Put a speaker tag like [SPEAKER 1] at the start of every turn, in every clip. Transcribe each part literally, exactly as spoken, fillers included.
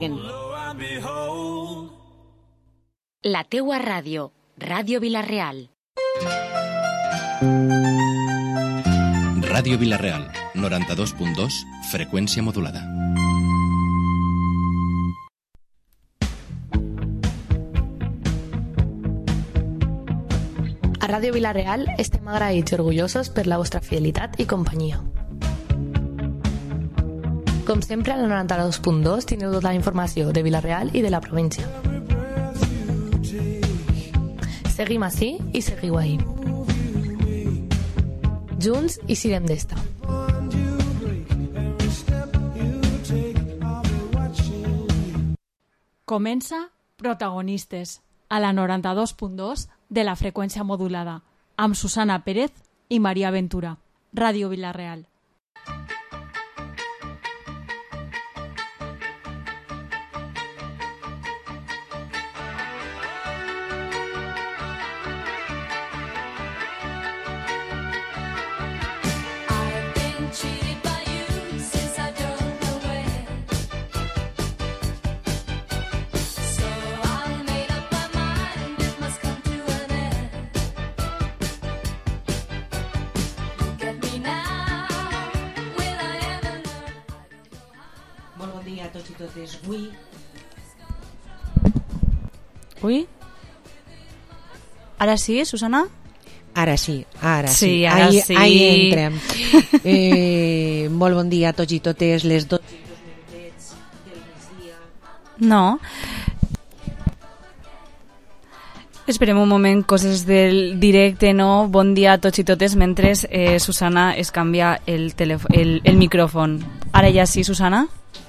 [SPEAKER 1] La teua ràdio, Ràdio Vila-real.
[SPEAKER 2] Ràdio Vila-real, noranta-dos punt dos, freqüència modulada.
[SPEAKER 3] A Ràdio Vila-real estem agraïts i orgullosos per la vostra fidelitat i companyia. Com sempre, a la noranta-dos punt dos teniu tota la informació de Vila-real i de la província. Seguim ací i seguiu ahí. Junts i sirem d'esta.
[SPEAKER 4] Comença Protagonistes, a la noranta-dos punt dos de la freqüència modulada, amb Susana Pérez i Maria Ventura. Ràdio Vila-real.
[SPEAKER 5] Totes, avui...
[SPEAKER 6] Ui? Ara sí, Susana?
[SPEAKER 5] Ara sí, ara sí.
[SPEAKER 6] Sí, ara
[SPEAKER 5] ahí,
[SPEAKER 6] sí.
[SPEAKER 5] Ahí entrem. Eh, molt bon dia a tots i totes, les dotze i dos minutets del migdia.
[SPEAKER 6] No. Esperem un moment, coses del directe, no? Bon dia a tots i totes, mentre eh, Susana es canvia el, el, el micròfon. Ara ja sí, Susana?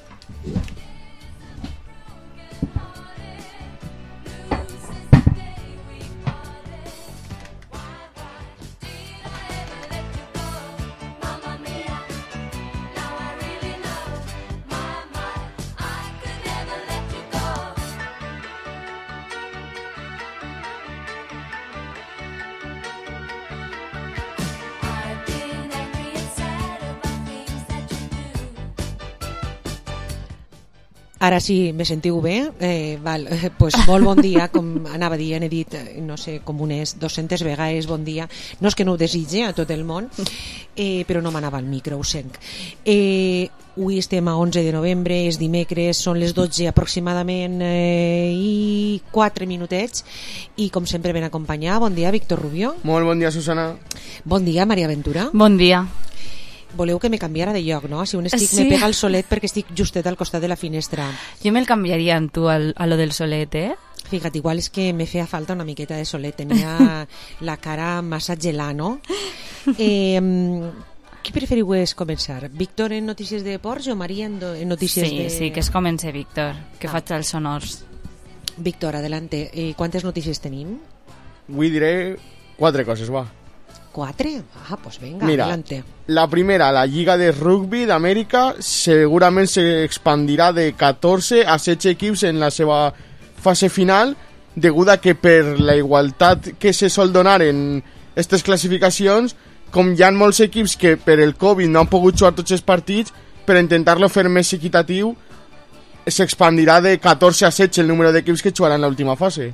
[SPEAKER 5] Ara sí, me sentiu bé? Eh, val, eh, pues molt bon dia, com anava dient, he dit, no sé, com unes dues-centes vegades bon dia. No és que no ho desitge a tot el món, eh, però no m'anava al micro, ho senc. Eh, avui estem a onze de novembre, és dimecres, són les dotze aproximadament eh, i quatre minutets, i com sempre ben acompanyar. Bon dia, Víctor Rubio.
[SPEAKER 7] Molt bon dia, Susana.
[SPEAKER 5] Bon dia, Maria Ventura.
[SPEAKER 6] Bon dia.
[SPEAKER 5] Voleu que me canviara de lloc, no? Si un estic
[SPEAKER 6] sí.
[SPEAKER 5] me pega el solet perquè estic justet al costat de la finestra.
[SPEAKER 6] Jo me'l canviaria amb tu al, a lo del solet, eh?
[SPEAKER 5] Fíjate, igual és que me feia falta una miqueta de solet. Tenia la cara massa gelada, no? Eh, qui preferiu és començar? Víctor en notícies de deports o Maria en, do, en notícies
[SPEAKER 6] sí,
[SPEAKER 5] de...
[SPEAKER 6] Sí, que es comence Víctor, que ah. faig els honors.
[SPEAKER 5] Víctor, adelante. Eh, quantes notícies tenim?
[SPEAKER 7] Avui diré quatre coses, va.
[SPEAKER 5] ¿Cuatro? Ah, pues venga,
[SPEAKER 7] Mira,
[SPEAKER 5] adelante.
[SPEAKER 7] La primera, la Lliga de Rugby d'Amèrica segurament s'expandirà de catorze a setze equips en la seva fase final, degut a que per la igualtat que se sol donar en aquestes classificacions, com hi ha molts equips que per el Covid no han pogut jugar tots els partits, per intentar-lo fer més equitatiu, s'expandirà de catorze a setze el número d'equips que jugaran en l'última fase.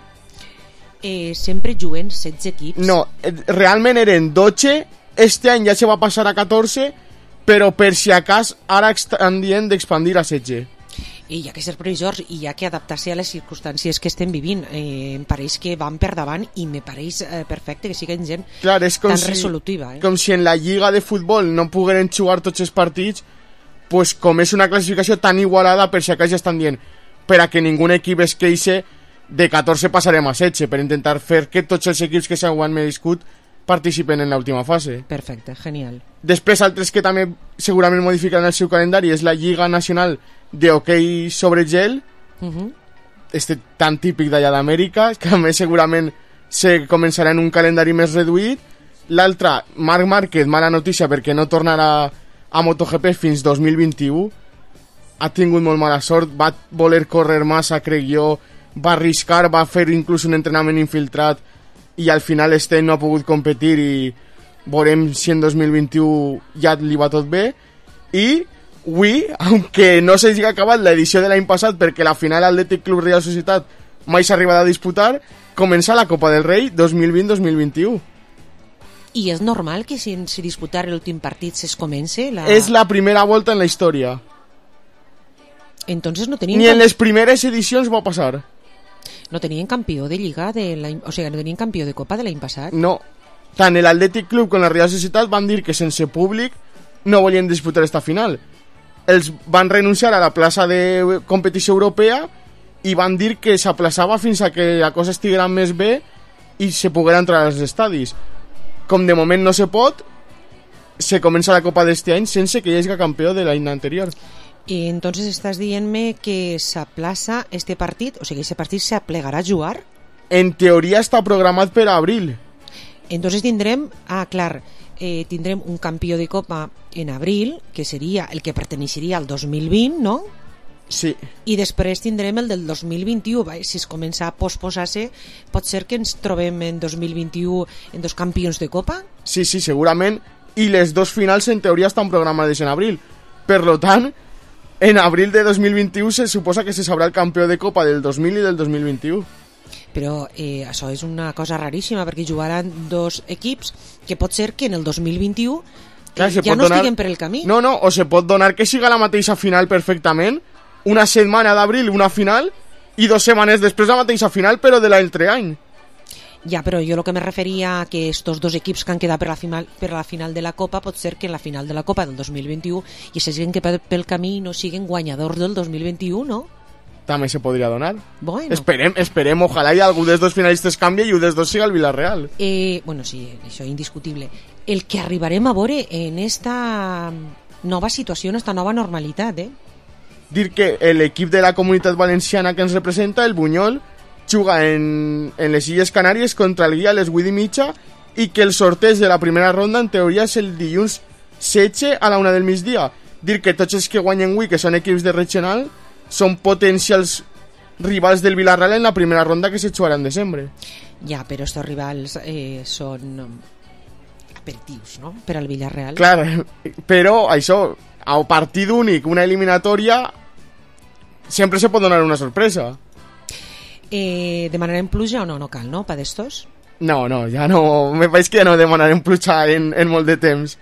[SPEAKER 5] Eh, sempre juguen setze equips?
[SPEAKER 7] No, realment eren dotze, este any ja se va passar a catorze, però per si acas ara estan dient d'expandir a setze.
[SPEAKER 5] I hi ha que ser previsors i hi ha que adaptar-se a les circumstàncies que estem vivint. Eh, em pareix que van per davant i me pareix eh, perfecte que siguin gent
[SPEAKER 7] Clar, és com
[SPEAKER 5] tan
[SPEAKER 7] si,
[SPEAKER 5] resolutiva. Eh?
[SPEAKER 7] Com si en la lliga de futbol no pogueren jugar tots els partits, pues com és una classificació tan igualada, per si acas ja estan dient per a que ningú equip es queixe, de catorze passarem a setze per intentar fer que tots els equips que s'han merescut participen en l'última fase.
[SPEAKER 5] Perfecte, genial.
[SPEAKER 7] Després, altres que també segurament modificaran el seu calendari és la Lliga Nacional d'Hockey sobre Gel, uh -huh. este tan típic d'allà d'Amèrica, que també segurament se començarà en un calendari més reduït. L'altra, Marc Márquez, mala notícia perquè no tornarà a MotoGP fins dos mil vint-i-u. Ha tingut molt mala sort, va voler córrer massa, crec jo, va arriscar, va fer inclús un entrenament infiltrat i al final este no ha pogut competir i veurem si en dos mil vint-i-u ja li va tot bé. I Avui, aunque no s'hagi acabat l'edició de l'any passat perquè la final Atlètic Club Real Societat mai s'ha arribat a disputar, comença la Copa del Rei dos mil vint dos mil vint-i-u.
[SPEAKER 5] I és normal que si, si disputar l'últim partit es comence? La...
[SPEAKER 7] És la primera volta en la història.
[SPEAKER 5] Entonces no tenien...
[SPEAKER 7] Ni en les primeres edicions va passar.
[SPEAKER 5] No tenien campió de Lliga de l'any... O sigui, no tenien campió de Copa de l'any passat?
[SPEAKER 7] No. Tant l'Atlètic Club com la Real Societat van dir que sense públic no volien disputar esta final. Els van renunciar a la plaça de competició europea i van dir que s'aplaçava fins a que la cosa estiguera més bé i se poguera entrar als estadis. Com de moment no se pot, se comença la Copa d'este any sense que hi hagi campió de l'any anterior.
[SPEAKER 5] I entonces estàs dient-me que s'aplaça este partit, o sigui, este partit s'aplegarà a jugar?
[SPEAKER 7] En teoria està programat per a abril.
[SPEAKER 5] Entonces tindrem, ah, clar, eh, tindrem un campió de Copa en abril, que seria el que perteneixeria al dos mil vint, no?
[SPEAKER 7] Sí.
[SPEAKER 5] I després tindrem el del dos mil vint-i-u. Si es comença a posposar-se, pot ser que ens trobem en dos mil vint-i-u en dos campions de Copa?
[SPEAKER 7] Sí, sí, segurament. I les dos finals en teoria estan programades en abril. Per lo tant, en abril de dos mil vint-i-u se suposa que se sabrà el campió de Copa del dos mil i del dos mil vint-i-u.
[SPEAKER 5] Però eh, això és una cosa raríssima, perquè jugaran dos equips que pot ser que en el dos mil vint-i-u eh,
[SPEAKER 7] Clar,
[SPEAKER 5] ja no donar... estiguen per el camí.
[SPEAKER 7] No, no, o se pot donar que siga la mateixa final perfectament, una setmana d'abril una final i dues setmanes després la mateixa final però de l'altre any.
[SPEAKER 5] Ja, però jo el que me referia a que estos dos equips que han quedat per la final, per la final de la Copa, pot ser que en la final de la Copa del dos mil vint-i-u i se siguen que pel camí no siguen guanyadors del dos mil vint-i-u, no?
[SPEAKER 7] També se podria donar.
[SPEAKER 5] Bueno.
[SPEAKER 7] Esperem, esperem, ojalà i algú dels dos finalistes canvia i un dels dos siga el Villarreal.
[SPEAKER 5] Eh, bueno, sí, això és indiscutible. El que arribarem a veure en esta nova situació, en esta nova normalitat, eh?
[SPEAKER 7] Dir que l'equip de la Comunitat Valenciana que ens representa, el Buñol, juga en, en les Illes Canàries contra el Guia a les vuit i mitja i que el sorteig de la primera ronda en teoria és el dilluns setze a la una del migdia. Dir que tots els que guanyen avui, que són equips de regional, són potencials rivals del Villarreal en la primera ronda que se jugarà en desembre.
[SPEAKER 5] Ja, però estos rivals eh, són aperitius, no?, per al Villarreal.
[SPEAKER 7] Clar, però això, a partit únic, una eliminatòria, sempre se pot donar una sorpresa.
[SPEAKER 5] Eh, demanarem pluja o no? No cal, no?, pa d'estos?
[SPEAKER 7] No, no, ja no, me veig que ja no demanarem pluja en, en molt de temps.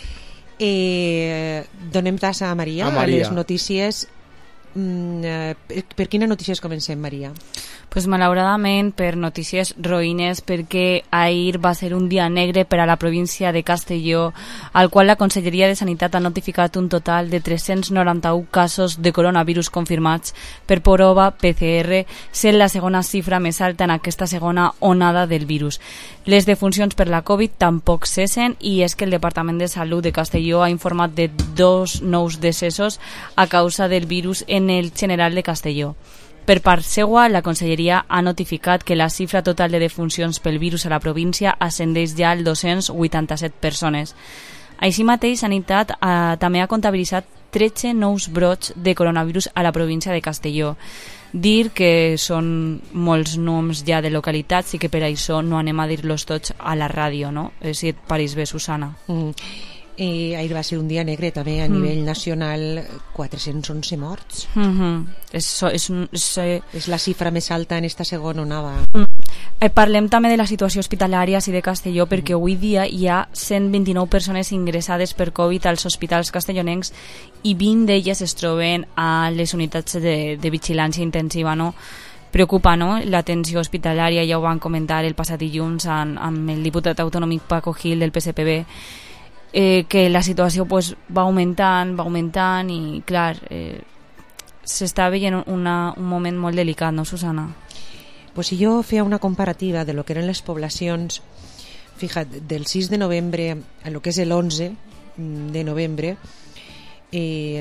[SPEAKER 5] Eh, donem tassa a Maria,
[SPEAKER 7] a Maria.
[SPEAKER 5] A les notícies. Mm, eh, per quines notícies comencem, Maria?
[SPEAKER 6] Pues malauradament per notícies roïnes, perquè ahir va ser un dia negre per a la província de Castelló, al qual la Conselleria de Sanitat ha notificat un total de tres-cents noranta-u casos de coronavirus confirmats per prova P C R, sent la segona xifra més alta en aquesta segona onada del virus. Les defuncions per la Covid tampoc cessen, i és que el Departament de Salut de Castelló ha informat de dos nous decessos a causa del virus en el General de Castelló. Per part seua, la Conselleria ha notificat que la xifra total de defuncions pel virus a la província ascendeix ja al dos-cents vuitanta-set persones. Així mateix, Sanitat eh, també ha comptabilitzat tretze nous brots de coronavirus a la província de Castelló. Dir que són molts noms ja de localitats i que per això no anem a dir-los tots a la ràdio, no? Si et pareix bé, Susana.
[SPEAKER 5] Mm. Eh, ahir va ser un dia negre també a mm. nivell nacional, quatre-cents onze morts.
[SPEAKER 6] Mm-hmm. és, és, és, eh...
[SPEAKER 5] és la xifra més alta en esta segona onada.
[SPEAKER 6] Mm. Eh, parlem també de la situació hospitalària sí, de Castelló, perquè mm. avui dia hi ha cent vint-i-nou persones ingressades per Covid als hospitals castellonencs i vint d'elles es troben a les unitats de, de vigilància intensiva, no? Preocupa, no?, l'atenció hospitalària, ja ho van comentar el passat dilluns amb, amb el diputat autonòmic Paco Gil del P S P B, Eh, que la situació pues, va augmentant, va augmentant i, clar, eh, s'està veient una, un moment molt delicat, no, Susana?
[SPEAKER 5] Pues si jo feia una comparativa de lo que eren les poblacions, fíjate, del sis de novembre a lo que és l'onze de novembre, eh,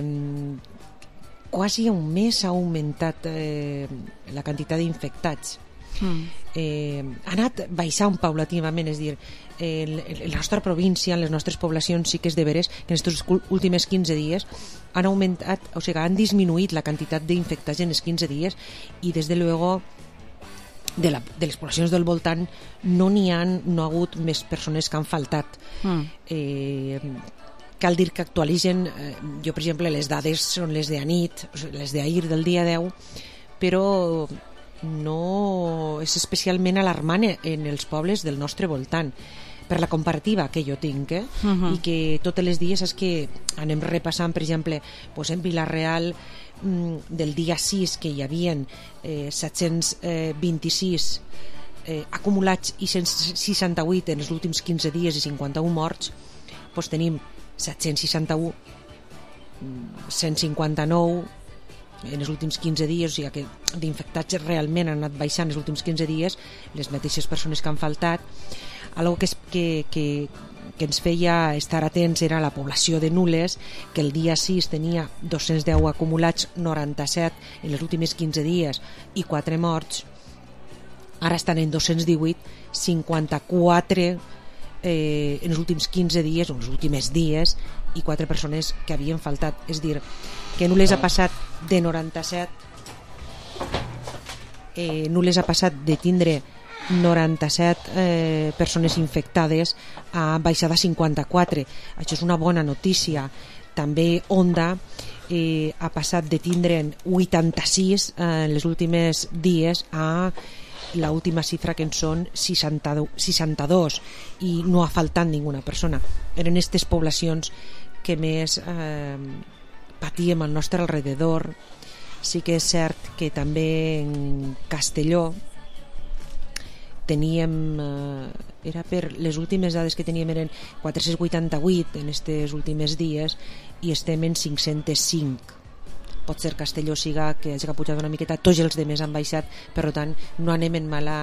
[SPEAKER 5] quasi un mes ha augmentat eh, la quantitat d'infectats. Mm. Eh, ha anat baixant paulativament, és dir, en eh, la nostra província, en les nostres poblacions sí que és de veres que en aquests últims quinze dies han augmentat, o sigui, han disminuït la quantitat d'infectats en els quinze dies i des de luego de, la, de les poblacions del voltant no n'hi ha, no ha hagut més persones que han faltat. Mm. Eh, cal dir que actualitzen, eh, jo per exemple les dades són les d'anit, les d'ahir del dia deu, però no és especialment alarmant en els pobles del nostre voltant, per la comparativa que jo tinc, eh? Uh-huh. I que tots els dies és que anem repassant, per exemple, pues en Vila-real mm, del dia sis, que hi havia eh, set-cents vint-i-sis eh, acumulats i cent seixanta-vuit en els últims quinze dies i cinquanta-un morts, pues tenim set-cents seixanta-u, cent cinquanta-nou en els últims quinze dies, o sigui que d'infectats realment han anat baixant els últims quinze dies, les mateixes persones que han faltat. Algo que, que, que, que ens feia estar atents era la població de Nules, que el dia sis tenia dos-cents deu acumulats, noranta-set en els últims quinze dies i quatre morts. Ara estan en dos-cents divuit, cinquanta-quatre eh, en els últims quinze dies o en els últims dies i quatre persones que havien faltat. És dir, que Nules ha passat de noranta-set eh, Nules ha passat de tindre noranta-set eh, persones infectades a baixada a cinquanta-quatre. Això és una bona notícia. També Onda eh, ha passat de tindre'n vuitanta-sis eh, en els últims dies a l'última xifra que en són seixanta-dos i no ha faltat ninguna persona. Eren aquestes poblacions que més eh, patíem al nostre alrededor. Sí que és cert que també en Castelló teníem eh, era per les últimes dades que teníem eren quatre-cents vuitanta-vuit en aquests últims dies i estem en cinc-cents cinc. Pot ser Castelló siga que hagi pujat una miqueta, tots els demés han baixat, per tant no anem en mala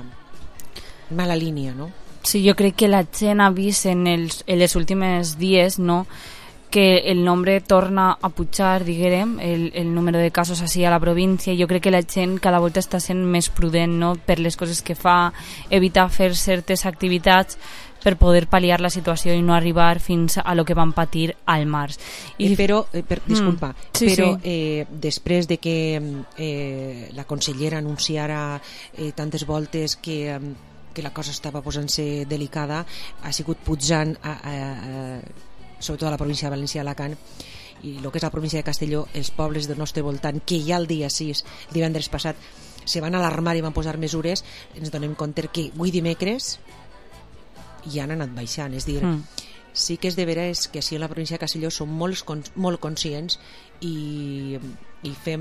[SPEAKER 5] mala línia, no?
[SPEAKER 6] Sí, jo crec que la gent ha vist en els, en els últims dies, no?, que el nombre torna a pujar, diguem, el, el número de casos així a la província. Jo crec que la gent cada volta està sent més prudent, no?, per les coses que fa, evitar fer certes activitats per poder pal·liar la situació i no arribar fins a lo que van patir al març. I... Eh,
[SPEAKER 5] però, eh, per, disculpa,
[SPEAKER 6] mm, sí,
[SPEAKER 5] però
[SPEAKER 6] sí.
[SPEAKER 5] Eh, després de que eh, la consellera anunciara eh, tantes voltes que... Eh, que la cosa estava posant-se delicada, ha sigut pujant a, a, a, sobretot a la província de València, Alacant i el que és la província de Castelló, els pobles del nostre voltant, que ja el dia sis, el divendres passat, se van alarmar i van posar mesures. Ens donem compte que avui dimecres ja han anat baixant. És dir, mm. sí que és de veres que així en la província de Castelló som molt, molt conscients i, i fem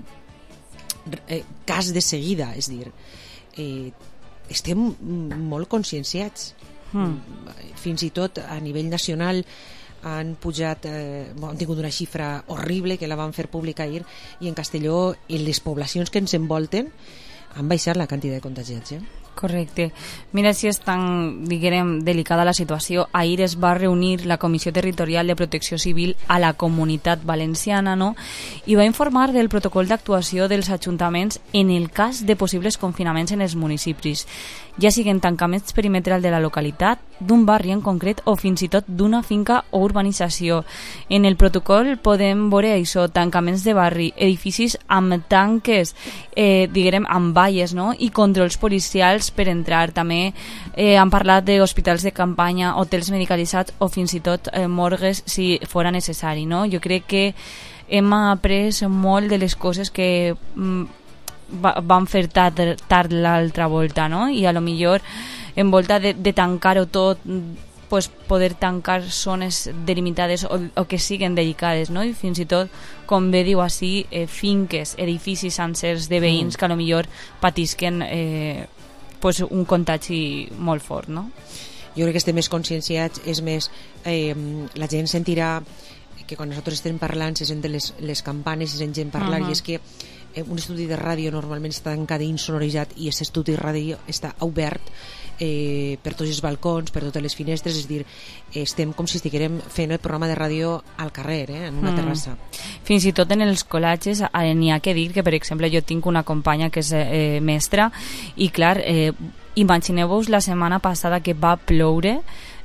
[SPEAKER 5] eh, cas de seguida. És dir, eh, estem molt conscienciats. Mm. Fins i tot a nivell nacional han pujat, eh, han tingut una xifra horrible que la van fer pública ahir, i en Castelló, en les poblacions que ens envolten, han baixat la quantitat de contagiats. Eh?
[SPEAKER 6] Correcte. Mira si és tan, diguem, delicada la situació. Ahir es va reunir la Comissió Territorial de Protecció Civil a la Comunitat Valenciana, no?, i va informar del protocol d'actuació dels ajuntaments en el cas de possibles confinaments en els municipis, ja siguin tancaments perimetral de la localitat, d'un barri en concret o fins i tot d'una finca o urbanització. En el protocol podem veure això, tancaments de barri, edificis amb tanques, eh, diguem, amb valles, no?, i controls policials per entrar. També eh, han parlat d'hospitals de campanya, hotels medicalitzats o fins i tot eh, morgues si fora necessari, no? Jo crec que hem après molt de les coses que mm, va, van fer tard, tard l'altra volta, no? I a lo millor en volta de, de tancar-ho tot, pues, poder tancar zones delimitades o, o que siguen delicades, no? I fins i tot, com bé diu així, eh, finques, edificis sencers de veïns mm. que a lo millor patisquen eh, pues, un contagi molt fort, no?
[SPEAKER 5] Jo crec que estem més conscienciats, és més, eh, la gent sentirà que quan nosaltres estem parlant se senten les, les campanes, se sent gent parlar, uh -huh. i és que eh, un estudi de ràdio normalment està tancat i insonoritzat, i aquest estudi de ràdio està obert eh, per tots els balcons, per totes les finestres, és dir, estem com si estiguérem fent el programa de ràdio al carrer, eh, en una mm. terrassa.
[SPEAKER 6] Fins i tot en els col·legis eh, n'hi ha que dir que, per exemple, jo tinc una companya que és eh, mestra, i clar, eh, imagineu-vos la setmana passada que va ploure,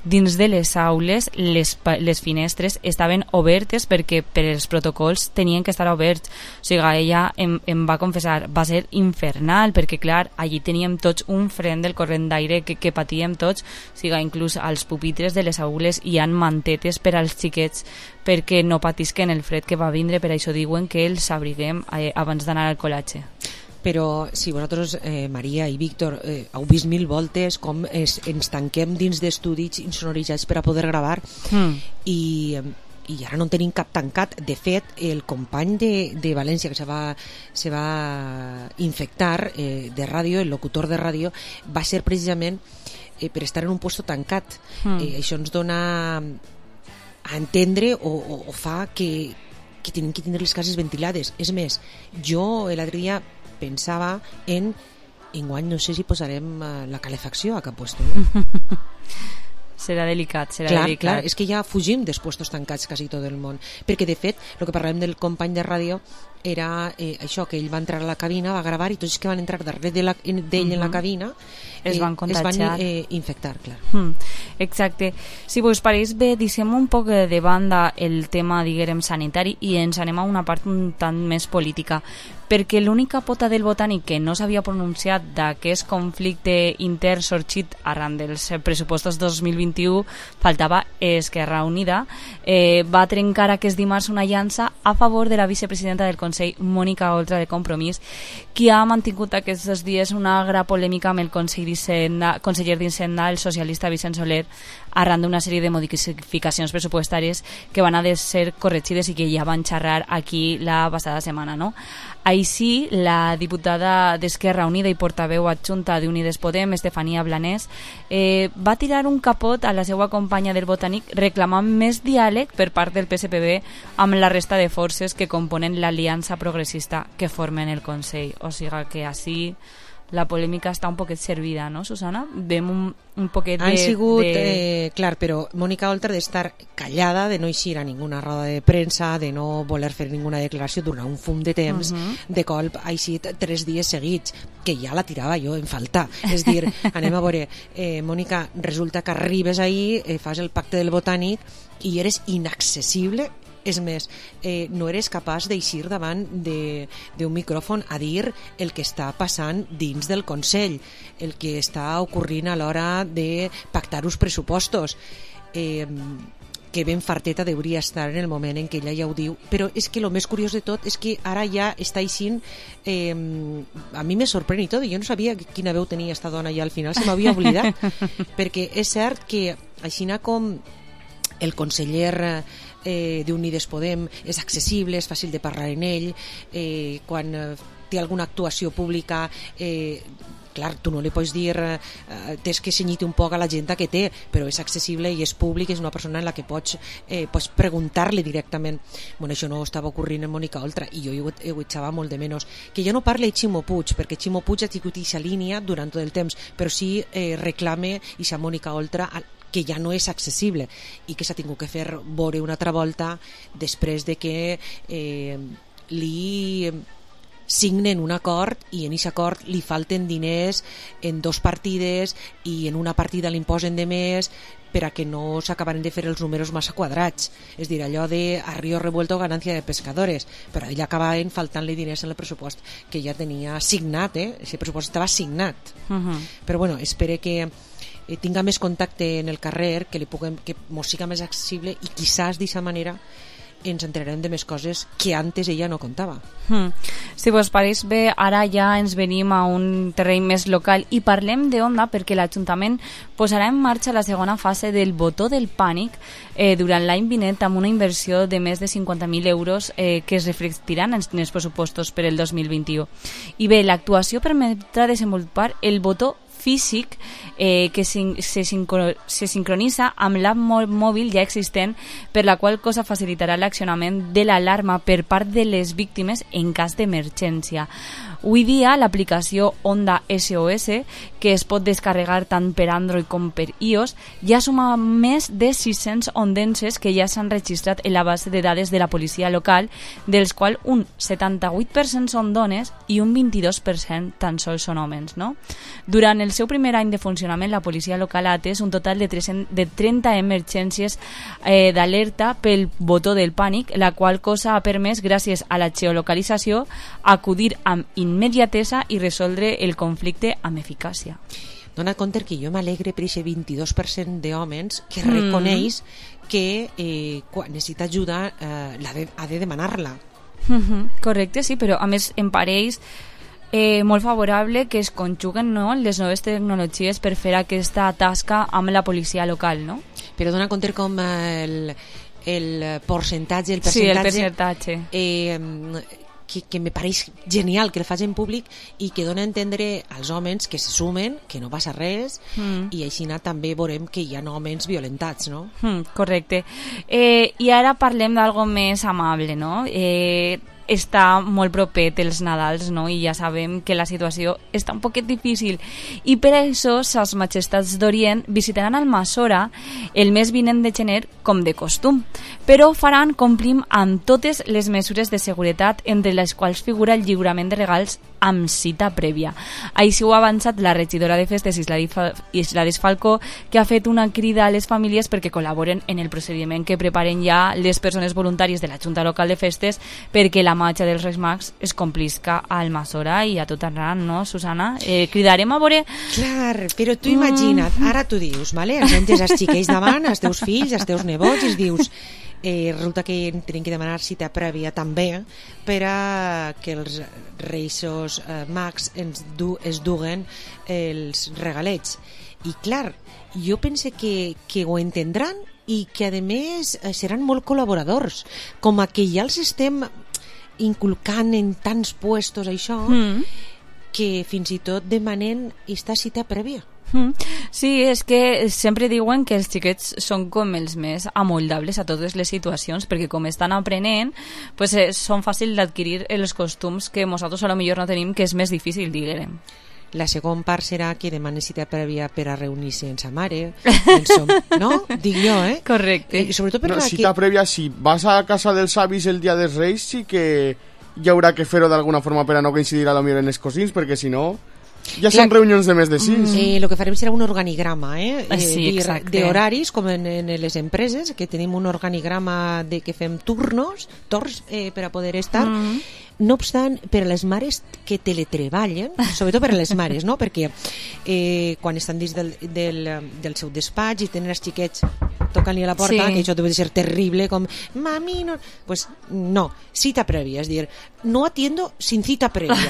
[SPEAKER 6] dins de les aules les, les finestres estaven obertes perquè per els protocols tenien que estar oberts. O sigui, ella em, em va confessar, va ser infernal, perquè clar, allí teníem tots un fren del corrent d'aire que, que patíem tots. O sigui, inclús als pupitres de les aules hi han mantetes per als xiquets perquè no patisquen el fred que va vindre, per això diuen que els abriguem eh, abans d'anar al col·legi.
[SPEAKER 5] Però si vosaltres, eh, Maria i Víctor, eh, heu vist mil voltes com es, ens tanquem dins d'estudis insonoritzats per a poder gravar, mm. i, i ara no en tenim cap tancat. De fet, el company de, de València que se va, se va infectar eh, de ràdio, el locutor de ràdio, va ser precisament eh, per estar en un puesto tancat. Mm. Eh, això ens dona a entendre o, o, o fa que, que tenim que tindre les cases ventilades. És més, jo l'altre dia pensava en enguany no sé si posarem uh, la calefacció a cap puesto, no?
[SPEAKER 6] Serà delicat, serà
[SPEAKER 5] clar,
[SPEAKER 6] delicat.
[SPEAKER 5] Clar, és que ja fugim dels puestos tancats quasi tot el món, perquè de fet el que parlàvem del company de ràdio era eh, això, que ell va entrar a la cabina, va gravar, i tots que van entrar darrere d'ell de uh -huh. en la cabina eh,
[SPEAKER 6] es van contagiar,
[SPEAKER 5] es van eh, infectar, clar.
[SPEAKER 6] Mm, exacte. Si vos pareix bé, deixem un poc de banda el tema, diguem, sanitari i ens anem a una part un tant més política, perquè l'única pota del Botànic que no s'havia pronunciat d'aquest conflicte intern sorgit arran dels pressupostos dos mil vint-i-u faltava Esquerra Unida, eh, va trencar aquest dimarts una llança a favor de la vicepresidenta del Consell, Mònica Oltra, de Compromís, qui ha mantingut aquests dos dies una gran polèmica amb el Consell conseller d'Hisenda, el socialista Vicent Soler, arran d'una sèrie de modificacions pressupostàries que van a de ser corregides i que ja van xerrar aquí la passada setmana, no? Així, la diputada d'Esquerra Unida i portaveu adjunta d'Unides Podem, Estefania Blanés, eh, va tirar un capot a la seva companya del Botànic reclamant més diàleg per part del P S P B amb la resta de forces que componen l'aliança progressista que formen el Consell. O sigui que així la polèmica està un poquet servida, no, Susana? Vem un, un poquet de...
[SPEAKER 5] Han sigut,
[SPEAKER 6] de...
[SPEAKER 5] Eh, clar, però Mònica Oltra d'estar callada, de no eixir a ninguna roda de premsa, de no voler fer ninguna declaració durant un fum de temps, uh -huh. de colp ha eixit tres dies seguits, que ja la tirava jo en falta. És dir, anem a veure, eh, Mònica, resulta que arribes ahir, eh, fas el pacte del Botànic i eres inaccessible. És més, eh, no eres capaç d'eixir davant d'un micròfon a dir el que està passant dins del Consell, el que està ocorrint a l'hora de pactar uns pressupostos. Eh, que ben farteta hauria estar en el moment en què ella ja ho diu, però és que el més curiós de tot és que ara ja està aixint, eh, a mi me sorprèn i tot, jo no sabia quina veu tenia esta dona, ja al final se m'havia oblidat, perquè és cert que aixina com el conseller eh, d'Unides Podem és accessible, és fàcil de parlar en ell, eh, quan eh, té alguna actuació pública, eh, clar, tu no li pots dir eh, tens que cenyir un poc a l'agenda que té, però és accessible i és públic, és una persona en la que pots, eh, pots preguntar-li directament. Bueno, això no estava ocorrint en Mònica Oltra i jo ho, ho echava molt de menys. Que ja no parle Ximo Puig, perquè Ximo Puig ha tingut aquesta línia durant tot el temps, però sí eh, reclame aquesta Mònica Oltra que ja no és accessible i que s'ha tingut que fer veure una altra volta després de que eh, li signen un acord i en aquest acord li falten diners en dos partides i en una partida li imposen de més per a que no s'acabaran de fer els números massa quadrats, és dir, allò de a río revuelto ganancia de pescadores, però ell acabaven faltant-li diners en el pressupost que ja tenia signat, eh? Ese pressupost estava signat. Uh-huh. Però bueno, espero que eh, tinga més contacte en el carrer, que li puguem, que mos siga més accessible i quizás d'aquesta manera ens enterarem de més coses que antes ella no contava.
[SPEAKER 6] Hmm. Si vos pareix bé, ara ja ens venim a un terreny més local i parlem d'Onda perquè l'Ajuntament posarà en marxa la segona fase del botó del pànic eh, durant l'any vinent amb una inversió de més de cinquanta mil euros eh, que es reflectiran en els pressupostos per el dos mil vint-i-u. I bé, l'actuació permetrà desenvolupar el botó físic eh, que se, sincro, se sincronitza amb l'app mòbil ja existent, per la qual cosa facilitarà l'accionament de l'alarma per part de les víctimes en cas d'emergència. Avui dia l'aplicació Onda S O S, que es pot descarregar tant per Android com per iOS, ja suma més de sis-cents ondenses que ja s'han registrat en la base de dades de la policia local, dels quals un setanta-vuit per cent són dones i un vint-i-dos per cent tan sols són homes, no? Durant els seu primer any de funcionament, la policia local ha atès un total de, trescents, de trenta emergències eh, d'alerta pel botó del pànic, la qual cosa ha permès, gràcies a la geolocalització, acudir amb immediatesa i resoldre el conflicte amb eficàcia.
[SPEAKER 5] Dona compte que jo m'alegre per aquest vint-i-dos per cent d'homes que reconeix mm. que eh, quan necessita ajuda eh, ha, de, ha de demanar-la.
[SPEAKER 6] Mm-hmm. Correcte, sí, però a més en parells eh, molt favorable que es conjuguen, no?, les noves tecnologies per fer aquesta tasca amb la policia local, no?
[SPEAKER 5] Però dona compte com el, el percentatge, el percentatge,
[SPEAKER 6] sí, el percentatge.
[SPEAKER 5] Eh, que, que me pareix genial que el facin públic i que dona a entendre als homes que se sumen, que no passa res, mm. i així també veurem que hi ha homes violentats, no?
[SPEAKER 6] Mm, correcte. Eh, I ara parlem d'algo més amable, no? Eh, està molt proper els Nadals, no? I ja sabem que la situació està un poquet difícil i per això les majestats d'Orient visitaran Almassora el mes vinent de gener com de costum, però faran complim amb totes les mesures de seguretat, entre les quals figura el lliurament de regals amb cita prèvia. Així ho ha avançat la regidora de festes Isladis Falcó, que ha fet una crida a les famílies perquè col·laboren en el procediment que preparen ja les persones voluntàries de la Junta Local de Festes perquè la marxa dels Reis Mags es complisca a Almassora i a tot arreu, no, Susana? Eh, cridarem a veure...
[SPEAKER 5] Clar, però tu imagina't, ara tu dius, vale? Entres els xiquets davant, els teus fills, els teus nebots, i dius... Eh, resulta que tenen que demanar cita prèvia també per a que els Reis eh, Mags ens du, es duguen els regalets. I clar, jo pense que, que ho entendran i que a més seran molt col·laboradors, com a que ja els estem inculcant en tants puestos això, mm. que fins i tot demanen esta cita prèvia.
[SPEAKER 6] Sí, és que sempre diuen que els xiquets són com els més amoldables a totes les situacions, perquè com estan aprenent, pues, eh, són fàcils d'adquirir els costums que nosaltres a lo millor no tenim, que és més difícil, diguem.
[SPEAKER 5] La segona part serà que demanen cita prèvia per a reunir-se amb sa mare, som, no? Dic jo, eh?
[SPEAKER 6] Correcte.
[SPEAKER 5] Eh, sobretot per
[SPEAKER 7] no, cita que... prèvia, si vas a casa dels avis el dia dels Reis, sí que hi haurà que fer-ho d'alguna forma per a no coincidir a lo millor en els cosins, perquè si no... Ja són Clar, reunions de més de sis.
[SPEAKER 5] Eh, el que farem serà un organigrama, eh? eh
[SPEAKER 6] sí, exacte.
[SPEAKER 5] D'horaris, com en, en les empreses, que tenim un organigrama de que fem turnos, torns, eh, per a poder estar. Mm. No obstant, per a les mares que teletreballen, sobretot per a les mares, no? Perquè eh, quan estan dins del, del, del seu despatx i tenen els xiquets tocant-li a la porta, sí. que això deu ser terrible, com, mami, no... Pues no, cita prèvia, és dir, no atiendo sin cita prèvia.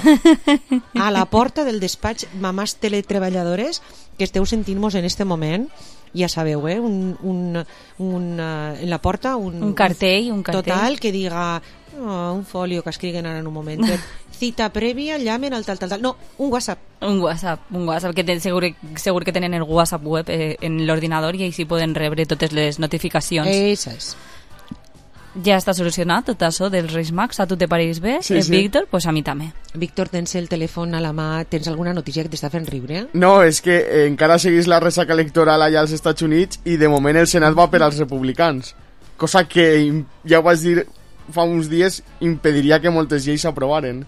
[SPEAKER 5] A la porta del despatx, mamàs teletreballadores que esteu sentint-nos en este moment, ja sabeu, eh? Un, un, un, uh, en la porta un,
[SPEAKER 6] un cartell, un cartell
[SPEAKER 5] total que diga oh, un folio que escriguen ara en un moment cita prèvia, llamen al tal, tal, tal no, un WhatsApp
[SPEAKER 6] un WhatsApp, un WhatsApp que ten, segur, segur que tenen el WhatsApp web eh, en l'ordinador i així poden rebre totes les notificacions.
[SPEAKER 5] Eso és.
[SPEAKER 6] Ja està solucionat tot això dels Reis Mags, a tu te pareix bé?
[SPEAKER 7] Sí, sí.
[SPEAKER 6] Víctor, pues a mi també.
[SPEAKER 5] Víctor, tens el telèfon a la mà, tens alguna notícia que t'està fent riure?
[SPEAKER 7] No, és que eh, encara seguís la ressaca electoral allà als Estats Units i de moment el Senat va per als republicans, cosa que ja ho vaig dir fa uns dies impediria que moltes lleis s'aprovaren.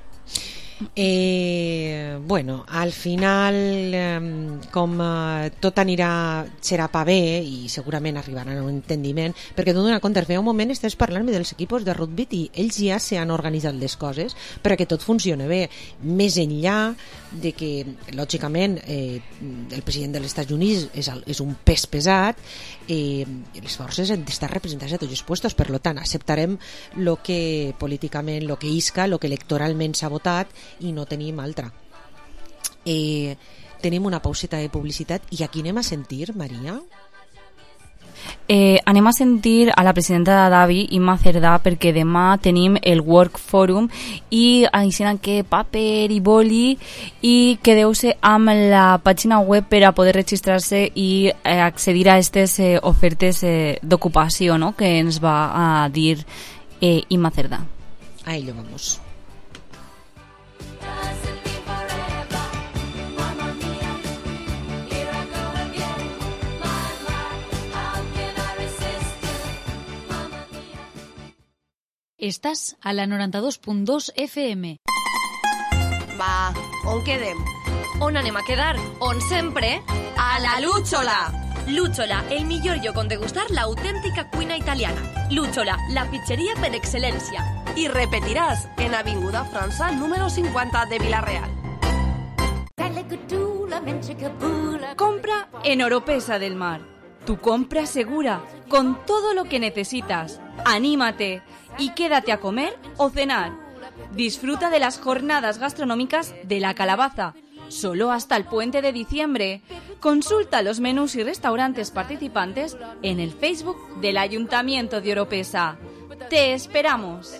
[SPEAKER 5] Eh, bueno, al final eh, com eh, tot anirà serà pa bé i segurament arribaran a un entendiment, perquè tu donar compte, feia un moment estàs parlant-me dels equipos de rugby i ells ja s'han organitzat les coses perquè tot funcioni bé, més enllà de que lògicament eh, el president dels Estats Units és, el, és un pes pesat, eh, les forces han d'estar representades a tots els puestos, per tant acceptarem el que políticament, el que isca, el que electoralment s'ha votat i no tenim altra. Eh, tenim una pauseta de publicitat i aquí anem a sentir, Maria?
[SPEAKER 6] Eh, anem a sentir a la presidenta de Davi, Imma Cerdà, perquè demà tenim el Work Forum i així que paper i boli i quedeu-se amb la pàgina web per a poder registrar-se i eh, accedir a aquestes eh, ofertes eh, d'ocupació, no?, que ens va a dir eh, Imma Cerdà.
[SPEAKER 5] A ello vamos.
[SPEAKER 1] Estàs a la noranta-dos punt dos F M.
[SPEAKER 8] Va, on quedem? On anem a quedar? On sempre? A la Lúchola! Lúchola, el millor lloc on degustar l'autèntica cuina italiana. Lúchola, la pizzeria per excel·lència.
[SPEAKER 9] I repetiràs en Avinguda França, número cincuenta de Vila-real.
[SPEAKER 6] Compra en Oropesa del Mar. Tu compra segura, con todo lo que necesitas. Anímate y quédate a comer o cenar. Disfruta de las jornadas gastronómicas de La Calabaza, solo hasta el puente de diciembre. Consulta los menús y restaurantes participantes en el Facebook del Ayuntamiento de Oropesa. ¡Te esperamos!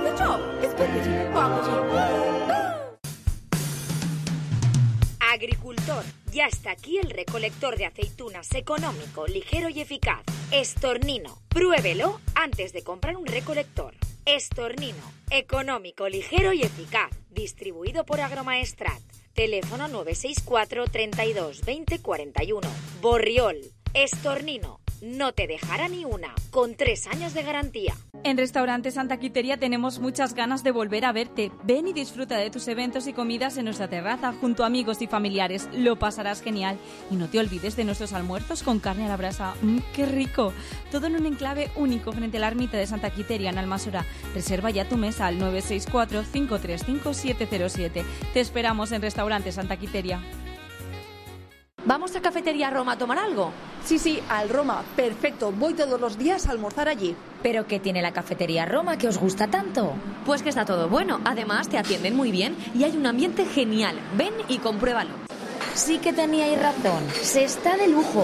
[SPEAKER 10] Agricultor, ya está aquí el recolector de aceitunas económico, ligero y eficaz. Estornino, pruébelo antes de comprar un recolector. Estornino, económico, ligero y eficaz. Distribuido por Agromaestrat. Teléfono nueve seis cuatro, treinta y dos, veinte, cuarenta y uno. Borriol, Estornino, no te dejará ni una, con tres años de garantía.
[SPEAKER 6] En Restaurante Santa Quiteria tenemos muchas ganas de volver a verte. Ven y disfruta de tus eventos y comidas en nuestra terraza junto a amigos y familiares. Lo pasarás genial. Y no te olvides de nuestros almuerzos con carne a la brasa. ¡Mmm, qué rico! Todo en un enclave único frente a la ermita de Santa Quiteria en Almasora. Reserva ya tu mesa al nueve seis cuatro, cinco tres cinco, siete cero siete. Te esperamos en Restaurante Santa Quiteria.
[SPEAKER 11] ¿Vamos a Cafetería Roma a tomar algo?
[SPEAKER 12] Sí, sí, al Roma. Perfecto. Voy todos los días a almorzar allí.
[SPEAKER 11] ¿Pero qué tiene la Cafetería Roma que os gusta tanto?
[SPEAKER 8] Pues que está todo bueno. Además, te atienden muy bien y hay un ambiente genial. Ven y compruébalo.
[SPEAKER 11] Sí que teníais razón. Se está de lujo.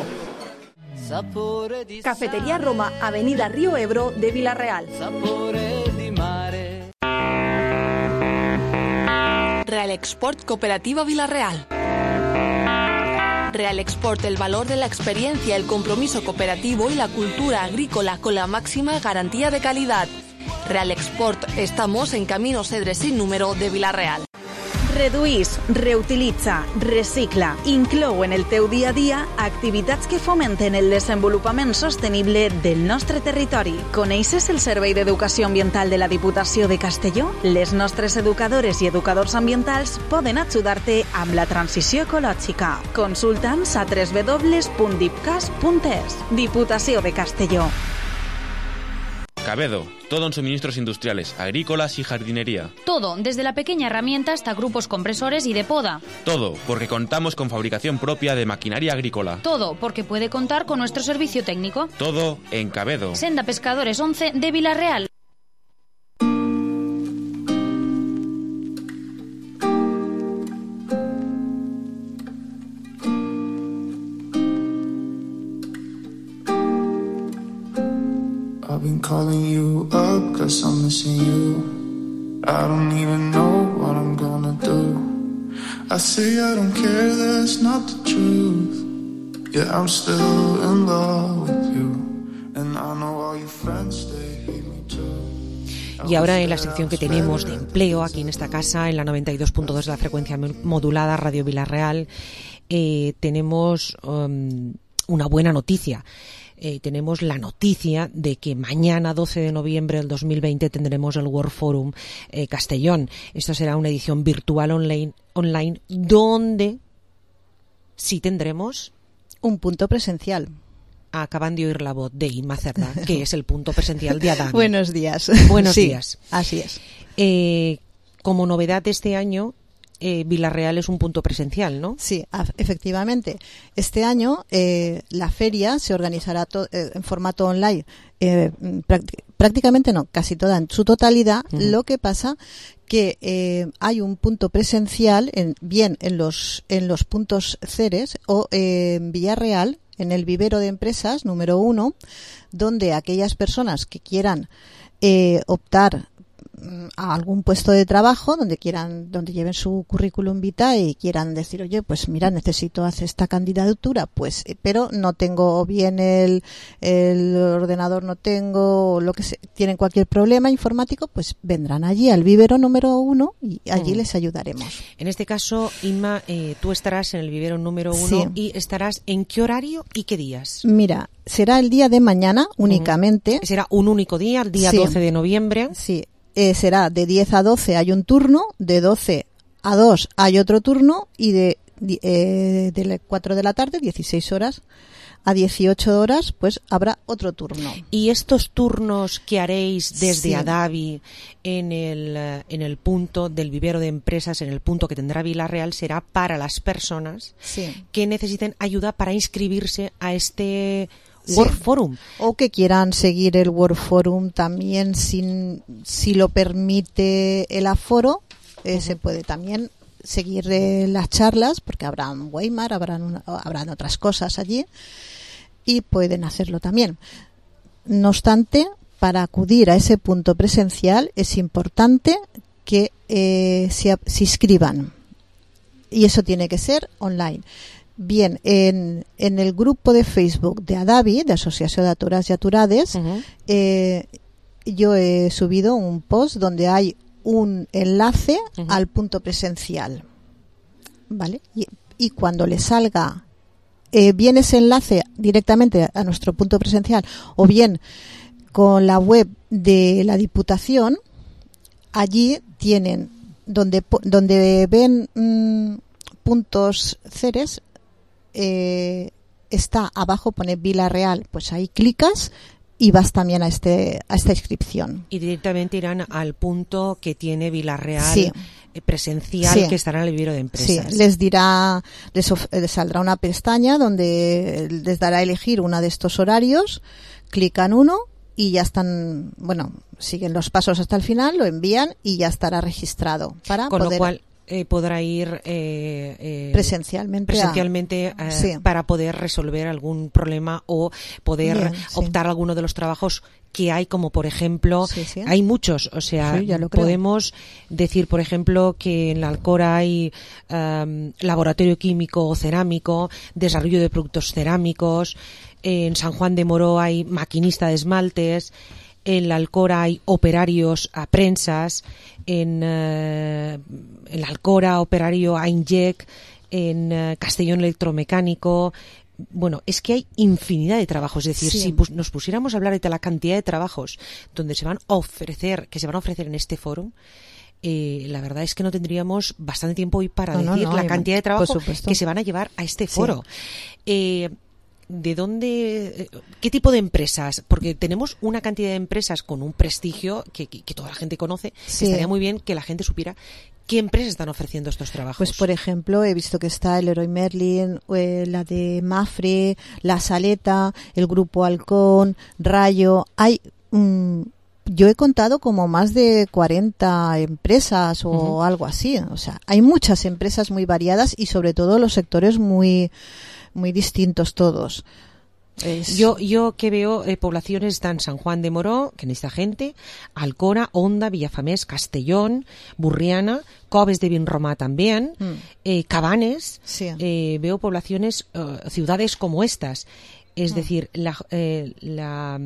[SPEAKER 12] Cafetería Roma, Avenida Río Ebro de Vila-real.
[SPEAKER 13] Real Export Cooperativa Vila-real. Real Export, el valor de la experiencia, el compromiso cooperativo y la cultura agrícola con la máxima garantía de calidad. Real Export, estamos en Camino Cedre sin número de Vila-real.
[SPEAKER 14] Reduís, reutilitza, recicla, inclou en el teu dia a dia activitats que fomenten el desenvolupament sostenible del nostre territori. Coneixes el Servei d'Educació Ambiental de la Diputació de Castelló? Les nostres educadores i educadors ambientals poden ajudar-te amb la transició ecològica. Consulta'ns a w w w punt dipcas punt es. Diputació de Castelló.
[SPEAKER 15] Cabedo, todo en suministros industriales, agrícolas y jardinería.
[SPEAKER 1] Todo, desde la pequeña herramienta hasta grupos compresores y de poda.
[SPEAKER 15] Todo, porque contamos con fabricación propia de maquinaria agrícola.
[SPEAKER 1] Todo, porque puede contar con nuestro servicio técnico.
[SPEAKER 15] Todo en Cabedo.
[SPEAKER 1] Senda Pescadores once de Vila-real.
[SPEAKER 16] I've been calling you up cause I'm missing you. I don't even know what I'm gonna do. I say I don't care, that's not the truth. Yeah, I'm still in love with you. And I know all your friends, they hate me too.
[SPEAKER 5] Y ahora en la sección que tenemos de empleo aquí en esta casa, en la noventa y dos punto dos de la frecuencia modulada, Radio Vila-real, eh, tenemos um, una buena noticia. Eh, tenemos la noticia de que mañana, doce de noviembre del dos mil veinte, tendremos el World Forum eh, Castellón. Esto será una edición virtual online, online donde sí tendremos
[SPEAKER 17] un punto presencial.
[SPEAKER 5] Acaban de oír la voz de Inma Cerda, que es el punto presencial de Adán.
[SPEAKER 17] Buenos días.
[SPEAKER 5] Buenos
[SPEAKER 17] sí,
[SPEAKER 5] días.
[SPEAKER 17] Así es.
[SPEAKER 5] Eh, como novedad de este año, Eh, Vila-real es un punto presencial, ¿no?
[SPEAKER 17] Sí, efectivamente. Este año eh, la feria se organizará to- eh, en formato online. Eh, práct- prácticamente no, casi toda en su totalidad. Uh-huh. Lo que pasa que eh, hay un punto presencial, en, bien en los en los puntos Ceres o eh, en Villarreal, en el vivero de empresas número uno, donde aquellas personas que quieran eh, optar a algún puesto de trabajo donde quieran, donde lleven su currículum vitae y quieran decir, oye, pues mira, necesito hacer esta candidatura, pues, pero no tengo bien el, el ordenador, no tengo, o lo que sea, tienen cualquier problema informático, pues vendrán allí al vivero número uno y allí mm. les ayudaremos.
[SPEAKER 5] En este caso, Inma, eh, tú estarás en el vivero número uno sí. y estarás ¿en qué horario y qué días?
[SPEAKER 17] Mira, será el día de mañana únicamente.
[SPEAKER 5] Mm. Será un único día, el día sí. doce de noviembre.
[SPEAKER 17] Sí. Eh, será de diez a doce hay un turno, de doce a dos hay otro turno y de eh, de las cuatro de la tarde, dieciséis horas, a dieciocho horas, pues habrá otro turno.
[SPEAKER 5] ¿Y estos turnos que haréis desde
[SPEAKER 17] Sí.
[SPEAKER 5] Adavi en el, en el punto del vivero de empresas, en el punto que tendrá Vila-real, será para las personas
[SPEAKER 17] Sí.
[SPEAKER 5] que necesiten ayuda para inscribirse a este
[SPEAKER 17] Sí.
[SPEAKER 5] World Forum?
[SPEAKER 17] O que quieran seguir el World Forum también sin, si lo permite el aforo, eh,
[SPEAKER 5] Uh-huh.
[SPEAKER 17] se puede también seguir eh, las charlas, porque habrán Weimar, habrán, una- habrán otras cosas allí, y pueden hacerlo también. No obstante, para acudir a ese punto presencial es importante que eh, se, ap- se inscriban, y eso tiene que ser online. Bien, en, en el grupo de Facebook de Adavi, de Asociación de Aturas y Aturades, eh, yo he subido un post donde hay un enlace
[SPEAKER 5] Ujú.
[SPEAKER 17] al punto presencial, ¿vale? Y, y cuando le salga eh, bien ese enlace directamente a nuestro punto presencial, o bien con la web de la Diputación, allí tienen donde po- donde ven mm, puntos ceres, eh, está abajo, pone Vila-real, pues ahí clicas y vas también a este a esta inscripción.
[SPEAKER 5] Y directamente irán al punto que tiene Vila-real
[SPEAKER 17] Sí.
[SPEAKER 5] eh, presencial,
[SPEAKER 17] Sí.
[SPEAKER 5] que estará en el vivero de
[SPEAKER 17] Sí,
[SPEAKER 5] empresas.
[SPEAKER 17] les dirá, les, of- les saldrá una pestaña donde les dará a elegir uno de estos horarios, clican uno y ya están, bueno, siguen los pasos hasta el final, lo envían y ya estará registrado para
[SPEAKER 5] Con
[SPEAKER 17] poder
[SPEAKER 5] lo cual eh, podrá ir eh, eh,
[SPEAKER 17] presencialmente, a-
[SPEAKER 5] presencialmente eh,
[SPEAKER 17] Sí.
[SPEAKER 5] para poder resolver algún problema o poder
[SPEAKER 17] Bien, sí.
[SPEAKER 5] optar a alguno de los trabajos que hay, como por ejemplo,
[SPEAKER 17] Sí, sí.
[SPEAKER 5] hay muchos, o sea,
[SPEAKER 17] Sí, ya lo creo.
[SPEAKER 5] podemos decir, por ejemplo, que en la Alcora hay em, laboratorio químico o cerámico, desarrollo de productos cerámicos, en San Juan de Moró hay maquinista de esmaltes, en la Alcora hay operarios a prensas, en, eh, en la Alcora operario a Injec, en eh, Castellón electromecánico. Bueno, es que hay infinidad de trabajos. Es decir,
[SPEAKER 17] Sí.
[SPEAKER 5] si pus- nos pusiéramos a hablar de la cantidad de trabajos donde se van a ofrecer, que se van a ofrecer en este foro, eh, la verdad es que no tendríamos bastante tiempo hoy para
[SPEAKER 17] No, no,
[SPEAKER 5] decir
[SPEAKER 17] no,
[SPEAKER 5] la
[SPEAKER 17] y-
[SPEAKER 5] cantidad de
[SPEAKER 17] por
[SPEAKER 5] trabajo
[SPEAKER 17] supuesto.
[SPEAKER 5] que se van a llevar a este
[SPEAKER 17] Sí.
[SPEAKER 5] foro. Eh, ¿De dónde, eh, qué tipo de empresas? Porque tenemos una cantidad de empresas con un prestigio que, que, que toda la gente conoce.
[SPEAKER 17] Sí.
[SPEAKER 5] Estaría muy bien que la gente supiera qué empresas están ofreciendo estos trabajos.
[SPEAKER 17] Pues, por ejemplo, he visto que está el Leroy Merlin, eh, la de Mafre, la Saleta, el Grupo Halcón, Rayo. Hay, mm, yo he contado como más de cuarenta empresas o
[SPEAKER 5] Ujú.
[SPEAKER 17] algo así. O sea, hay muchas empresas muy variadas y sobre todo los sectores muy, muy distintos todos. Es-
[SPEAKER 5] Yo, yo que veo eh, poblaciones están San Juan de Moró, que necesita gente, Alcora, Onda, Villafamés, Castellón, Burriana, Coves de Vinromá también,
[SPEAKER 17] Mm.
[SPEAKER 5] eh, Cabanes.
[SPEAKER 17] Sí.
[SPEAKER 5] Eh, veo poblaciones, eh, ciudades como estas. Es
[SPEAKER 17] Mm.
[SPEAKER 5] decir, la, eh, la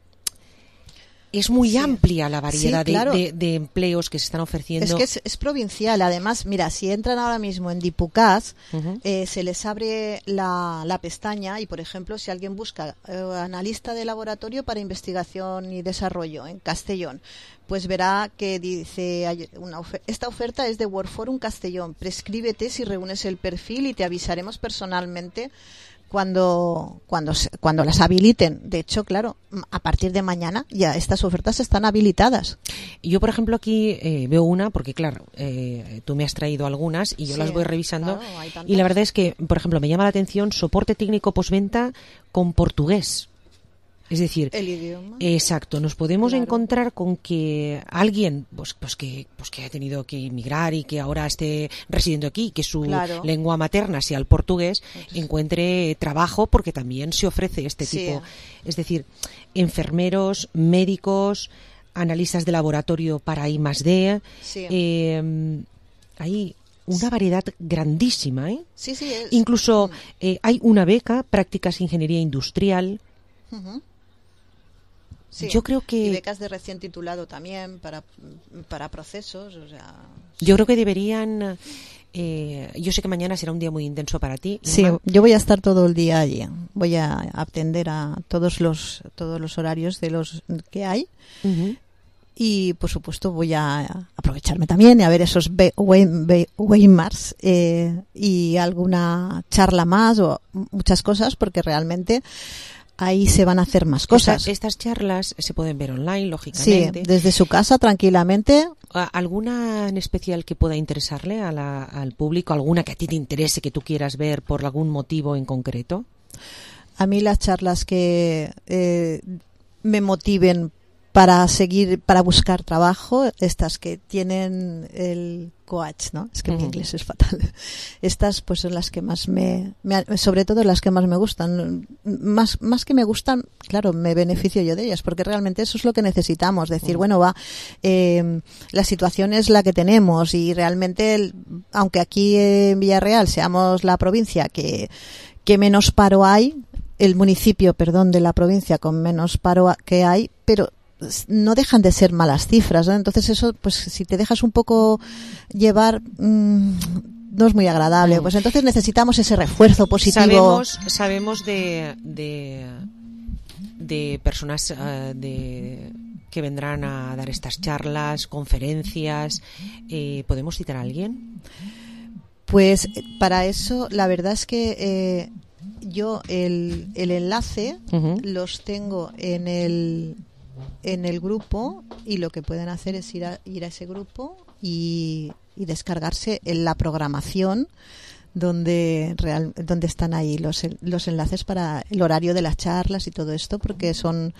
[SPEAKER 5] es muy
[SPEAKER 17] Sí.
[SPEAKER 5] amplia la variedad
[SPEAKER 17] Sí,
[SPEAKER 5] de-
[SPEAKER 17] claro.
[SPEAKER 5] de, de empleos que se están ofreciendo.
[SPEAKER 17] Es que es, es provincial. Además, mira, si entran ahora mismo en Dipucas,
[SPEAKER 5] Ujú.
[SPEAKER 17] eh, se les abre la, la pestaña y, por ejemplo, si alguien busca eh, analista de laboratorio para investigación y desarrollo en Castellón, pues verá que dice, hay una ofe- esta oferta es de World Forum Castellón. Prescríbete si reúnes el perfil y te avisaremos personalmente cuando cuando se- cuando las habiliten. De hecho, claro, m- a partir de mañana ya estas ofertas están habilitadas.
[SPEAKER 5] Yo, por ejemplo, aquí eh, veo una, porque claro, eh, tú me has traído algunas y yo
[SPEAKER 17] Sí,
[SPEAKER 5] las voy revisando.
[SPEAKER 17] claro, hay tantas.
[SPEAKER 5] Y la verdad es que, por ejemplo, me llama la atención soporte técnico postventa con portugués. Es decir,
[SPEAKER 17] El idioma.
[SPEAKER 5] exacto, nos podemos
[SPEAKER 17] Claro.
[SPEAKER 5] encontrar con que alguien pues, pues que pues que ha tenido que emigrar y que ahora esté residiendo aquí, que su
[SPEAKER 17] Claro.
[SPEAKER 5] lengua materna sea el portugués, encuentre trabajo, porque también se ofrece este
[SPEAKER 17] Sí.
[SPEAKER 5] tipo. Es decir, enfermeros, médicos, analistas de laboratorio para I más D.
[SPEAKER 17] Sí.
[SPEAKER 5] eh, hay una variedad grandísima, ¿eh?
[SPEAKER 17] Sí, sí, es-
[SPEAKER 5] Incluso eh, hay una beca, prácticas ingeniería industrial.
[SPEAKER 17] Ujú. Sí.
[SPEAKER 5] Yo creo que-
[SPEAKER 17] Y becas de recién titulado también para, para procesos, o sea...
[SPEAKER 5] Yo creo que deberían. Eh, yo sé que mañana será un día muy intenso para ti.
[SPEAKER 17] Sí,
[SPEAKER 5] Inma.
[SPEAKER 17] yo voy a estar todo el día allí. Voy a atender a todos los todos los horarios de los que hay.
[SPEAKER 5] Ujú.
[SPEAKER 17] y por supuesto voy a aprovecharme también y a ver esos webinars eh, y alguna charla más o muchas cosas, porque realmente ahí se van a hacer más cosas.
[SPEAKER 5] Estas, estas charlas se pueden ver online, lógicamente.
[SPEAKER 17] Sí, desde su casa, tranquilamente.
[SPEAKER 5] ¿Alguna en especial que pueda interesarle a la, al público? ¿Alguna que a ti te interese, que tú quieras ver por algún motivo en concreto?
[SPEAKER 17] A mí las charlas que eh, me motiven para seguir, para buscar trabajo, estas que tienen el coach, ¿no? Es que uh-huh. mi inglés es fatal. Estas pues son las que más me, me, sobre todo las que más me gustan. Más, más que me gustan, claro, me beneficio yo de ellas, porque realmente eso es lo que necesitamos. Decir, uh-huh. bueno, va, eh, la situación es la que tenemos y realmente, el, aunque aquí en Villarreal seamos la provincia que, que menos paro hay, el municipio, perdón, de la provincia con menos paro que hay, pero no dejan de ser malas cifras, ¿no? Entonces eso, pues si te dejas un poco llevar, mmm, no es muy agradable. Pues entonces necesitamos ese refuerzo positivo.
[SPEAKER 5] Sabemos, sabemos de, de, de personas uh, de que vendrán a dar estas charlas, conferencias. Eh, ¿Podemos citar a alguien?
[SPEAKER 17] Pues para eso, la verdad es que eh, yo el, el enlace uh-huh. los tengo en el en el grupo, y lo que pueden hacer es ir a, ir a ese grupo y, y descargarse en la programación donde real, donde están ahí los, los enlaces para el horario de las charlas y todo esto, porque son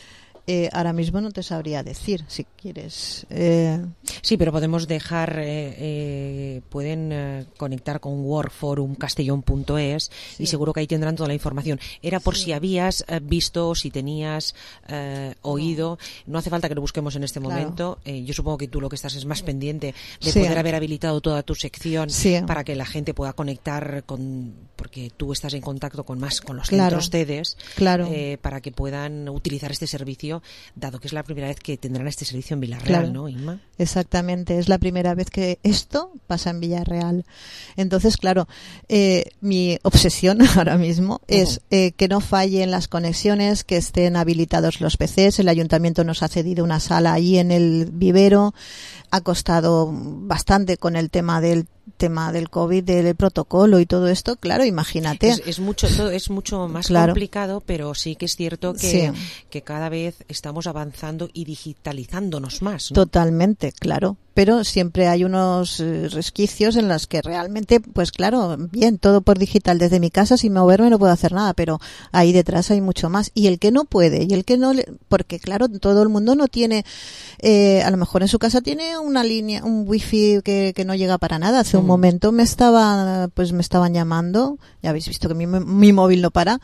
[SPEAKER 17] Eh, ahora mismo no te sabría decir, si quieres. Eh...
[SPEAKER 5] Sí, pero podemos dejar, eh, eh, pueden eh, conectar con workforum castellón punto es sí. y seguro que ahí tendrán toda la información. Era por sí. si habías eh, visto, si tenías eh, oído. No. no hace falta que lo busquemos en este momento. Claro. Eh, yo supongo que tú lo que estás es más pendiente de sí. poder haber habilitado toda tu sección sí. para que la gente pueda conectar con, porque tú estás en contacto con más con los
[SPEAKER 17] claro.
[SPEAKER 5] centros CEDES,
[SPEAKER 17] claro.
[SPEAKER 5] eh, para que puedan utilizar este servicio, dado que es la primera vez que tendrán este servicio en Villarreal,
[SPEAKER 17] claro.
[SPEAKER 5] ¿no, Inma?
[SPEAKER 17] Exactamente, es la primera vez que esto pasa en Villarreal. Entonces, claro, eh, mi obsesión ahora mismo uh-huh. es eh, que no fallen las conexiones, que estén habilitados los P Cs. El ayuntamiento nos ha cedido una sala ahí en el vivero. Ha costado bastante con el tema del tema del COVID, del protocolo y todo esto, claro, imagínate.
[SPEAKER 5] Es, es mucho todo, es mucho más claro. complicado, pero sí que es cierto que,
[SPEAKER 17] sí.
[SPEAKER 5] que cada vez estamos avanzando y digitalizándonos más, ¿no?
[SPEAKER 17] Totalmente, claro. Pero siempre hay unos eh, resquicios en los que realmente, pues claro, bien, todo por digital desde mi casa, sin moverme no puedo hacer nada, pero ahí detrás hay mucho más. Y el que no puede, y el que no, le, porque claro, todo el mundo no tiene, eh, a lo mejor en su casa tiene una línea, un wifi que, que no llega para nada. Hace mm. un momento me estaba, pues me estaban llamando, ya habéis visto que mi, mi móvil no para,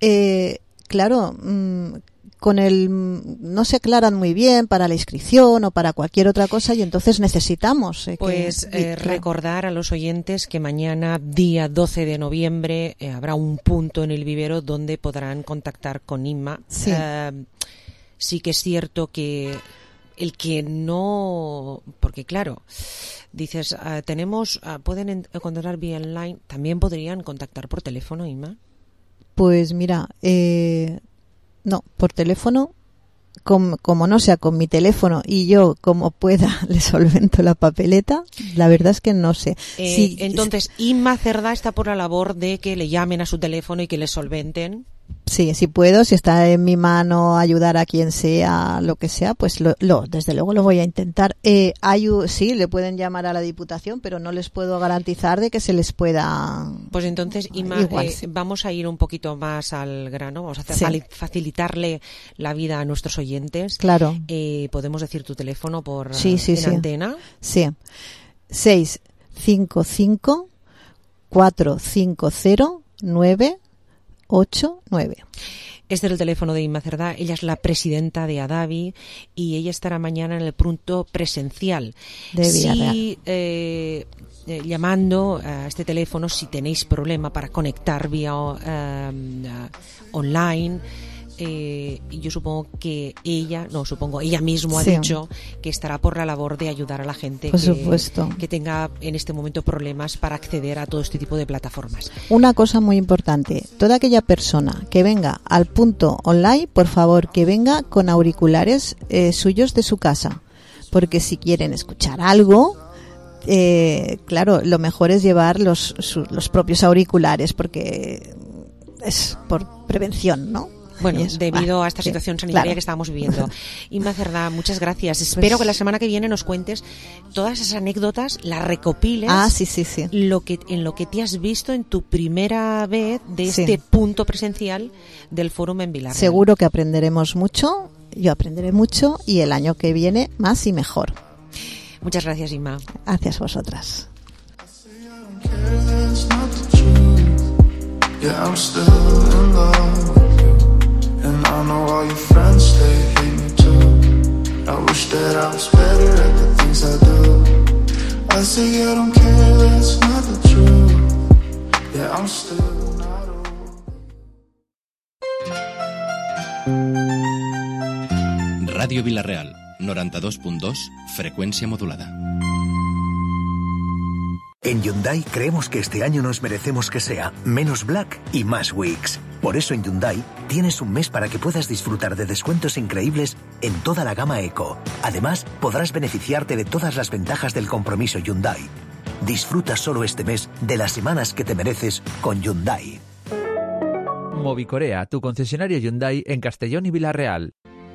[SPEAKER 17] eh, claro, mmm, con el no se aclaran muy bien para la inscripción o para cualquier otra cosa, y entonces necesitamos eh,
[SPEAKER 5] pues
[SPEAKER 17] que,
[SPEAKER 5] eh, claro. recordar a los oyentes que mañana, día doce de noviembre, eh, habrá un punto en el vivero donde podrán contactar con Inma.
[SPEAKER 17] Sí,
[SPEAKER 5] uh, sí que es cierto que el que no, porque claro, dices, uh, tenemos, uh, pueden encontrar vía online, también podrían contactar por teléfono, Inma.
[SPEAKER 17] Pues mira, eh, no, por teléfono, com, como no sea con mi teléfono y yo como pueda le solvento la papeleta, la verdad es que no sé.
[SPEAKER 5] Eh,
[SPEAKER 17] sí,
[SPEAKER 5] entonces, Inma Cerdá está por la labor de que le llamen a su teléfono y que le solventen.
[SPEAKER 17] Sí, si puedo, si está en mi mano ayudar a quien sea, lo que sea, pues lo, lo desde luego lo voy a intentar. Eh, hay, sí, le pueden llamar a la Diputación, pero no les puedo garantizar de que se les pueda.
[SPEAKER 5] Pues entonces, Inma, Igual, eh, sí. vamos a ir un poquito más al grano, vamos a hacer, sí. facilitarle la vida a nuestros oyentes.
[SPEAKER 17] Claro.
[SPEAKER 5] Eh, ¿Podemos decir tu teléfono por
[SPEAKER 17] sí, sí,
[SPEAKER 5] en
[SPEAKER 17] sí.
[SPEAKER 5] antena?
[SPEAKER 17] Sí. seis cinco cinco cuatro cinco cero nueve ocho nueve.
[SPEAKER 5] Este es el teléfono de Inma Cerdá. Ella es la presidenta de Adavi y ella estará mañana en el punto presencial.
[SPEAKER 17] De Villarreal.
[SPEAKER 5] Si, eh, eh, llamando a este teléfono, si tenéis problema para conectar vía eh, uh, online, eh, yo supongo que ella, no supongo, ella misma ha
[SPEAKER 17] Sí.
[SPEAKER 5] dicho que estará por la labor de ayudar a la gente
[SPEAKER 17] Por
[SPEAKER 5] que,
[SPEAKER 17] supuesto.
[SPEAKER 5] que tenga en este momento problemas para acceder a todo este tipo de plataformas.
[SPEAKER 17] Una cosa muy importante, toda aquella persona que venga al punto online, por favor, que venga con auriculares eh, suyos de su casa, porque si quieren escuchar algo, eh, claro, lo mejor es llevar los, su- los propios auriculares, porque es por prevención, ¿no?
[SPEAKER 5] Bueno,
[SPEAKER 17] Y eso,
[SPEAKER 5] debido
[SPEAKER 17] ah,
[SPEAKER 5] a esta
[SPEAKER 17] sí,
[SPEAKER 5] situación sanitaria
[SPEAKER 17] claro.
[SPEAKER 5] que estamos viviendo. Inma Cerdá, muchas gracias. Espero
[SPEAKER 17] Pues-
[SPEAKER 5] que la semana que viene nos cuentes todas esas anécdotas, las recopiles.
[SPEAKER 17] Ah, sí, sí, sí.
[SPEAKER 5] Lo que, en lo que te has visto en tu primera vez de
[SPEAKER 17] Sí.
[SPEAKER 5] este punto presencial del fórum en Vilarreal.
[SPEAKER 17] Seguro que aprenderemos mucho, yo aprenderé mucho y el año que viene más y mejor.
[SPEAKER 5] Muchas gracias, Inma.
[SPEAKER 17] Gracias vosotras.
[SPEAKER 16] That's not the truth. Yeah, I'm still in love with you, and I know all your friends they hate me too. I wish that I was better at the things I do. I say I don't care, that's not the truth. Yeah, I'm still not over.
[SPEAKER 2] Radio Vilarreal, noranta-dos punt dos, frecuencia modulada.
[SPEAKER 18] En Hyundai creemos que este año nos merecemos que sea menos Black y más Weeks. Por eso en Hyundai tienes un mes para que puedas disfrutar de descuentos increíbles en toda la gama Eco. Además, podrás beneficiarte de todas las ventajas del compromiso Hyundai. Disfruta solo este mes de las semanas que te mereces con Hyundai.
[SPEAKER 19] Movicorea, tu concesionario Hyundai en Castellón i Vila-real.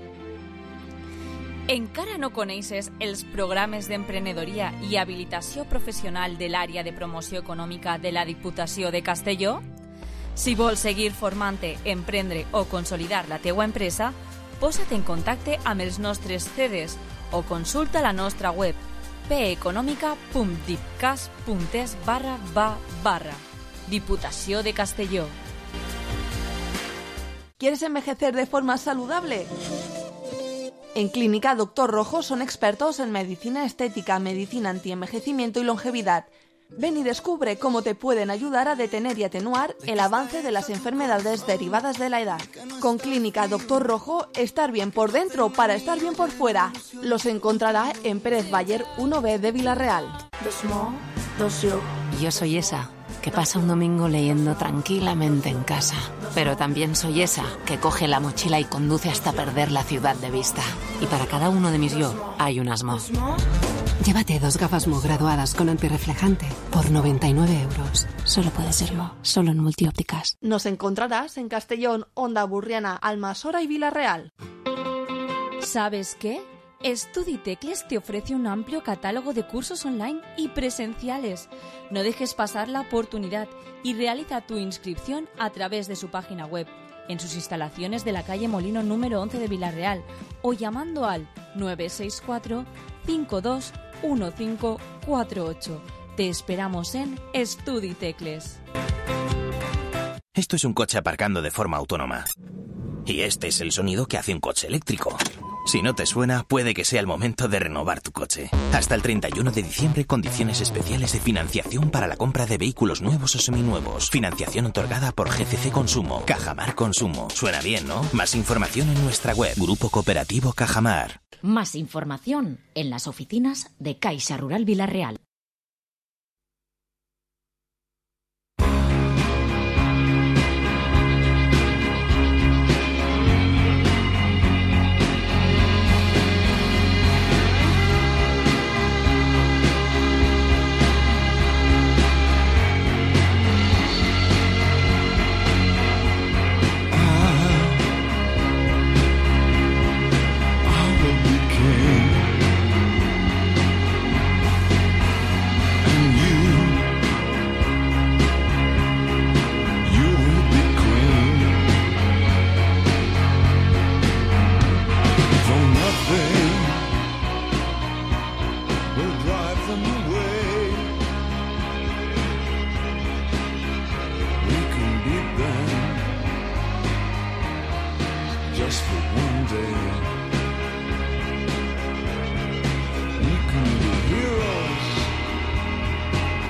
[SPEAKER 6] Encara no coneixes els programes d'emprenedoria i habilitació professional de l'àrea de promoció econòmica de la Diputació de Castelló? Si vols seguir formant-te, emprendre o consolidar la teua empresa, posa't en contacte amb els nostres C Ds o consulta la nostra web peeconòmica punt dipcas punt es barra va barra Diputació de Castelló.
[SPEAKER 9] ¿Quieres envejecer de forma saludable? En Clínica Doctor Rojo son expertos en medicina estética, medicina antienvejecimiento y longevidad. Ven y descubre cómo te pueden ayudar a detener y atenuar el avance de las enfermedades derivadas de la edad. Con Clínica Doctor Rojo, estar bien por dentro para estar bien por fuera. Los encontrará en Pérez Bayer uno B de Vilarreal.
[SPEAKER 20] Yo soy esa que pasa un domingo leyendo tranquilamente en casa. Pero también soy esa que coge la mochila y conduce hasta perder la ciudad de vista. Y para cada uno de mis yo hay un asmo.
[SPEAKER 21] Llévate dos gafas Mo graduadas con antirreflejante por noventa y nueve euros.
[SPEAKER 20] Solo puede ser Mo, solo en Multiópticas.
[SPEAKER 9] Nos encontrarás en Castellón, Onda Burriana, Almasora y Vilarreal.
[SPEAKER 6] ¿Sabes qué? StudiTecles te ofrece un amplio catálogo de cursos online y presenciales. No dejes pasar la oportunidad y realiza tu inscripción a través de su página web, en sus instalaciones de la calle Molino número once de Vilarreal o llamando al nueve seis cuatro, cinco dos uno cinco cuatro ocho. Te esperamos en StudiTecles.
[SPEAKER 22] Esto es un coche aparcando de forma autónoma. Y este es el sonido que hace un coche eléctrico. Si no te suena, puede que sea el momento de renovar tu coche. Hasta el treinta y uno de diciembre, condiciones especiales de financiación para la compra de vehículos nuevos o seminuevos. Financiación otorgada por G C C Consumo. Cajamar Consumo. Suena bien, ¿no? Más información en nuestra web. Grupo Cooperativo Cajamar.
[SPEAKER 23] Más información en las oficinas de Caixa Rural Vilarreal.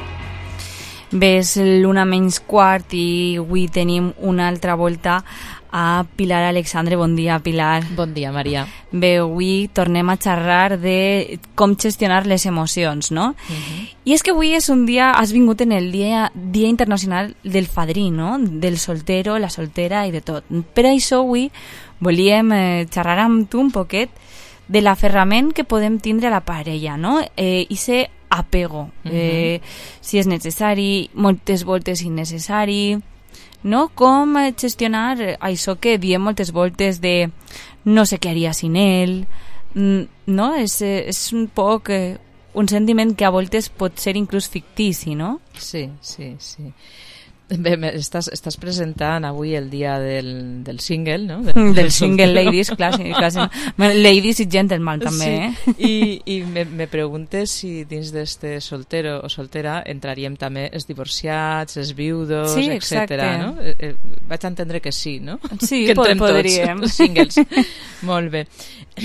[SPEAKER 6] Ves l'una menys quart i avui tenim una altra volta a Pilar Alexandre. Bon dia, Pilar.
[SPEAKER 3] Bon dia, Maria.
[SPEAKER 6] Bé, avui tornem a xerrar de com gestionar les emocions, no? Uh-huh. I és que avui és un dia, has vingut en el Dia, dia Internacional del Fadrí, no? Del soltero, la soltera i de tot. Per això avui volíem eh, xerrar amb tu un poquet de l'aferrament que podem tindre a la parella, no? Eh, I ser apego, uh-huh. eh, si és necessari, moltes voltes innecessari, no? Com gestionar això que diem moltes voltes de no sé què haria sin ell, no? És, és un poc eh, un sentiment que a voltes pot ser inclús fictici, no?
[SPEAKER 3] Sí, sí, sí. Bé, estàs, estàs presentant avui el dia del, del single, no?
[SPEAKER 6] Del, del single ladies, clar, sí, clar sí. Ladies i gentleman també, sí. eh?
[SPEAKER 3] I, i me, me preguntes si dins d'este soltero o soltera entraríem també els divorciats, els viudos,
[SPEAKER 6] sí,
[SPEAKER 3] etcètera, no? Eh, eh, vaig entendre que sí, no?
[SPEAKER 6] Sí,
[SPEAKER 3] que entrem
[SPEAKER 6] podríem.
[SPEAKER 3] Tots, els singles. Molt bé.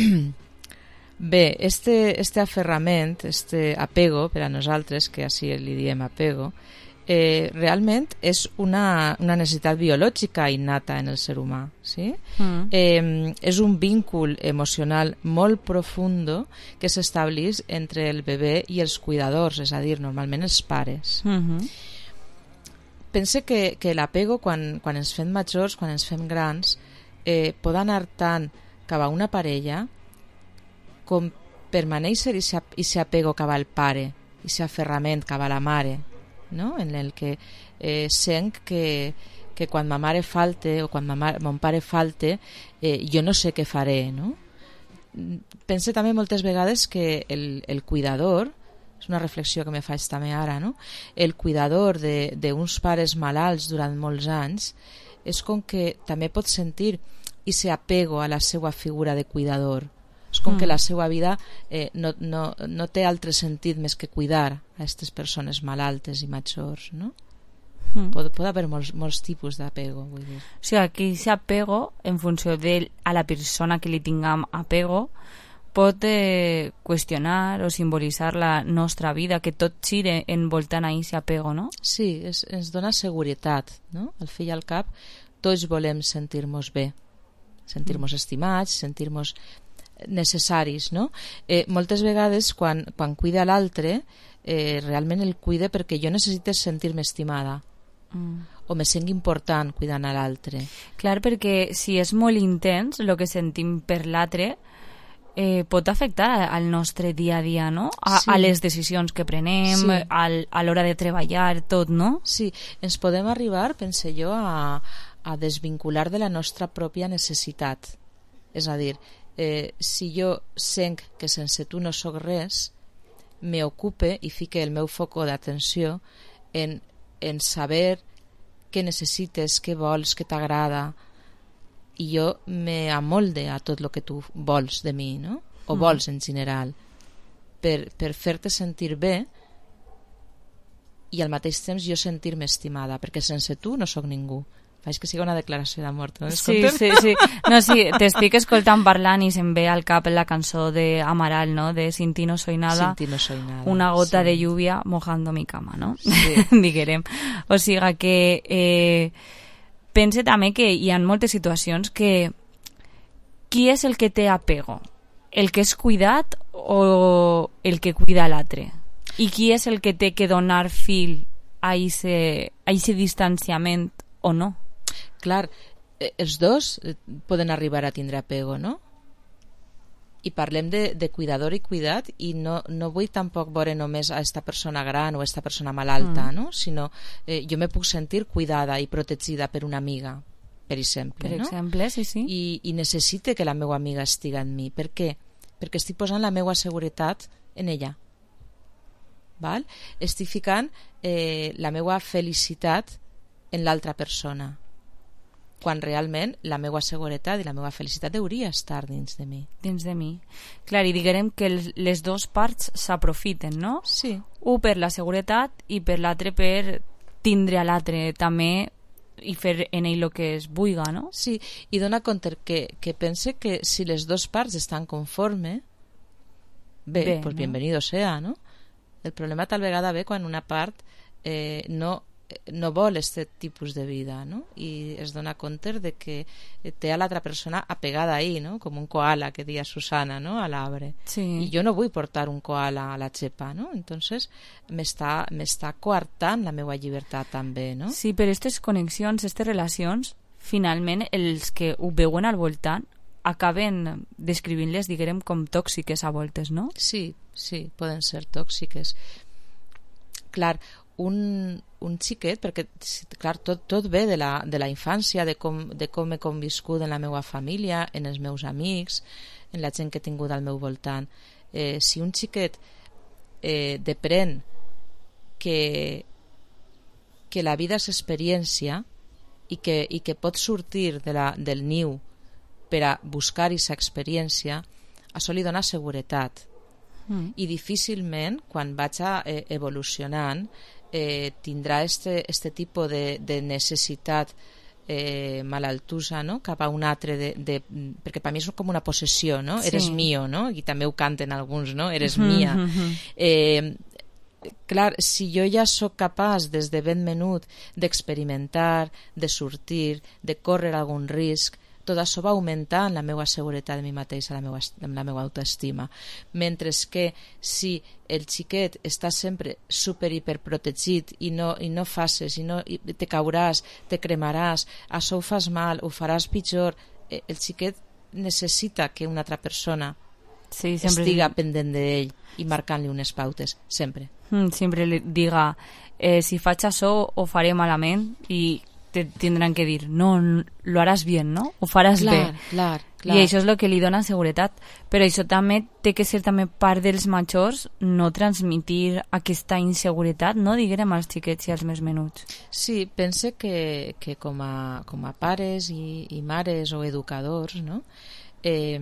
[SPEAKER 3] Bé, este, este aferrament, este apego, per a nosaltres, que així li diem apego, Eh, realment és una, una necessitat biològica innata en el ser humà, sí? Mm. Eh, és un vincul emocional molt profundo que s'estableix entre el bebè i els cuidadors, és a dir, normalment els pares. Mm-hmm. Pense que, que l'apego, quan, quan ens fem majors, quan ens fem grans, eh, pot anar tant cap a una parella com permanèixer i aquest apego cap al pare, i aquest aferrament cap a la mare, no? En el que eh, sent que, que quan ma mare falte o quan ma mare, mon pare falte eh, jo no sé què faré, no? Pense també moltes vegades que el, el cuidador, és una reflexió que me faig també ara, no? El cuidador d'uns pares malalts durant molts anys és com que també pot sentir ese apego a la seva figura de cuidador. És com mm. que la seva vida eh, no, no, no té altre sentit més que cuidar a aquestes persones malaltes i majors, no? Mm. Pot, pot haver molts, molts tipus d'apego, vull dir.
[SPEAKER 6] O sigui, aquí aquest apego, en funció de a la persona que li tinguem apego, pot eh, qüestionar o simbolitzar la nostra vida, que tot gire envoltant a aquest apego, no?
[SPEAKER 3] Sí, és, ens dona seguretat, no? Al fi i al cap, tots volem sentir-nos bé, sentir-nos mm. estimats, sentir-nos necessaris, no? Eh, moltes vegades quan, quan cuida l'altre eh, realment el cuida perquè jo necessito sentir-me estimada mm. o me sent important cuidant a l'altre.
[SPEAKER 6] Clar, perquè si és molt intens el que sentim per l'altre eh, pot afectar al nostre dia a dia, no? A, sí. a les decisions que prenem, sí. al, a l'hora de treballar, tot, no?
[SPEAKER 3] Sí, ens podem arribar, pense jo, a, a desvincular de la nostra pròpia necessitat. És a dir, Eh, si jo sent que sense tu no soc res, me ocupe i fique el meu foco d'atenció en, en saber què necessites, què vols, què t'agrada, i jo me amolde a tot el que tu vols de mi, no? O mm. vols en general, per, per fer-te sentir bé i al mateix temps jo sentir-me estimada, perquè sense tu no soc ningú. Faig que sigui una declaració d'amor, no?
[SPEAKER 6] Sí, sí, sí. No, sí, t'estic escoltant parlant i se'm ve al cap la cançó d'Amaral, no? De Sin ti no soy nada,
[SPEAKER 3] Sin ti no soy nada.
[SPEAKER 6] Una gota sí. de lluvia mojando mi cama, no? Sí. Diguerem. O sigui que eh, pense també que hi ha moltes situacions que qui és el que té apego? El que és cuidat o el que cuida l'altre? I qui és el que té que donar fil a aquest distanciament o no?
[SPEAKER 3] Clar, eh, els dos poden arribar a tindre apego, no? I parlem de, de cuidador i cuidat i no, no vull tampoc veure només a esta persona gran o a esta persona malalta, mm. no? Sinó eh, jo me puc sentir cuidada i protegida per una amiga, per exemple,
[SPEAKER 6] per
[SPEAKER 3] no?
[SPEAKER 6] exemple, sí, sí.
[SPEAKER 3] I, i necessite que la meva amiga estiga en mi. Per què? Perquè estic posant la meva seguretat en ella. Val? Estic ficant eh, la meva felicitat en l'altra persona, quan realment la meva seguretat i la meva felicitat hauria estar dins de mi.
[SPEAKER 6] Dins de mi. Clar, i diguem que les dues parts s'aprofiten, no?
[SPEAKER 3] Sí.
[SPEAKER 6] Un per la seguretat i per l'altre per tindre a l'altre també i fer en ell el que es vulga, no?
[SPEAKER 3] Sí, i dona compte que, que pense que si les dues parts estan conforme, bé, bé pues no? Bienvenido sea, no? El problema tal vegada ve quan una part eh, no no vol aquest tipus de vida, no? I es dona compte de que té a l'altra persona apegada ahí, no? Com un koala, que dia Susana, no? A l'arbre.
[SPEAKER 6] Sí.
[SPEAKER 3] I jo no vull portar un koala a la xepa, no? Entonces m'està m'està coartant la meva llibertat també, no?
[SPEAKER 6] Sí, però aquestes connexions, aquestes relacions, finalment els que ho veuen al voltant acaben descrivint-les, diguem, com tòxiques a voltes, no?
[SPEAKER 3] Sí, sí, poden ser tòxiques. Clar, un, un xiquet, perquè clar, tot, tot ve de la, de la infància, de com, de com he conviscut en la meva família, en els meus amics, en la gent que he tingut al meu voltant. Eh, si un xiquet eh, deprèn que, que la vida és experiència i que, i que pot sortir de la, del niu per a buscar aquesta experiència, això li dona seguretat. Mm. I difícilment, quan vaig eh, evolucionant, eh, tindrà este, este tipus de, de necessitat eh, malaltusa, no? Cap a un altre, de, de, perquè per mi és com una possessió, no? Sí. Eres mío, no? I també ho canten alguns, no? Eres mia. Mm-hmm. Eh, clar, si jo ja sóc capaç des de ben menut d'experimentar, de sortir, de córrer algun risc, tot això va augmentar en la meva seguretat de mi mateixa, la meva, la meva autoestima. Mentre que si el xiquet està sempre super hiperprotegit i no, i no faces, i no, i te cauràs, te cremaràs, això ho fas mal, ho faràs pitjor, el xiquet necessita que una altra persona sí, estiga pendent d'ell i marcant-li unes pautes, sempre.
[SPEAKER 6] Mm, sempre li diga, eh, si faig això ho faré malament i te tindran que dir, no, lo haràs bien, no? Ho faràs
[SPEAKER 3] clar,
[SPEAKER 6] bé.
[SPEAKER 3] Clar, clar.
[SPEAKER 6] I això és el que li dona seguretat. Però això també té que ser també part dels majors, no transmitir aquesta inseguretat, no? Diguem als xiquets i als més menuts.
[SPEAKER 3] Sí, pense que, que com, a, com a pares i, i mares o educadors, no? Eh,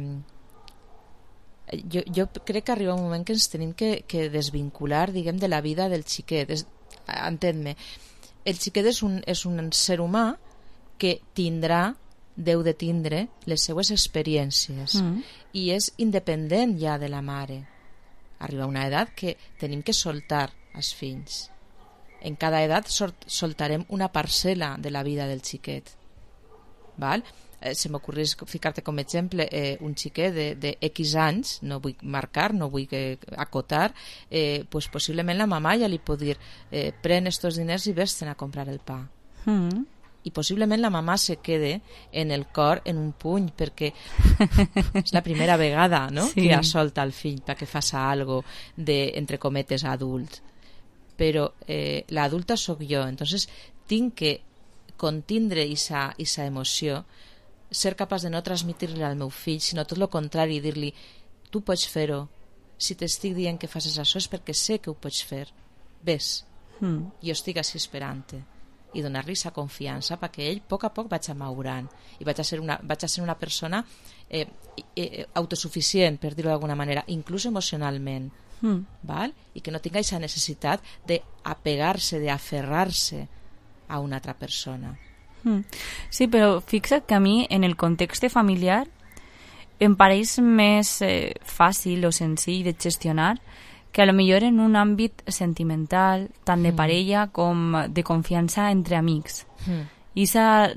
[SPEAKER 3] jo, jo crec que arriba un moment que ens tenim que, que desvincular, diguem, de la vida del xiquet. És, entén-me, el xiquet és un, és un ser humà que tindrà, deu de tindre les seues experiències mm. i és independent ja de la mare. Arriba una edat que tenim que soltar els fills. En cada edat soltarem una parcel·la de la vida del xiquet. Val? Eh, se m'ocorreix ficar-te com a exemple eh, un xiquet de, de X anys, no vull marcar, no vull que, acotar, eh, pues possiblement la mamà ja li pot dir eh, pren estos diners i vés-te'n a comprar el pa. Mm. I possiblement la mamà se quede en el cor en un puny perquè és la primera vegada, no? Sí. Que ha solta el fill perquè faça algo de, entre cometes, adult. Però eh, l'adulta sóc jo, entonces tinc que contindre aquesta emoció, ser capaç de no transmitir-li al meu fill, sinó tot el contrari, dir-li, tu pots fer-ho, si t'estic dient que facis això és perquè sé que ho pots fer, ves, mm. jo estic així esperant-te, i donar-li aquesta confiança perquè ell a poc a poc vaig amaurant i vaig a ser una, vaig a ser una persona eh, eh, autosuficient, per dir-ho d'alguna manera, inclús emocionalment, mm. val? I que no tinga aquesta necessitat d'apegar-se, d'aferrar-se a una altra persona.
[SPEAKER 6] Sí, però fixa't que a mi en el context familiar em pareix més eh, fàcil o senzill de gestionar que a lo millor en un àmbit sentimental, tant de mm. parella com de confiança entre amics. Mm. I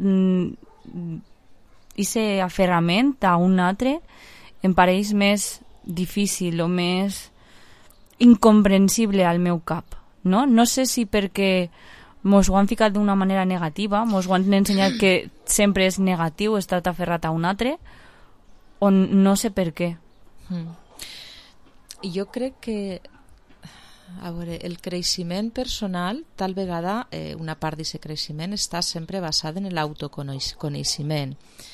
[SPEAKER 6] aquest aferrament a un altre em pareix més difícil o més incomprensible al meu cap. No, no sé si perquè mos ho han ficat d'una manera negativa, mos ho han ensenyat que sempre és negatiu estar aferrat a un altre, o no sé per què.
[SPEAKER 3] Mm. Jo crec que a veure, el creixement personal, tal vegada eh, una part d'aquest creixement està sempre basat en l'autoconeixement.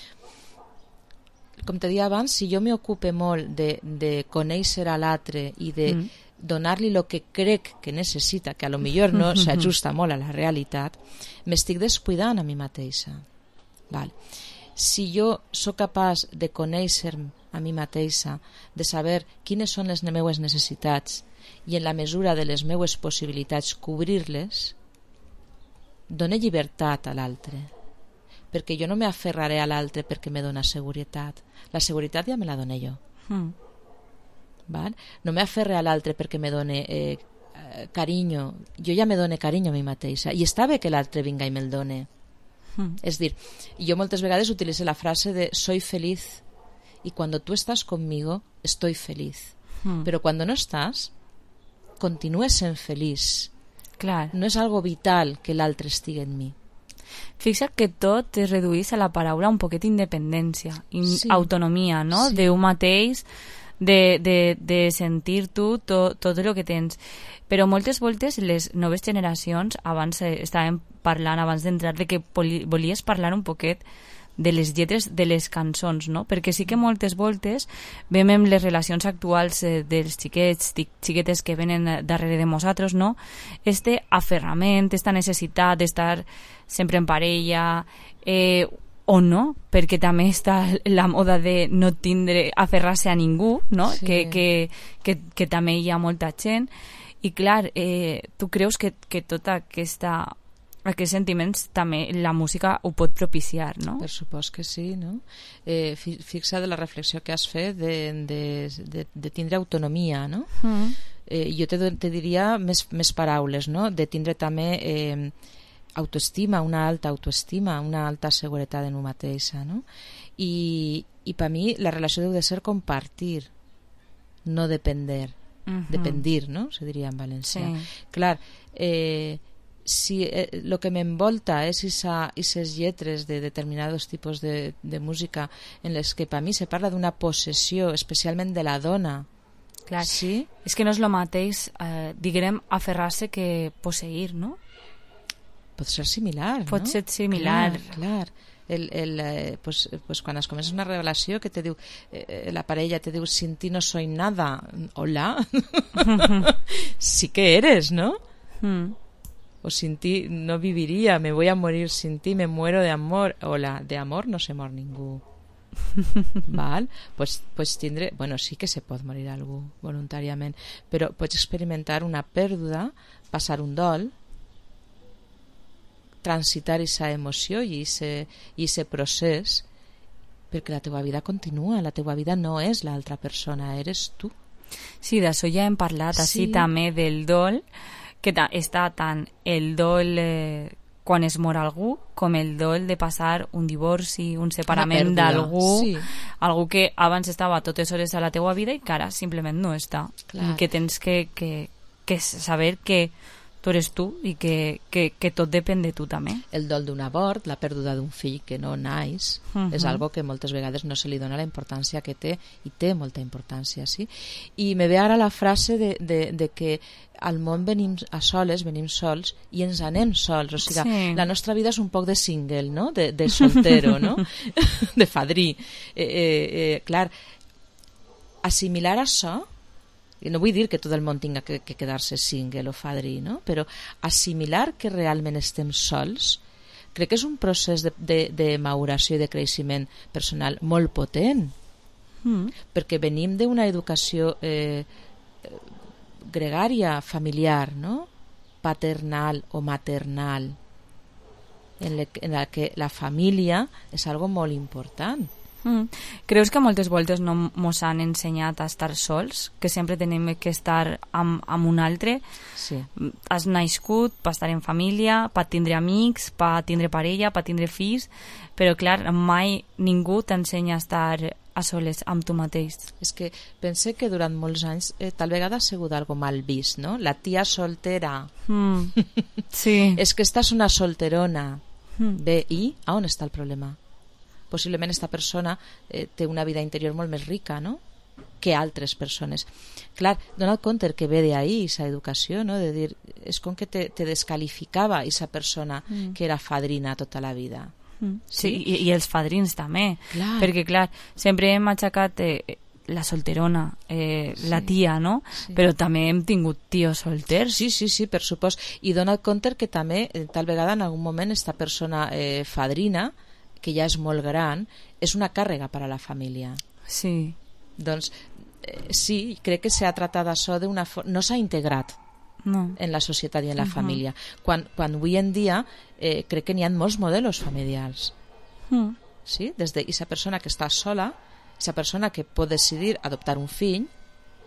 [SPEAKER 3] Com te deia abans, si jo m'ocupe molt de, de conèixer a l'altre i de mm. donar-li el que crec que necessita, que a lo millor no s'ajusta molt a la realitat, m'estic descuidant a mi mateixa. Val. Si jo sóc capaç de conèixer-me a mi mateixa, de saber quines són les meues necessitats i en la mesura de les meues possibilitats cobrir-les, dono llibertat a l'altre, perquè jo no m'aferraré a l'altre perquè me dona seguretat. La seguretat ja me la dono jo. Mm. Val? No m'aferre a l'altre perquè me doni eh, eh, carinyo, jo ja me done carinyo a mi mateixa, i està bé que l'altre vinga i me'l done. Mm. És dir, jo moltes vegades utilitzo la frase de soy feliz y cuando tú estás conmigo estoy feliz. Mm. Pero cuando no estás, continúes sent feliç.
[SPEAKER 6] Clar.
[SPEAKER 3] No és algo vital que l'altre estigui en mi.
[SPEAKER 6] Fixa't que tot es reduís a la paraula un poquet independència, in,
[SPEAKER 3] sí.
[SPEAKER 6] autonomia, no? Sí. D'un mateix, de, de, de sentir tu to, tot el que tens. Però moltes voltes les noves generacions, abans eh, estàvem parlant, abans d'entrar, de que poli, volies parlar un poquet de les lletres de les cançons, no? Perquè sí que moltes voltes veiem en les relacions actuals eh, dels xiquets, xiquetes que venen darrere de nosaltres, no? Este aferrament, esta necessitat d'estar sempre en parella, eh, o no, perquè també està la moda de no tindre, aferrar-se a ningú, no? Sí. Que, que, que, que també hi ha molta gent. I clar, eh, tu creus que, que tota aquesta aquests sentiments també la música ho pot propiciar, no?
[SPEAKER 3] Per supost que sí, no? Eh, fixa de la reflexió que has fet de, de, de, de tindre autonomia, no? Mm. Eh, jo te, te diria més, més paraules, no? De tindre també eh, autoestima, una alta autoestima, una alta seguretat en una mateixa, no? I, i per mi la relació deu de ser compartir, no depender. Uh-huh. Dependir, no? Se diria en valencià. Sí. Clar, eh, si eh, lo que m'envolta és esa, esas lletres de determinados tipos de, de música en les que per mi se parla d'una possessió, especialment de la dona.
[SPEAKER 6] Clar,
[SPEAKER 3] sí?
[SPEAKER 6] És que no és el mateix, eh, diguem, aferrar-se que posseir, no?
[SPEAKER 3] Pot ser similar,
[SPEAKER 6] Pot
[SPEAKER 3] no?
[SPEAKER 6] ser similar.
[SPEAKER 3] Clar, clar. El, el, eh, pues, pues quan es comença una relació que te diu eh, la parella te diu sin ti no soy nada, hola. Sí que eres, ¿no? Mm. O sin ti no viviría, me voy a morir sin ti, me muero de amor. Hola, de amor no se mor ningú. Val? Pues, pues tindre, bueno, sí que se pot morir algú voluntàriament, però pots experimentar una pèrdua, passar un dol, transitar aquesta emoció i aquest procés, perquè la teva vida continua, la teva vida no és l'altra persona, eres tu.
[SPEAKER 6] Sí, d'això ja hem parlat, sí. Així també del dol, que ta, està tant el dol eh, quan es mor algú, com el dol de passar un divorci, un separament d'algú, sí. Algú que abans estava totes hores a la teua vida i que ara simplement no està. Clar. I que tens que, que, que saber que tu eres tu i que, que, que tot depèn de tu també.
[SPEAKER 3] El dol d'un abort, la pèrdua d'un fill que no naix, uh-huh. és algo que moltes vegades no se li dona la importància que té, i té molta importància, sí? I me ve ara la frase de, de, de que al món venim a soles, venim sols i ens anem sols, o sigui, sí. La nostra vida és un poc de single, no? De, de soltero, no? De fadrí. Eh, eh, eh, clar, assimilar això, no vull dir que tot el món tinga que, que quedar-se single o fadrí, no? Però assimilar que realment estem sols, crec que és un procés de, de, de maduració i de creixement personal molt potent, mm. perquè venim d'una educació eh, gregària, familiar, no? Paternal o maternal, en, le, en la que la família és algo molt important.
[SPEAKER 6] Mm. Creus que moltes voltes no mos han ensenyat a estar sols, que sempre tenim que estar amb, amb un altre?
[SPEAKER 3] Sí.
[SPEAKER 6] Has nascut per estar en família, per tindre amics, per tindre parella, per tindre fills, però clar, mai ningú t'ensenya a estar a soles amb tu mateix.
[SPEAKER 3] És que pense que durant molts anys eh, tal vegada ha sigut algo mal vist, no? La tia soltera.
[SPEAKER 6] Mm. Sí.
[SPEAKER 3] És que estàs una solterona. Mm. Bé, i a on està el problema? Possiblement esta persona eh, té una vida interior molt més rica, no?, que altres persones. Clar, dona compte que ve d'ahí aquesta educació, no?, de dir, és com que te, te descalificava aquesta persona mm. que era fadrina tota la vida.
[SPEAKER 6] Mm. Sí, sí i, i els fadrins també. Clar. Perquè, clar, sempre hem aixecat eh, la solterona, eh, sí. La tia, no? Sí. Però també hem tingut tios solters.
[SPEAKER 3] Sí, sí, sí, per supost. I dona compte que també, eh, tal vegada en algun moment, esta persona eh, fadrina, que ja és molt gran, és una càrrega per a la família.
[SPEAKER 6] Sí.
[SPEAKER 3] Doncs eh, sí, crec que s'ha tratat això d'una forma... No s'ha integrat no. en la societat i en la uh-huh. família. Quan, quan avui en dia eh, crec que n'hi ha molts modelos familiars. Uh-huh. Sí? Des d'aquesta persona que està sola, aquesta persona que pot decidir adoptar un fill,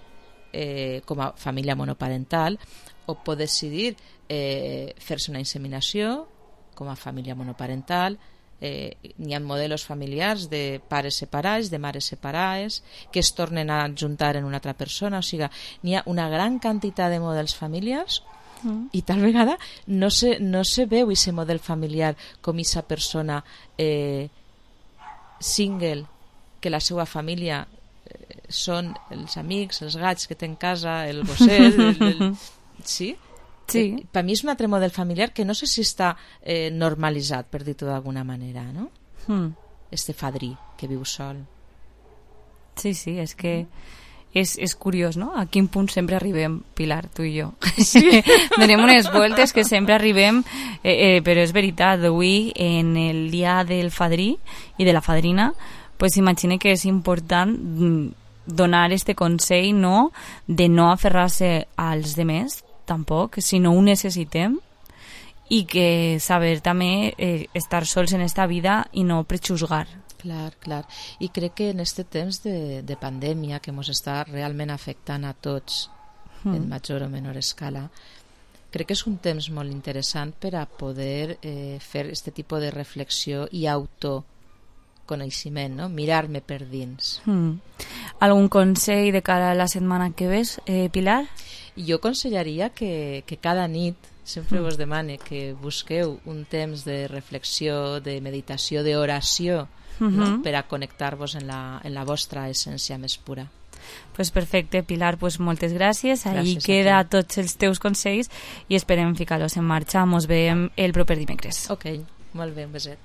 [SPEAKER 3] eh, com a família monoparental, o pot decidir eh, fer-se una inseminació com a família monoparental. Eh, n'hi ha modelos familiars de pares separats, de mares separades, que es tornen a juntar en una altra persona. O sigui, n'hi ha una gran quantitat de models familiars mm. i tal vegada no se, no se veu aquest model familiar com aquesta persona eh, single, que la seva família eh, són els amics, els gats que té en casa, el gosset, el, el... sí? Sí. Eh, per mi és un altre model familiar que no sé si està eh, normalitzat, per dir-ho d'alguna manera, no? Mm. Este fadrí que viu sol.
[SPEAKER 6] Sí, sí, és que és, és curiós, no? A quin punt sempre arribem, Pilar, tu i jo. Sí. Donem unes voltes que sempre arribem, eh, eh, però és veritat, avui, en el dia del fadrí i de la fadrina, pues imagine que és important donar este consell, no?, de no aferrar-se als demés, tampoc, si no ho necessitem, i que saber també eh, estar sols en esta vida i no prejuzgar.
[SPEAKER 3] Clar, clar. I crec que en este temps de, de pandèmia que ens està realment afectant a tots mm. en major o menor escala, crec que és un temps molt interessant per a poder eh, fer este tipus de reflexió i autoconeixement, no? Mirar-me per dins.
[SPEAKER 6] Mm. Algun consell de cara a la setmana que ves, eh, Pilar?
[SPEAKER 3] Jo aconsellaria que, que cada nit sempre mm. vos demane que busqueu un temps de reflexió, de meditació, d'oració, mm-hmm. no? Per a connectar-vos en la, en la vostra essència més pura.
[SPEAKER 6] Pues perfecte, Pilar, pues moltes gràcies. Ahí queda tots els teus consells i esperem ficar-los en marxa. Mos veiem el proper dimecres.
[SPEAKER 3] Ok, molt bé, un beset.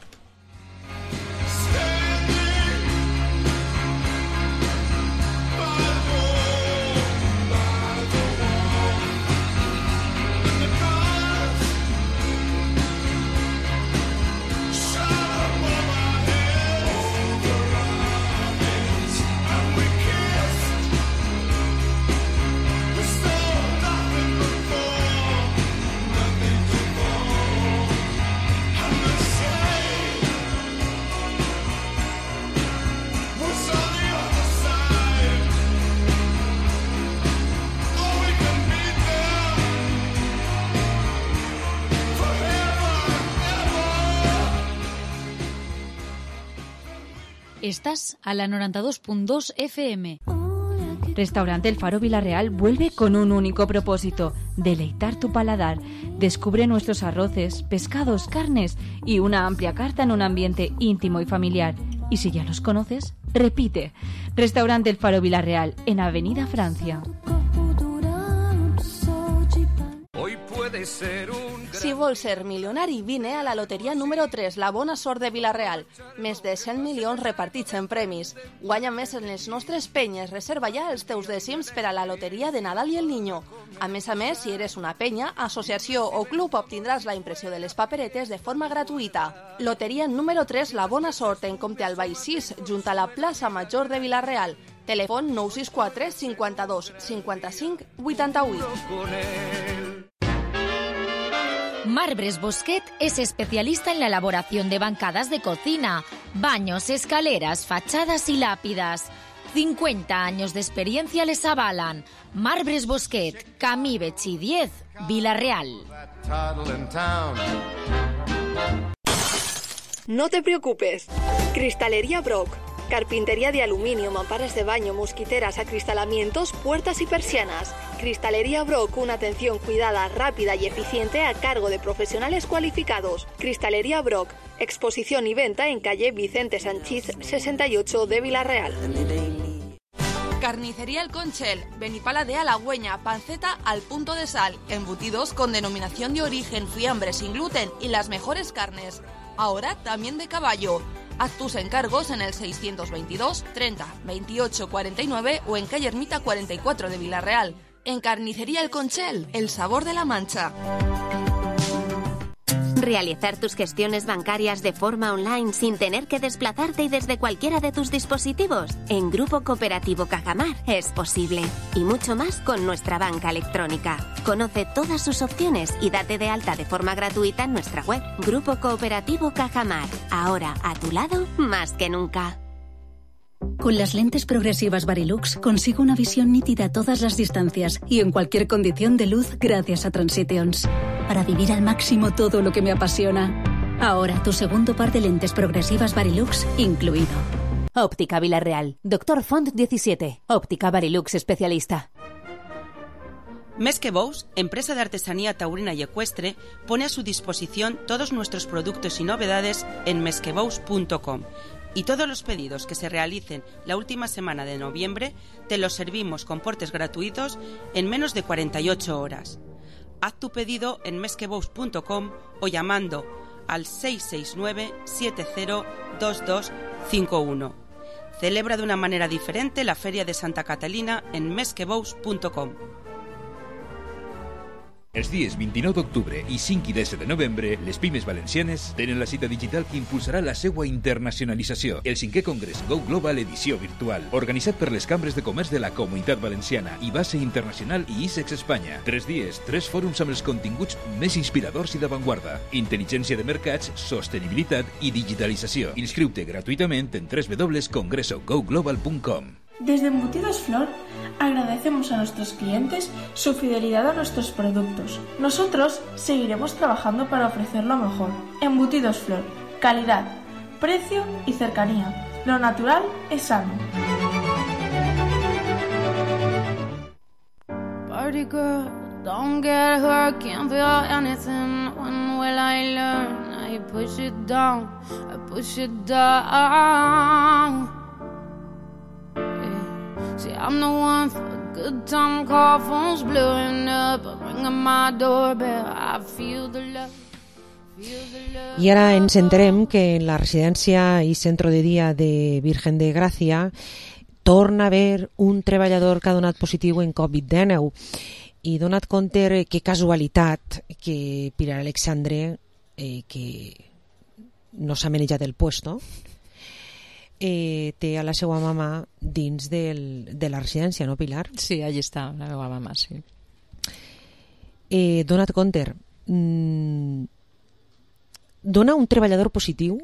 [SPEAKER 1] Estás a la noventa y dos punto dos F M.
[SPEAKER 11] Restaurante El Faro Villarreal vuelve con un único propósito: deleitar tu paladar. Descubre nuestros arroces, pescados, carnes y una amplia carta en un ambiente íntimo y familiar. Y si ya los conoces, repite. Restaurante El Faro Villarreal, en Avenida Francia.
[SPEAKER 4] Hoy puede ser un...
[SPEAKER 13] Si vols ser milionari, vine a la loteria número tres, la bona sort de Vila-real. Més de cent milions repartits en premis. Guanya més en les nostres penyes. Reserva ja els teus dècims per a la loteria de Nadal i el Niño. A més a més, si eres una penya, associació o club, obtindràs la impressió de les paperetes de forma gratuïta. Loteria número tres, la bona sort, en Comte Albay sis, junt a la plaça Major de Vila-real. Telèfon nou sis quatre cinquanta-dos cinquanta-cinc vuitanta-vuit.
[SPEAKER 23] Marbres Bosquet es especialista en la elaboración de bancadas de cocina, baños, escaleras, fachadas y lápidas. cincuenta años de experiencia les avalan. Marbres Bosquet, Camí Betxí diez, Vila-real.
[SPEAKER 8] No te preocupes. Cristalería Brock. Carpintería de aluminio, mamparas de baño, mosquiteras, acristalamientos, puertas y persianas. Cristalería Brock, una atención cuidada, rápida y eficiente a cargo de profesionales cualificados. Cristalería Brock, exposición y venta en calle Vicente Sanchís sesenta y ocho de Vila-real.
[SPEAKER 9] Carnicería El Conchel, Benipala de Halagüeña, panceta al punto de sal, embutidos con denominación de origen, fiambre sin gluten y las mejores carnes. Ahora también de caballo. Haz tus encargos en el seiscientos veintidós treinta veintiocho cuarenta y nueve o en calle Ermita cuarenta y cuatro de Vila-real. En Carnicería El Conchel, el sabor de la Mancha.
[SPEAKER 7] Realizar tus gestiones bancarias de forma online sin tener que desplazarte y desde cualquiera de tus dispositivos. En Grupo Cooperativo Cajamar es posible. Y mucho más con nuestra banca electrónica. Conoce todas sus opciones y date de alta de forma gratuita en nuestra web. Grupo Cooperativo Cajamar. Ahora a tu lado más que nunca.
[SPEAKER 10] Con las lentes progresivas Varilux consigo una visión nítida a todas las distancias y en cualquier condición de luz gracias a Transitions. Para vivir al máximo todo lo que me apasiona. Ahora tu segundo par de lentes progresivas Varilux incluido.
[SPEAKER 12] Óptica Vilarreal. Doctor Font diecisiete. Óptica Varilux especialista.
[SPEAKER 14] Mesquebous, empresa de artesanía taurina y ecuestre, pone a su disposición todos nuestros productos y novedades en mesquebous punto com. Y todos los pedidos que se realicen la última semana de noviembre te los servimos con portes gratuitos en menos de cuarenta y ocho horas. Haz tu pedido en mesquebous punto com o llamando al seis seis nueve siete cero dos dos cinco uno. Celebra de una manera diferente la Feria de Santa Catalina en mesquebous punto com.
[SPEAKER 24] Els dies vint-i-nou d'octubre i cinc i deu de novembre, les pimes valencianes tenen la cita digital que impulsarà la seva internacionalització. El cinquè Congrés Go Global edició virtual, organitzat per les cambres de comerç de la Comunitat Valenciana i Base Internacional i ISEX Espanya. Tres dies, tres fòrums amb els continguts més inspiradors i d'avantguarda. Intel·ligència de mercats, sostenibilitat i digitalització. Inscriu-te gratuïtament en w w w punt congreso go global punt com.
[SPEAKER 25] Desde Embutidos Flor agradecemos a nuestros clientes su fidelidad a nuestros productos. Nosotros seguiremos trabajando para ofrecer lo mejor. Embutidos Flor, calidad, precio y cercanía. Lo natural es sano.
[SPEAKER 26] Party girl, don't get hurt, can't feel anything. When will I learn? I push it down, I push it down. See, I'm the one for a good time call, phone's blowing up, ringing my doorbell, I feel the love.
[SPEAKER 5] I ara ens enterem que en la residència i centre de dia de Virgen de Gràcia torna a haver un treballador que ha donat positiu en covid dinou i donat compte que casualitat que Pilar Alexandre, eh, que no s'ha manejat el puesto, Eh, té a la seva mama dins del, de la residència, no, Pilar?
[SPEAKER 3] Sí, allí està, la meva mama, sí.
[SPEAKER 5] Eh, dona't compte, mm, dona un treballador positiu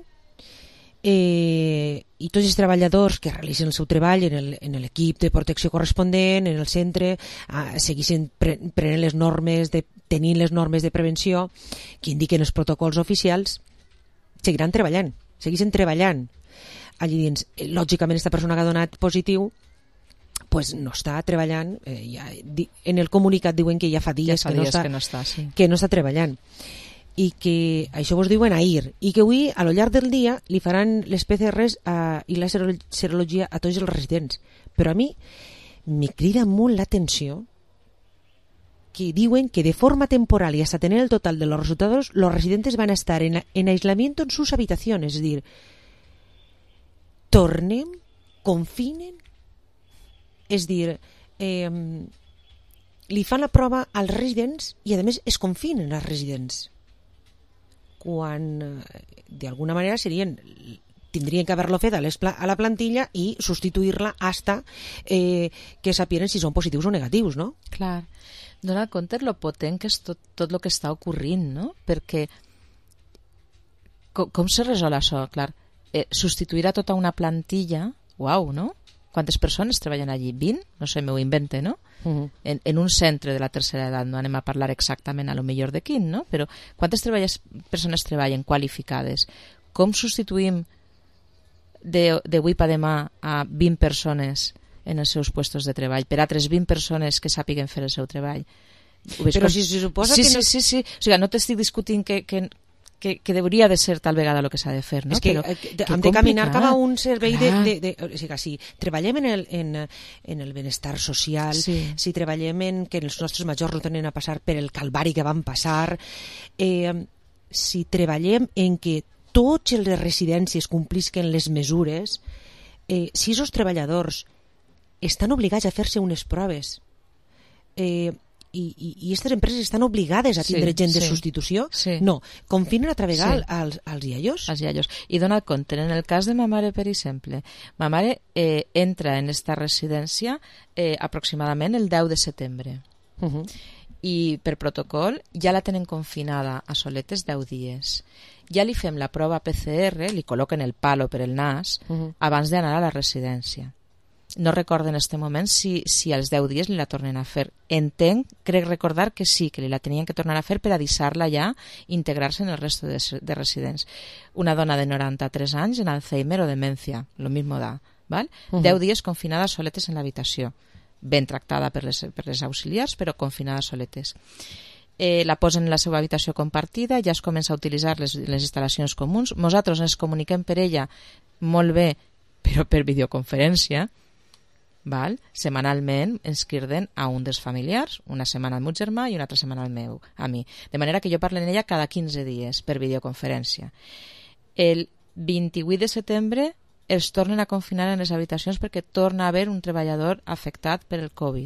[SPEAKER 5] eh, i tots els treballadors que realitzen el seu treball en l'equip de protecció corresponent, en el centre, eh, segueixen pre prenent les normes, de, tenint les normes de prevenció que indiquen els protocols oficials, seguiran treballant, segueixen treballant allí dins. Lògicament, aquesta persona que ha donat positiu pues no està treballant, eh, ja, en el comunicat diuen que ja fa dies,
[SPEAKER 3] ja fa
[SPEAKER 5] que,
[SPEAKER 3] dies
[SPEAKER 5] no està,
[SPEAKER 3] que, no està, sí.
[SPEAKER 5] que no està treballant i que això vos diuen ahir i que avui a lo llarg del dia li faran les P C Rs a, i la serologia a tots els residents, però a mi me crida molt l'atenció que diuen que de forma temporal y hasta tener el total de los resultados los residentes van a estar en, en aislamiento en sus habitaciones, es dir, tornem, confinen, és dir, eh, li fan la prova als residents i a més es confinen als residents quan d'alguna manera serien tindrien que haver-lo fet a, les, a la plantilla i substituir-la hasta eh, que sapien si són positius o negatius, no?
[SPEAKER 3] Clar, dona compte lo potent que és tot, tot el que està ocorrint, no? Perquè com, com se resol això? Clar, Eh, substituir a tota una plantilla, uau, no? Quantes persones treballen allí? vint? No sé, m'ho invente, no? Uh-huh. en, en un centre de la tercera edat, no anem a parlar exactament a lo millor de quin, no? Però quantes persones treballen qualificades? Com substituïm d'avui per demà a vint persones en els seus puestos de treball per altres vint persones que sàpiguen fer el seu treball?
[SPEAKER 5] Però com... si se suposa
[SPEAKER 3] sí,
[SPEAKER 5] que...
[SPEAKER 3] Sí,
[SPEAKER 5] no...
[SPEAKER 3] sí, sí. O sigui, no t'estic discutint que... que Que, que hauria de ser tal vegada el que s'ha de fer, no?
[SPEAKER 5] És que,
[SPEAKER 3] Però,
[SPEAKER 5] que,
[SPEAKER 3] que
[SPEAKER 5] hem de caminar
[SPEAKER 3] complicat.
[SPEAKER 5] cap a un servei de, de, de, o sigui, si treballem en el, en, en el benestar social,
[SPEAKER 3] sí.
[SPEAKER 5] si treballem en que els nostres majors no tenen a passar per el calvari que van passar, eh, si treballem en que tots les residències complisquen les mesures, eh, si aquests treballadors estan obligats a fer-se unes proves, eh, i, i, i aquestes empreses estan obligades a tindre sí, gent de
[SPEAKER 3] sí,
[SPEAKER 5] substitució,
[SPEAKER 3] sí.
[SPEAKER 5] no, confinen a través
[SPEAKER 3] sí.
[SPEAKER 5] als, als iaios.
[SPEAKER 3] Als iaios. I dona compte, en el cas de ma mare, per exemple, ma mare eh, entra en esta residència eh, aproximadament el deu de setembre.
[SPEAKER 5] Uh-huh.
[SPEAKER 3] i per protocol ja la tenen confinada a soletes deu dies. Ja li fem la prova P C R, li col·loquen el palo per el nas uh-huh. abans d'anar a la residència. No recordo en aquest moment si, si als deu dies li la tornen a fer. Entenc, crec recordar que sí, que li la tenien que tornar a fer per a deixar-la ja integrar-se en el resto de, de residents. Una dona de noranta-tres anys en Alzheimer o demència, lo mismo da. Val? Uh-huh. deu dies confinada a soletes en l'habitació. Ben tractada per les, per les auxiliars, però confinada a soletes. Eh, la posen en la seva habitació compartida, ja es comença a utilitzar les, les instal·lacions comuns. Nosaltres ens comuniquem per ella molt bé, però per videoconferència. Val? Setmanalment ens criden a un dels familiars, una setmana al meu germà i una altra setmana al meu, a mi. De manera que jo parlo amb ella cada quinze dies per videoconferència. El vint-i-vuit de setembre els tornen a confinar en les habitacions perquè torna a haver un treballador afectat per el Covid.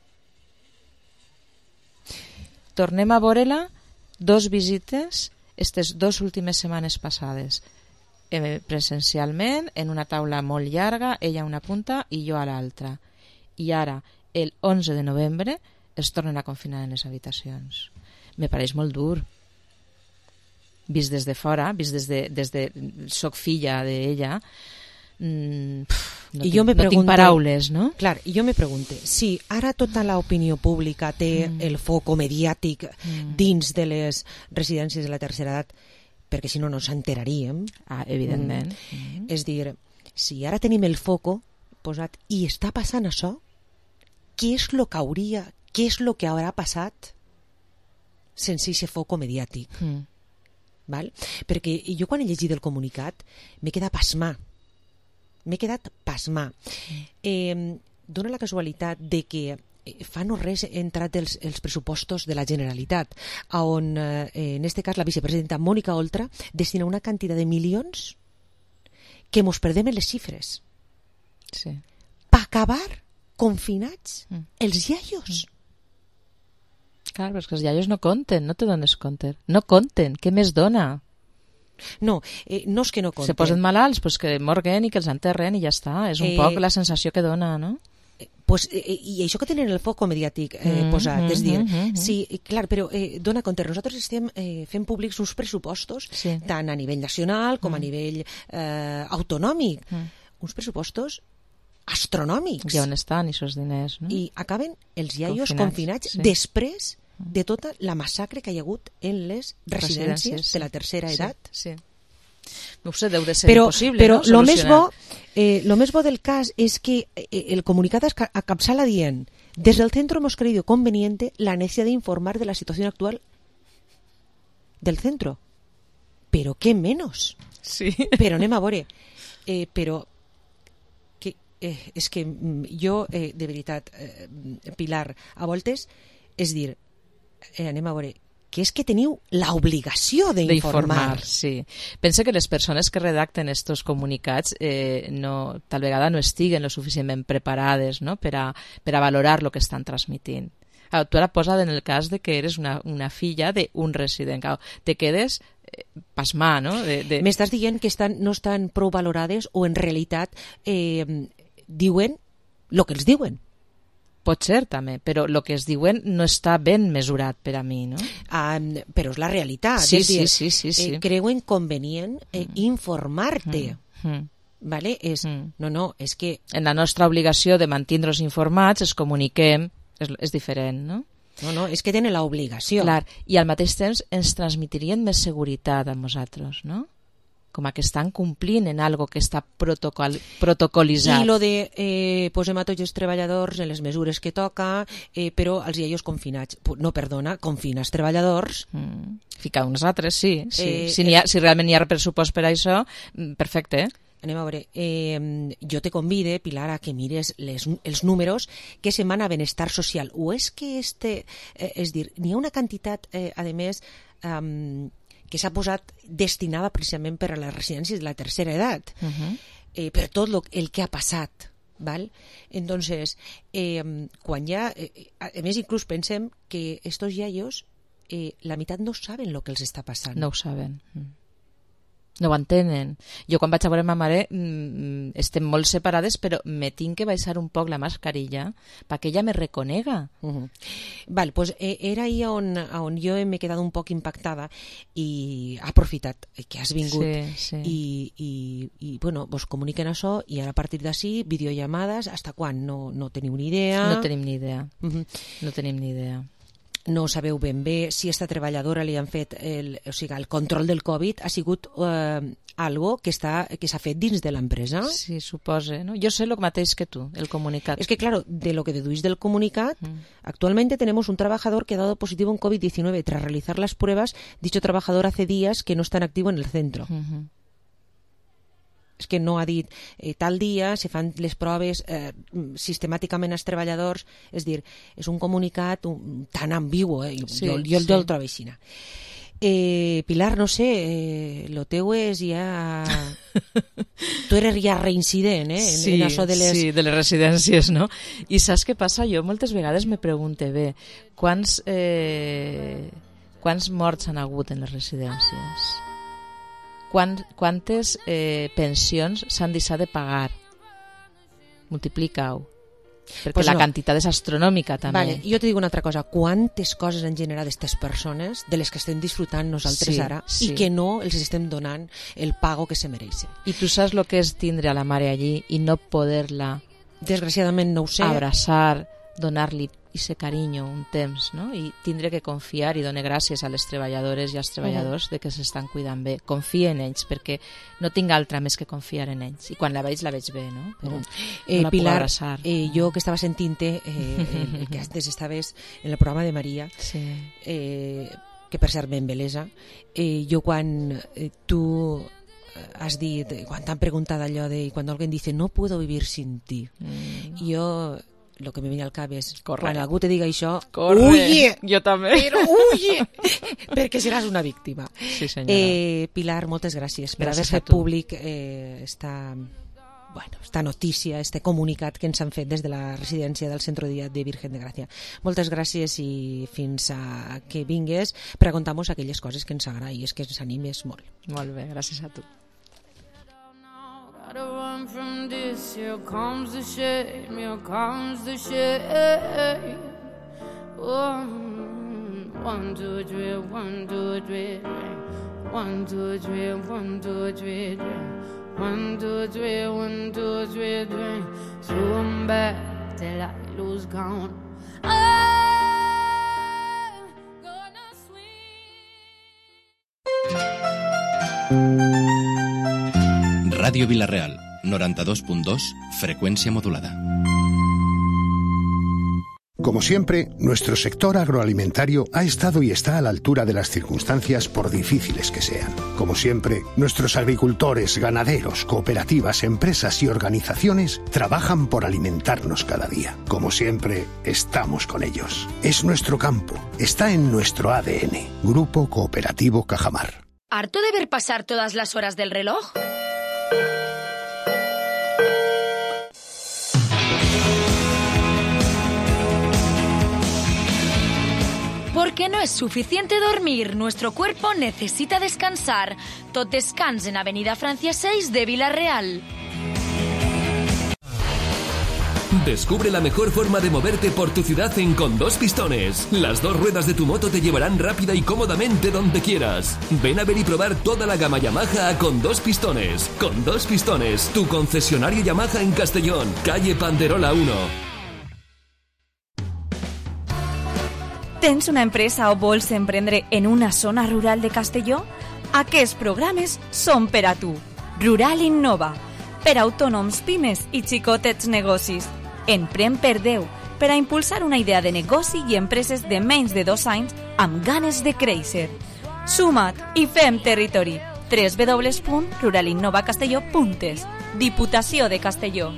[SPEAKER 3] Tornem a veure-la dos visites aquestes dues últimes setmanes passades. Eh, presencialment, en una taula molt llarga, ella a una punta i jo a l'altra. I ara, el onze de novembre, es tornen a confinar en les habitacions. Me pareix molt dur. Vist des de fora, vist des de... Des de soc filla d'ella, mm, no,
[SPEAKER 5] I
[SPEAKER 3] tinc,
[SPEAKER 5] jo me
[SPEAKER 3] no
[SPEAKER 5] pregunte,
[SPEAKER 3] tinc paraules, no?
[SPEAKER 5] Clar, i jo me pregunte, si ara tota l'opinió pública té mm. el foco mediàtic mm. dins de les residències de la tercera edat, perquè si no no s'enteraríem.
[SPEAKER 3] Ah, evidentment.
[SPEAKER 5] Mm. Mm. És dir, si ara tenim el foco posat i està passant això, què és el que hauria, què és el que haurà passat sense aquest foco mediàtic? Mm. Val? Perquè jo quan he llegit el comunicat m'he quedat pasmar. M'he quedat pasmar. Eh, dona la casualitat de que fa no res he entrat els, els pressupostos de la Generalitat, on eh, en este cas la vicepresidenta Mònica Oltra destina una quantitat de milions que mos perdem en les xifres.
[SPEAKER 3] Sí.
[SPEAKER 5] Per acabar confinats mm. els iaios. Mm.
[SPEAKER 3] Clar, però és que els iaios no compten, no te dones compte. No compten, què més dona?
[SPEAKER 5] No, eh, no és que no compten.
[SPEAKER 3] Se posen malalts, pues que morguen i que els enterren i ja està. És un eh, poc la sensació que dona, no?
[SPEAKER 5] Eh, pues, eh, I això que tenen el foc mediàtic eh, mm, posat, mm, és dir, mm, mm, sí, clar, però eh, dona compte, nosaltres estem eh, fent públics uns pressupostos, sí. tant a nivell nacional com mm. a nivell eh, autonòmic, mm. uns pressupostos astronòmics.
[SPEAKER 3] I on estan aquests diners, no?
[SPEAKER 5] I acaben els iaios confinats, confinats sí. després de tota la massacre que hi ha hagut en les residències, residències de la tercera edat.
[SPEAKER 3] Sí, sí. No sé, deu de ser
[SPEAKER 5] però,
[SPEAKER 3] impossible,
[SPEAKER 5] però
[SPEAKER 3] no?
[SPEAKER 5] Lo més bo, eh, lo més bo del cas és que eh, el comunicat acapçala dient: des del centro hemos creído conveniente la necesidad de informar de la situación actual del centro. Però què menos?
[SPEAKER 3] Sí.
[SPEAKER 5] Però anem a veure. Eh, però que, eh, és que jo, eh, de veritat, eh, Pilar, a voltes, és dir, eh, anem a veure, que és que teniu l'obligació d'informar.
[SPEAKER 3] Sí. Pensa que les persones que redacten estos comunicats eh, no, tal vegada no estiguen lo suficientment preparades, no? per, a, per a valorar el que estan transmitint. Ah, tu ara posa't en el cas de que eres una, una filla d'un resident. Claro, te quedes eh, pasmar, no? De, de...
[SPEAKER 5] M'estàs dient que estan, no estan prou valorades o en realitat eh, diuen el que els diuen?
[SPEAKER 3] Pot ser, també, però el que es diuen no està ben mesurat per a mi, no?
[SPEAKER 5] Ah, però és la realitat.
[SPEAKER 3] Sí,
[SPEAKER 5] és dir,
[SPEAKER 3] sí, sí, sí, sí.
[SPEAKER 5] Eh, creuen convenient eh, mm. informar-te.
[SPEAKER 3] Mm. Mm.
[SPEAKER 5] Vale? És, mm. No, no, és que...
[SPEAKER 3] En la nostra obligació de mantenir-nos informats, es comuniquem, és, és diferent, no?
[SPEAKER 5] No, no, és que tenen l'obligació.
[SPEAKER 3] Clar, i al mateix temps ens transmetrien més seguretat a nosaltres, no? Com a que estan complint en algo que està protocol, protocolitzat.
[SPEAKER 5] I lo de eh, posem a tots els treballadors en les mesures que toca, eh, però els iaios confinats. No, perdona, confines treballadors.
[SPEAKER 3] Mm. Ficar uns altres, sí. sí.
[SPEAKER 5] Eh,
[SPEAKER 3] si, ha, si realment hi ha pressupost per a això, perfecte.
[SPEAKER 5] Anem a veure, eh, jo te convide, Pilar, a que mires les, els números que se'n a benestar social. O és que este, eh, és dir, n'hi ha una quantitat, eh, a més, eh, que s'ha posat destinada precisament per a les residències de la tercera edat, uh-huh. eh, per tot lo, el que ha passat. Val? Entonces, eh, quan ja... Eh, a més, inclús pensem que estos iaios, eh, la meitat no saben el que els està passant.
[SPEAKER 3] No ho saben. No ho entenen. Jo quan vaig a veure ma mare mmm, estem molt separades, però me tinc que baixar un poc la mascarilla perquè ella me reconega.
[SPEAKER 5] Uh -huh. Val, pues eh, era ahí on, on jo m'he quedat un poc impactada i ha aprofitat que has vingut
[SPEAKER 3] sí, sí.
[SPEAKER 5] I, i, i bueno, vos comuniquen això i ara a partir d'ací videollamades, hasta quan? No, no teniu ni idea?
[SPEAKER 3] No tenim ni idea. Uh -huh. No tenim ni idea.
[SPEAKER 5] No sabeu ben bé si a esta treballadora li han fet el, o sigui, el control del Covid ha sigut eh, algo que està que s'ha fet dins de l'empresa.
[SPEAKER 3] Sí, suposa, ¿no? Yo sé lo mateix que tú, el comunicat.
[SPEAKER 5] Es que claro, de lo que deduís del comunicat, mm. actualmente tenemos un trabajador que ha dado positivo en COVID diecinueve. Tras realizar las pruebas, dicho trabajador hace días que no está en activo en el centro. Mm-hmm. És que no ha dit eh, tal dia se fan les proves eh, sistemàticament als treballadors, és dir, és un comunicat un, tan ambigu, eh?
[SPEAKER 3] Sí,
[SPEAKER 5] jo, jo,
[SPEAKER 3] sí.
[SPEAKER 5] jo el trobo així. Eh, Pilar, no sé, eh, lo teu és ja... tu eres ja reincident, eh? En,
[SPEAKER 3] sí,
[SPEAKER 5] en això de les...
[SPEAKER 3] sí, de les residències, no? I saps què passa? Jo moltes vegades me pregunte, bé, quants, eh, quants morts han hagut en les residències? Quant, quantes eh, pensions s'han deixat de pagar? Multiplica-ho. Perquè pues la no. quantitat és astronòmica també.
[SPEAKER 5] Vale, jo te dic una altra cosa, quantes coses han generat aquestes persones de les que estem disfrutant nosaltres
[SPEAKER 3] sí,
[SPEAKER 5] ara
[SPEAKER 3] sí.
[SPEAKER 5] i que no els estem donant el pago que se mereixen.
[SPEAKER 3] I tu saps el que és tindre a la mare allí i no poder-la
[SPEAKER 5] desgraciadament no ho sé.
[SPEAKER 3] Abraçar, donar-li ese carinyo un temps, no? I tindre que confiar i donar gràcies a les treballadores i als treballadors uh -huh. de que s'estan cuidant bé. Confia en ells, perquè no tinc altra més que confiar en ells. I quan la veig, la veig bé, no? Però uh -huh.
[SPEAKER 5] eh,
[SPEAKER 3] no la
[SPEAKER 5] Pilar,
[SPEAKER 3] puc abraçar.
[SPEAKER 5] Eh, jo que estava sentint-te, eh, el que antes estaves en el programa de Maria,
[SPEAKER 3] sí.
[SPEAKER 5] eh, que per cert ben belesa, eh, jo quan eh, tu has dit, quan t'han preguntat allò de, quan algú dice, no puedo vivir sin ti, mm. jo... lo que me viene al cap és, corre. Quan algú te diga això,
[SPEAKER 3] corre,
[SPEAKER 5] huye,
[SPEAKER 3] jo també,
[SPEAKER 5] però huye, perquè seràs una víctima.
[SPEAKER 3] Sí, senyora.
[SPEAKER 5] Eh, Pilar, moltes gràcies per haver fet públic eh, esta, bueno, esta notícia, este comunicat que ens han fet des de la residència del Centro de Virgen de Gràcia. Moltes gràcies i fins a que vingues per a contar-nos aquelles coses que ens agrada i és que ens animes molt.
[SPEAKER 3] Molt bé, gràcies a tu.
[SPEAKER 26] Gotta run from this, here comes the shame, here comes the shame. One, one, two, three, one, two, three, one, two, three, one, two, three, one, two, three, one, two, three, three. So I'm back till I lose count. I'm gonna swing.
[SPEAKER 2] Radio Vila-real, noventa y dos punto dos, frecuencia modulada.
[SPEAKER 15] Como siempre, nuestro sector agroalimentario ha estado y está a la altura de las circunstancias por difíciles que sean. Como siempre, nuestros agricultores, ganaderos, cooperativas, empresas y organizaciones trabajan por alimentarnos cada día. Como siempre, estamos con ellos. Es nuestro campo, está en nuestro A D N. Grupo Cooperativo Cajamar.
[SPEAKER 23] ¿Harto de ver pasar todas las horas del reloj? Porque no es suficiente dormir, nuestro cuerpo necesita descansar. Tot Descans en Avenida Francia seis de Vila-real.
[SPEAKER 16] Descubre la mejor forma de moverte por tu ciudad en Con Dos Pistones. Las dos ruedas de tu moto te llevarán rápida y cómodamente donde quieras. Ven a ver y probar toda la gama Yamaha a Con Dos Pistones. Con Dos Pistones, tu concesionario Yamaha en Castellón, calle Panderola uno.
[SPEAKER 6] Tens una empresa o vols emprendre en una zona rural de Castelló? Aquests programes són per a tu. Rural Innova, per a autònoms, pimes i xicotets negocis. Emprèn per deu, per a impulsar una idea de negoci i empreses de menys de dos anys amb ganes de créixer. Suma't i fem territori. w w w punt rural innova castelló punt es. Diputació de Castelló.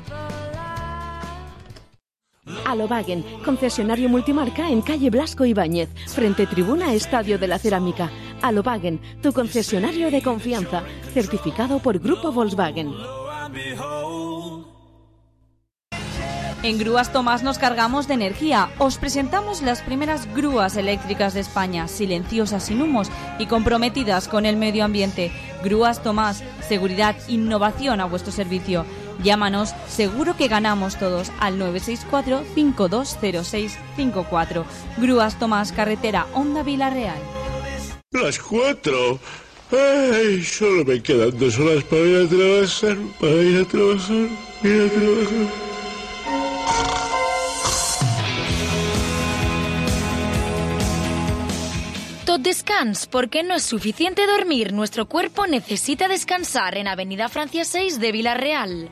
[SPEAKER 17] Alobagen, concesionario multimarca en calle Blasco Ibáñez, frente tribuna Estadio de la Cerámica. Alobagen, tu concesionario de confianza, certificado por Grupo Volkswagen.
[SPEAKER 11] En Grúas Tomás nos cargamos de energía. Os presentamos las primeras grúas eléctricas de España, silenciosas, sin humos y comprometidas con el medio ambiente. Grúas Tomás, seguridad, innovación a vuestro servicio. Llámanos, seguro que ganamos todos, al nueve seis cuatro, cinco dos cero seis cinco cuatro. Grúas Tomás, carretera Honda Villarreal.
[SPEAKER 1] Las cuatro. Ay, solo me quedan dos horas para ir a trabajar, para ir a trabajar, ir a trabajar.
[SPEAKER 23] Tot descans, porque no es suficiente dormir. Nuestro cuerpo necesita descansar en Avenida Francia seis de Vila-real.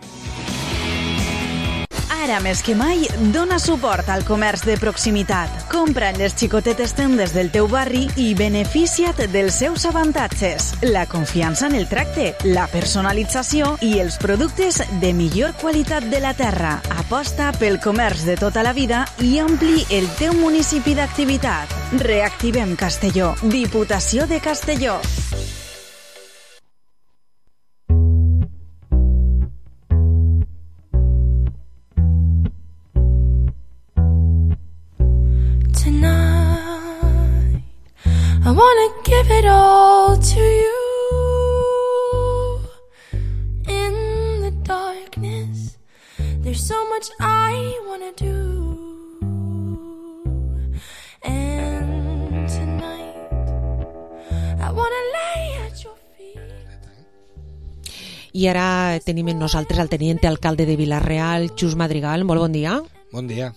[SPEAKER 18] Ara més que mai, dona suport al comerç de proximitat. Compra en les xicotetes tendes del teu barri i beneficia't dels seus avantatges. La confiança en el tracte, la personalització i els productes de millor qualitat de la terra. Aposta pel comerç de tota la vida i ampli el teu municipi d'activitat. Reactivem Castelló. Diputació de Castelló.
[SPEAKER 25] I wanna give it all to you. In the darkness, there's so much I wanna do. And tonight, I wanna lay at your feet.
[SPEAKER 5] I ara tenim amb nosaltres el teniente alcalde de Vila-real, Xus Madrigal. Molt bon dia.
[SPEAKER 19] Bon dia.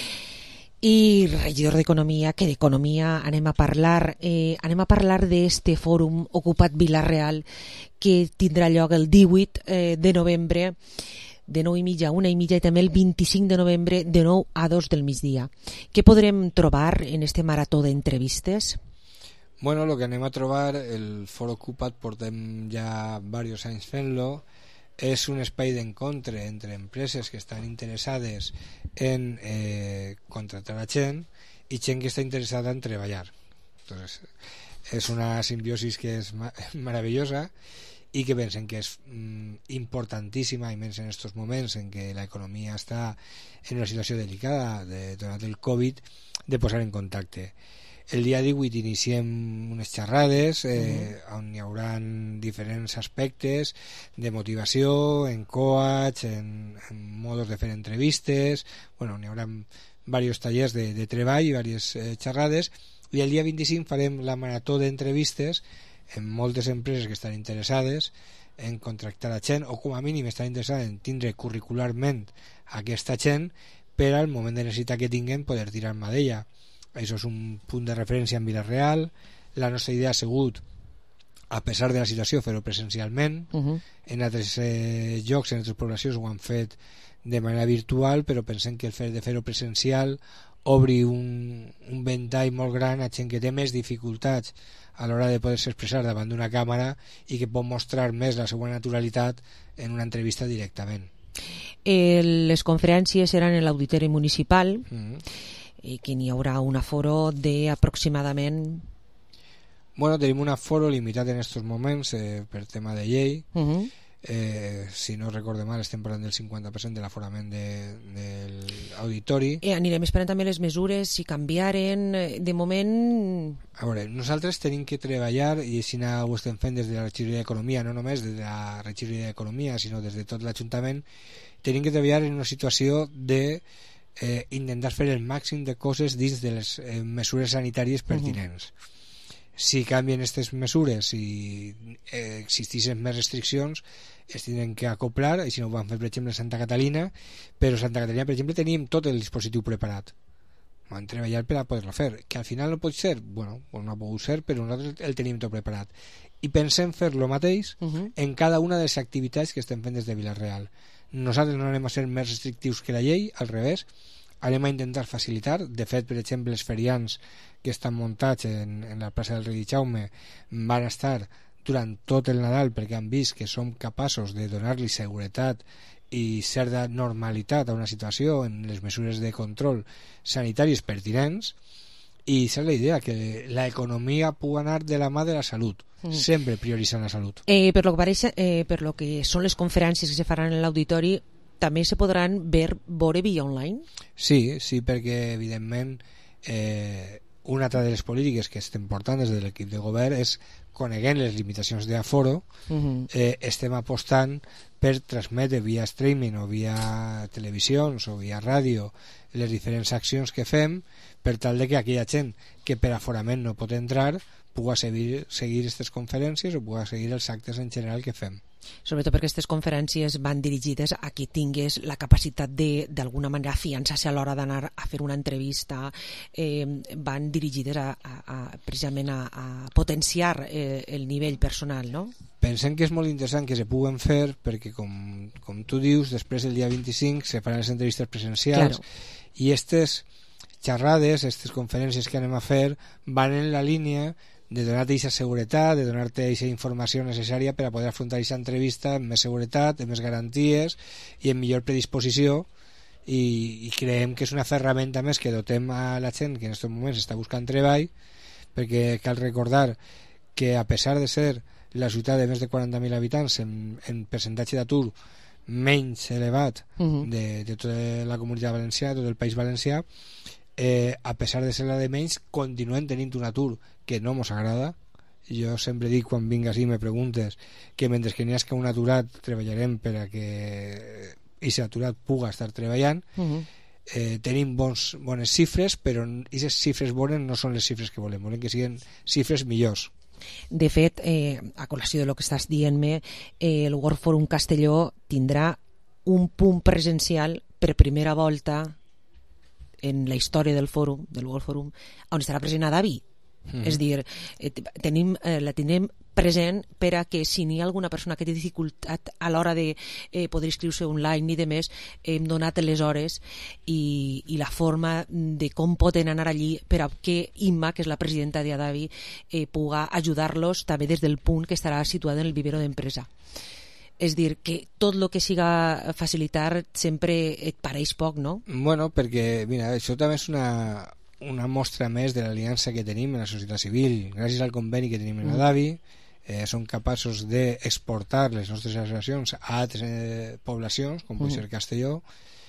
[SPEAKER 5] I regidor d'Economia, que d'Economia anem a parlar eh, anem a parlar d'este fòrum Ocupat Vila-real que tindrà lloc el divuit eh, de novembre de nou i mitja a una i mitja i també el vint-i-cinc de novembre de nou a dos del migdia. Què podrem trobar en este marató d'entrevistes?
[SPEAKER 19] Bueno, lo que anem a trobar, el Foro Ocupat portem ja diversos anys fent-lo. És un espai d'encontre entre empreses que estan interessades en eh, contratar a gent i gent que està interessada en treballar. Entonces, és una simbiosis que és ma maravillosa i que pensen que és mm, importantíssima, i menys en aquests moments en què l'economia està en una situació delicada de, donat el Covid, de posar en contacte. El dia divuit iniciem unes xerrades eh, uh-huh. on hi haurà diferents aspectes de motivació, en coach, en, en modos de fer entrevistes, bueno, hi haurà diversos tallers de, de treball i diverses eh, xerrades, i el dia vint-i-cinc farem la marató d'entrevistes en moltes empreses que estan interessades en contractar a gent, o com a mínim estan interessades en tindre curricularment aquesta gent per al moment de necessitat que tinguem poder tirar-me d'ella. Això és un punt de referència en Vila-real. La nostra idea ha sigut, a pesar de la situació, fer-ho presencialment. Uh-huh. En altres eh, llocs, en altres poblacions ho han fet de manera virtual, però pensem que el fet de fer-ho presencial obri un, un ventall molt gran a gent que té més dificultats a l'hora de poder-se expressar davant d'una càmera i que pot mostrar més la seva naturalitat en una entrevista directament.
[SPEAKER 5] Eh, les conferències seran en l'auditori municipal.
[SPEAKER 19] Uh-huh.
[SPEAKER 5] I que n'hi haurà un aforo d'aproximadament...
[SPEAKER 19] Bueno, tenim un aforo limitat en aquests moments eh, per tema de llei.
[SPEAKER 5] Uh-huh.
[SPEAKER 19] eh, si no recordo mal, estem parlant del cinquanta per cent de l'aforament de, de l'auditori.
[SPEAKER 5] Eh, anirem esperant també les mesures, si canviaren. De moment...
[SPEAKER 19] A veure, nosaltres tenim que treballar, i així ho estem fent des de la regidoria d'Economia, no només des de la regidoria d'Economia, sinó des de tot l'Ajuntament, tenim que treballar en una situació de Eh, intentar fer el màxim de coses dins de les eh, mesures sanitàries pertinents. Uh-huh. Si canvien aquestes mesures i eh, existeixen més restriccions, es tindran que acoplar, i si no ho van fer per exemple a Santa Catalina, però a Santa Catalina per exemple teníem tot el dispositiu preparat, vam treballar per a poder-lo fer, que al final no pot ser, bueno, pues no ha pogut ser, però nosaltres el tenim tot preparat i pensem fer lo mateix uh-huh. en cada una de les activitats que estem fent des de Vila-real. Nosaltres no anem a ser més restrictius que la llei, al revés, anem a intentar facilitar. De fet, per exemple, els ferians que estan muntats en, en la plaça del Rei Jaume van estar durant tot el Nadal perquè han vist que som capaços de donar-li seguretat i certa normalitat a una situació en les mesures de control sanitaris pertinents, i aquesta és la idea, que l'economia pugui anar de la mà de la salut, mm. sempre prioritzant la salut.
[SPEAKER 5] Eh, per, lo que pareix, eh, per lo que són les conferències que se faran en l'auditori, també se podran ver, veure via online?
[SPEAKER 19] Sí, sí, perquè evidentment eh, una altra de les polítiques que estem portant des de l'equip de govern és, coneguent les limitacions d'aforo, uh-huh. eh, estem apostant per transmetre via streaming o via televisions o via ràdio les diferents accions que fem per tal de que aquella gent que per aforament no pot entrar pugui seguir, seguir aquestes conferències o pugui seguir els actes en general que fem.
[SPEAKER 5] Sobretot perquè aquestes conferències van dirigides a qui tingués la capacitat de, d'alguna manera, afiançar-se a l'hora d'anar a fer una entrevista, eh, van dirigides a, a, a, precisament a, a potenciar eh, el nivell personal, no?
[SPEAKER 19] Pensem que és molt interessant que se puguen fer perquè, com, com tu dius, després del dia vint-i-cinc se faran les entrevistes presencials, claro. I aquestes xerrades, aquestes conferències que anem a fer van en la línia de donar-te aquesta seguretat, de donar-te aquesta informació necessària per a poder afrontar aquesta entrevista amb més seguretat, amb més garanties i amb millor predisposició, i, i creiem que és una ferramenta més que dotem a la gent que en aquests moments està buscant treball, perquè cal recordar que a pesar de ser la ciutat de més de quaranta mil habitants en, en percentatge d'atur menys elevat uh-huh. de, de tota la comunitat valenciana, tot el País Valencià, eh, a pesar de ser la de menys, continuem tenint un atur que no mos agrada. Jo sempre dic, quan vingues i me preguntes, que mentre que n'hi hagi un aturat treballarem per a que aquest aturat puga estar treballant. Uh-huh. eh, tenim bons, bones xifres, però aquestes xifres bones no són les xifres que volem, volem que siguin xifres millors.
[SPEAKER 5] De fet, eh, a col·lació de lo que estàs dient-me, eh, el World Forum Castelló tindrà un punt presencial per primera volta en la història del fòrum, del World Forum, on estarà present Adavi. Mm. És dir, eh, tenim, eh, la tindrem present per a que si n'hi ha alguna persona que té dificultat a l'hora de eh, poder inscriure-se online i de més, hem donat les hores i, i la forma de com poden anar allí per a que Imma, que és la presidenta d'Adavi, eh, puga ajudar-los també des del punt que estarà situat en el vivero d'empresa. És dir, que tot el que siga facilitar sempre et pareix poc, no?
[SPEAKER 19] Bueno, perquè, mira, això també és una, una mostra més de l'aliança que tenim en la societat civil. Gràcies al conveni que tenim en Adavi, eh, som capaços d'exportar les nostres associacions a altres eh, poblacions, com pot ser Castelló.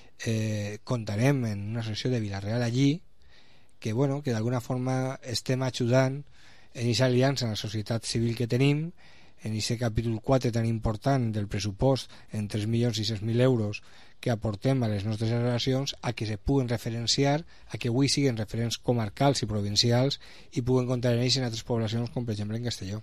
[SPEAKER 19] Eh, comptarem en una associació de Vila-real allí, que, bueno, que d'alguna forma estem ajudant en aquesta aliança en la societat civil que tenim, en aquest capítol quatre tan important del pressupost en tres milions sis-cents mil euros que aportem a les nostres relacions, a que se puguen referenciar, a que avui siguin referents comarcals i provincials i puguen comptar en ells en altres poblacions, com per exemple en Castelló.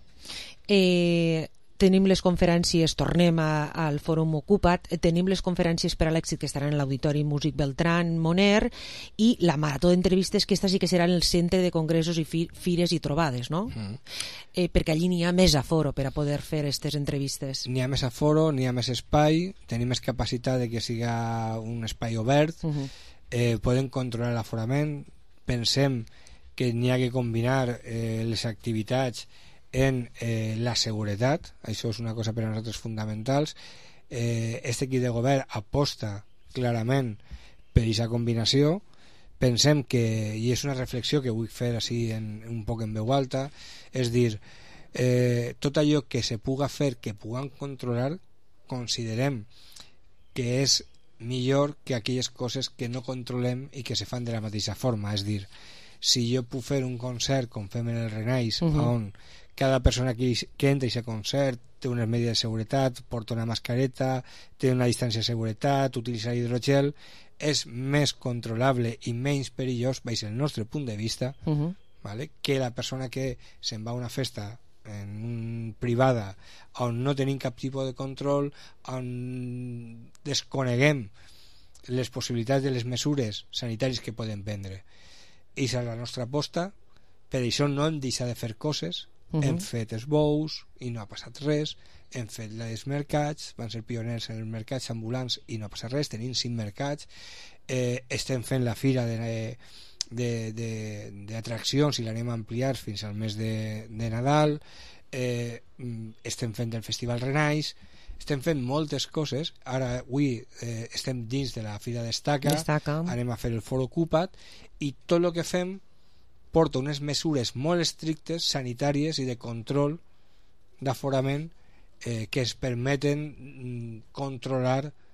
[SPEAKER 5] Eh, tenim les conferències, tornem a, al Fòrum Ocupa't, tenim les conferències per a l'èxit que estaran en l'Auditori Músic Beltrán Moner i la marató d'entrevistes, que esta sí que serà en el centre de congressos i fi, fires i trobades, no? Mm. Eh, perquè allí n'hi ha més aforo per a poder fer aquestes entrevistes.
[SPEAKER 19] N'hi ha més aforo, n'hi ha més espai, tenim més capacitat de que siga un espai obert, uh-huh. eh, podem controlar l'aforament, pensem que n'hi ha que combinar eh, les activitats en eh, la seguretat, això és una cosa per a nosaltres fonamentals. Eh, este equip de govern aposta clarament per aquesta combinació. Pensem que, i és una reflexió que vull fer així en, un poc en veu alta, és dir, eh, tot allò que se puga fer, que puguem controlar, considerem que és millor que aquelles coses que no controlem i que se fan de la mateixa forma. És dir, si jo puc fer un concert com fem en el Renais, uh-huh. on cada persona que, que entra a aquest concert té unes medides de seguretat, porta una mascareta, té una distància de seguretat, utilitza hidrogel, és més controlable i menys perillós, baix el nostre punt de vista, uh-huh. vale? Que la persona que se'n va a una festa en un privada on no tenim cap tipus de control, on desconeguem les possibilitats de les mesures sanitàries que poden prendre. I és la nostra aposta, per això no hem deixat de fer coses. Uh-huh. Hem fet esbous i no ha passat res, hem fet els mercats, van ser pioners en els mercats ambulants i no ha passat res, tenim cinc mercats, eh, estem fent la fira de, de, de, d'atraccions i l'anem a ampliar fins al mes de, de Nadal, eh, estem fent el Festival Renais, estem fent moltes coses. Ara avui eh, estem dins de la Fira Destaca, Destaca, anem a fer el Fòrum Ocupa't, i tot el que fem porta unes mesures molt estrictes sanitàries i de control d'aforament eh, que es permeten controlar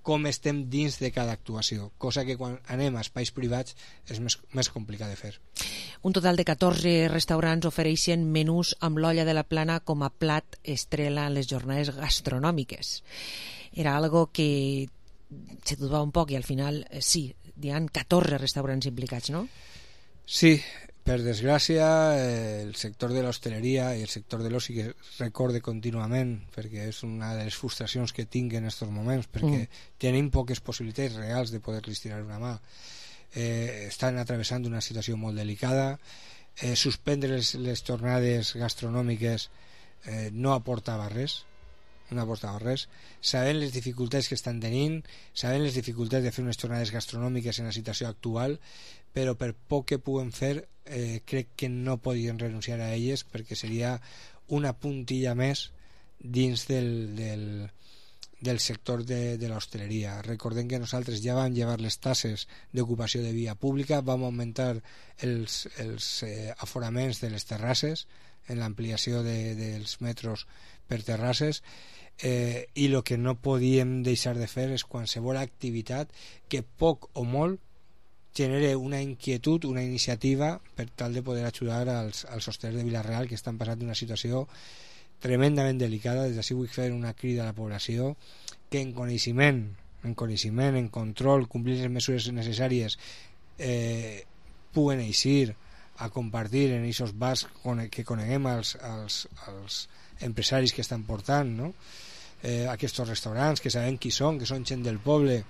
[SPEAKER 19] com estem dins de cada actuació, cosa que quan anem a espais privats és més, més complicat de fer.
[SPEAKER 5] Un total de catorze restaurants ofereixen menús amb l'olla de la plana com a plat estrella en les jornades gastronòmiques. Era algo que se dudava un poc i al final eh, sí, hi ha catorze restaurants implicats, no?
[SPEAKER 19] Sí, per desgràcia eh, el sector de l'hostaleria i el sector de l'oci que recorde contínuament, perquè és una de les frustracions que tinc en aquests moments, perquè mm. tenim poques possibilitats reals de poder-los tirar una mà. Eh, estan atravessant una situació molt delicada, eh, suspendre les, les jornades gastronòmiques eh, no aportava res, no aportava res, sabent les dificultats que estan tenint, sabent les dificultats de fer unes jornades gastronòmiques en la situació actual, però per poc que puguem fer eh, crec que no podien renunciar a elles perquè seria una puntilla més dins del, del, del sector de, de l'hostaleria. Recordem que nosaltres ja vam llevar les tasses d'ocupació de via pública, vam augmentar els, els eh, aforaments de les terrasses en l'ampliació de, dels metros per terrasses, eh, i el que no podíem deixar de fer és qualsevol activitat que poc o molt genere una inquietud, una iniciativa per tal de poder ajudar als, als hostalers de Vila-real que estan passant una situació tremendament delicada. Des d'ací vull fer una crida a la població que en coneixement, en coneixement, en control, complir les mesures necessàries, eh, puguen eixir a compartir en aquests bars que coneguem als, als, als empresaris que estan portant, no? eh, aquests restaurants, que sabem qui són, que són gent del poble,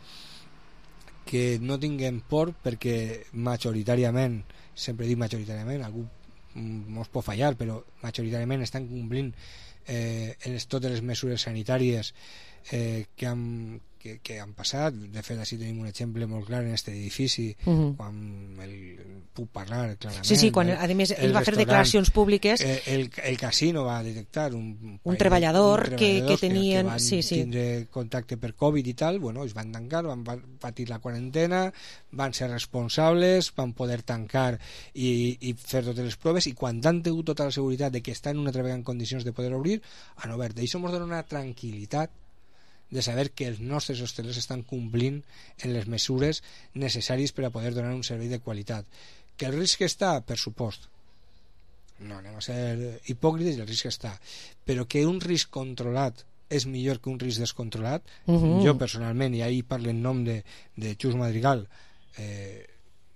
[SPEAKER 19] que no tinguem por perquè majoritàriament, sempre dic majoritàriament, algú mos pot fallar, però majoritàriament estan complint eh, en les, totes les mesures sanitàries eh, que, han, que, que han passat. De fet, així tenim un exemple molt clar en aquest edifici, uh-huh. quan el, puc parlar clarament.
[SPEAKER 5] Sí, sí, quan a més ell va fer declaracions públiques.
[SPEAKER 19] El, el, el casino va detectar un, un,
[SPEAKER 5] un treballador, un treballador que, que tenien...
[SPEAKER 19] Que, que van
[SPEAKER 5] sí, sí.
[SPEAKER 19] tindre contacte per Covid i tal, bueno, es van tancar, van patir la quarantena, van ser responsables, van poder tancar i, i fer totes les proves, i quan han tingut tota la seguretat de que estan una altra vegada en condicions de poder obrir, han obert. Això ens dona una tranquil·litat de saber que els nostres hostalers estan complint en les mesures necessàries per a poder donar un servei de qualitat. Que el risc està, per supost, no anem a ser hipòcrites, el risc està, però que un risc controlat és millor que un risc descontrolat. Uh-huh. Jo personalment, i ahir parlo en nom de, de Xus Madrigal, eh,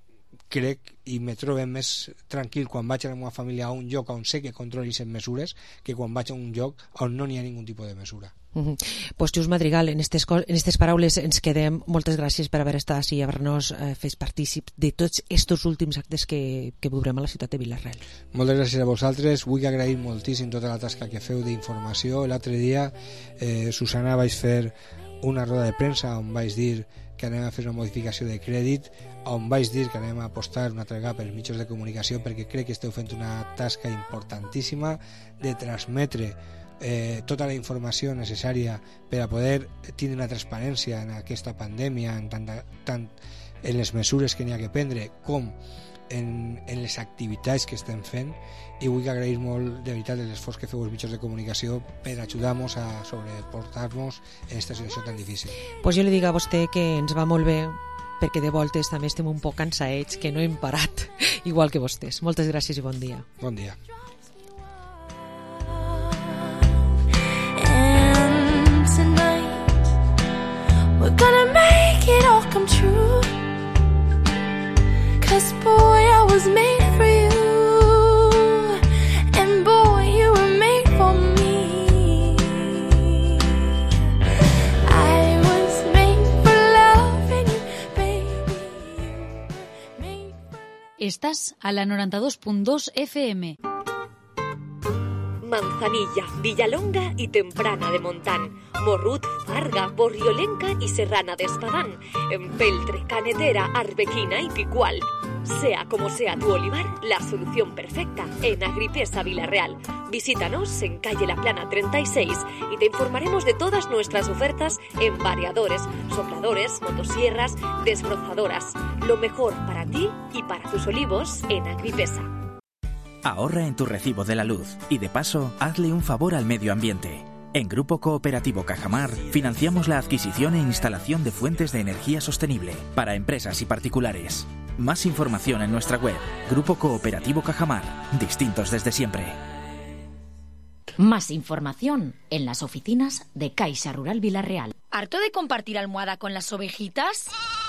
[SPEAKER 19] crec i me trobo més tranquil quan vaig a la meva família a un lloc on sé que controli les mesures que quan vaig a un lloc on no n'hi ha ningun tipus de mesura.
[SPEAKER 5] Uh-huh. Pues Xus Madrigal, en aquestes paraules ens quedem. Moltes gràcies per haver estat així i haver-nos eh, fet partícip de tots estos últims actes que, que veurem a la ciutat de Vila-real.
[SPEAKER 19] Moltes gràcies a vosaltres. Vull agrair moltíssim tota la tasca que feu d'informació. L'altre dia, eh, Susana, vaig fer una roda de premsa on vaig dir que anem a fer una modificació de crèdit, on vaig dir que anem a apostar una altra vegada pels mitjans de comunicació, perquè crec que esteu fent una tasca importantíssima de transmetre eh, tota la informació necessària per a poder tindre una transparència en aquesta pandèmia, en tant, tant en les mesures que n'hi ha que prendre com en, en les activitats que estem fent, i vull agrair molt de veritat l'esforç que feu els mitjans de comunicació per ajudar-nos a sobreportar-nos en aquesta situació tan difícil.
[SPEAKER 5] Pues jo li dic a vostè que ens va molt bé, perquè de voltes també estem un poc cansaets, que no hem parat, igual que vostès. Moltes gràcies i bon dia.
[SPEAKER 19] Bon dia.
[SPEAKER 25] And tonight we're gonna make it all come true, 'cause boy, I was made for you, and boy, you were made for me. I was made for loving you, baby. Made for...
[SPEAKER 11] Estás a la noranta-dos punt dos F M.
[SPEAKER 4] Manzanilla, Villalonga y Temprana de Montán, Morrut, Farga, Borriolenca y Serrana de Espadán, Empeltre, Canetera, Arbequina y Picual. Sea como sea tu olivar, la solución perfecta en Agripesa Vila-real. Visítanos en calle La Plana treinta y seis y te informaremos de todas nuestras ofertas en variadores, sopladores, motosierras, desbrozadoras. Lo mejor para ti y para tus olivos en Agripesa.
[SPEAKER 8] Ahorra en tu recibo de la luz y de paso hazle un favor al medio ambiente. En Grupo Cooperativo Cajamar financiamos la adquisición e instalación de fuentes de energía sostenible para empresas y particulares. Más información en nuestra web, Grupo Cooperativo Cajamar, distintos desde siempre.
[SPEAKER 23] Más información en las oficinas de Caixa Rural Vilarreal. ¿Harto de compartir almohada con las ovejitas?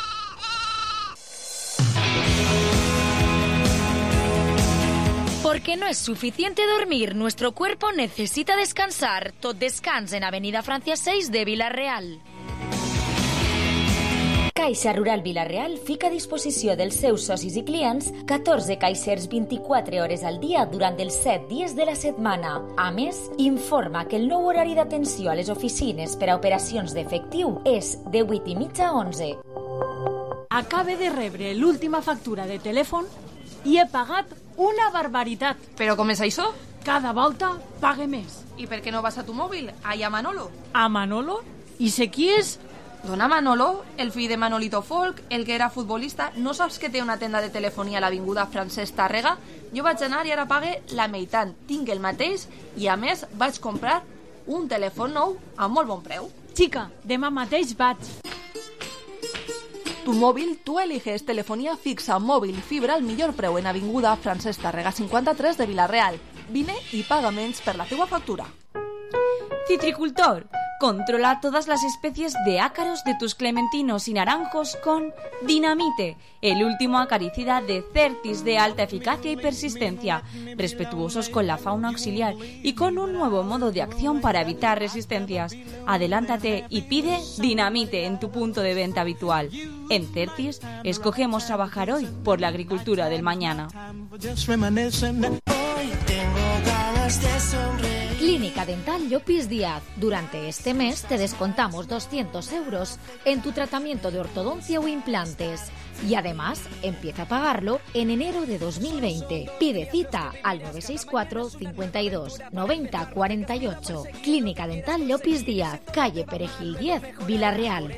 [SPEAKER 23] Porque no es suficiente dormir, nuestro cuerpo necesita descansar. Tot descans en Avenida Francia seis de Vilarreal. Caixa Rural Vilarreal fica a disposició dels seus socis i clients catorze caixers vint-i-quatre hores al dia durant els set dies de la setmana. A més, informa que el nou horari d'atenció a les oficines per a operacions d'efectiu és de vuit i mitja a onze.
[SPEAKER 9] Acabe de rebre l'última factura de telèfon i he pagat una barbaritat.
[SPEAKER 13] Però com és això?
[SPEAKER 9] Cada volta pague més.
[SPEAKER 13] I per què no vas a tu mòbil? Allà a Manolo.
[SPEAKER 9] A Manolo? I sé qui és?
[SPEAKER 13] Dona Manolo, el fill de Manolito Folk, el que era futbolista. No saps que té una tenda de telefonia a l'avinguda Francesc Tàrrega? Jo vaig anar i ara pague la meitat. Tinc el mateix i a més vaig comprar un telèfon nou a molt bon preu.
[SPEAKER 9] Xica, demà mateix vaig.
[SPEAKER 13] Tu mòbil, tu eliges telefonía fixa, mòbil i fibra al millor preu en avinguda Francesc Tàrrega cinquanta-tres de Vilarreal. Vine i paga menys per la teua factura.
[SPEAKER 6] Citricultor, controla todas las especies de ácaros de tus clementinos y naranjos con Dinamite, el último acaricida de Certis de alta eficacia y persistencia, respetuosos con la fauna auxiliar y con un nuevo modo de acción para evitar resistencias. Adelántate y pide Dinamite en tu punto de venta habitual. En Certis, escogemos trabajar hoy por la agricultura del mañana.
[SPEAKER 23] Clínica Dental Llopis Díaz. Durante este mes te descontamos doscientos euros en tu tratamiento de ortodoncia o implantes. Y además, empieza a pagarlo en enero de dos mil veinte. Pide cita al nueve seis cuatro, cincuenta y dos, noventa, cuarenta y ocho. Clínica Dental Llopis Díaz, calle Perejil diez, Vilarreal.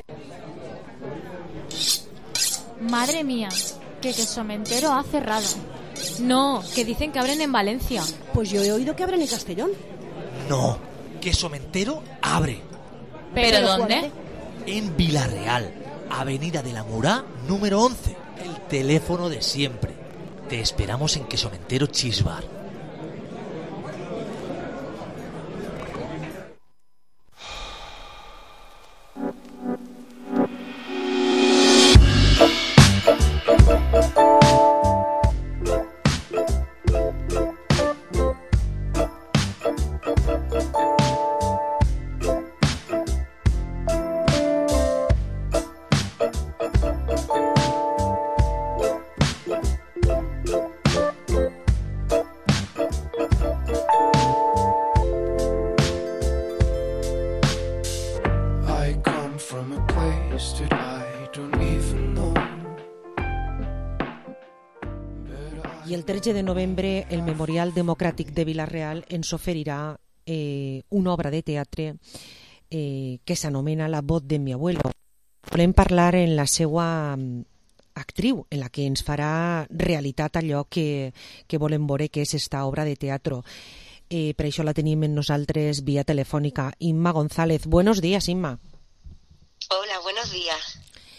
[SPEAKER 11] Madre mía, que Quesomentero ha cerrado. No, que dicen que abren en Valencia.
[SPEAKER 20] Pues yo he oído que abren en Castellón.
[SPEAKER 21] No, Quesomentero abre.
[SPEAKER 11] ¿Pero, ¿Pero dónde?
[SPEAKER 21] En Vilarreal, Avenida de la Murá, número once. El teléfono de siempre. Te esperamos en Quesomentero Cheese Bar.
[SPEAKER 5] I el tretze de novembre el Memorial Democràtic de Vilarreal ens oferirà eh, una obra de teatre eh, que s'anomena La voz de mi abuelo. Volem parlar en la seva actriu, en la que ens farà realitat allò que, que volem veure, que és esta obra de teatre. Eh, per això la tenim en nosaltres vía telefònica. Inma González. Buenos días, Inma.
[SPEAKER 22] Hola, buenos días.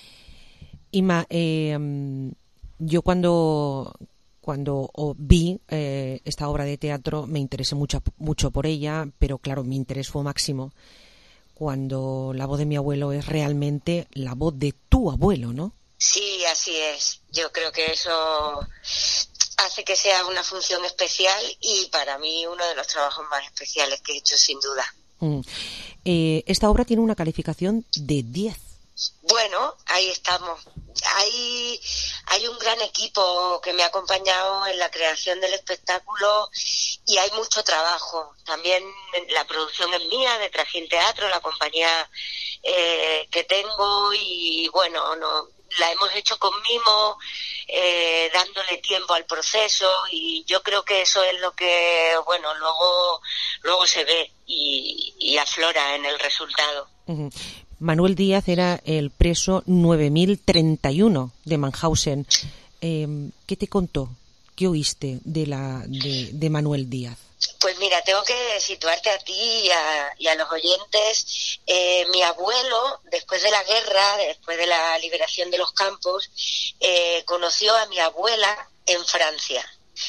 [SPEAKER 5] Inma, eh, yo cuando... Cuando vi eh, esta obra de teatro me interesé mucho, mucho por ella, pero claro, mi interés fue máximo cuando la voz de mi abuelo es realmente la voz de tu abuelo, ¿no?
[SPEAKER 22] Sí, así es. Yo creo que eso hace que sea una función especial y para mí uno de los trabajos más especiales que he hecho, sin duda.
[SPEAKER 5] Mm. Eh, esta obra tiene una calificación de diez.
[SPEAKER 22] Bueno, ahí estamos. Hay, hay un gran equipo que me ha acompañado en la creación del espectáculo y hay mucho trabajo. También la producción es mía, de Trajín Teatro, la compañía eh, que tengo, y bueno, no, la hemos hecho con mimo, eh, dándole tiempo al proceso, y yo creo que eso es lo que, bueno, luego, luego se ve y, y aflora en el resultado.
[SPEAKER 5] Uh-huh. Manuel Díaz era el preso nueve mil treinta y uno de Mannhausen. Eh, ¿Qué te contó? ¿Qué oíste de, la, de, de Manuel Díaz?
[SPEAKER 22] Pues mira, tengo que situarte a ti y a, y a los oyentes. Eh, mi abuelo, después de la guerra, después de la liberación de los campos, eh, conoció a mi abuela en Francia.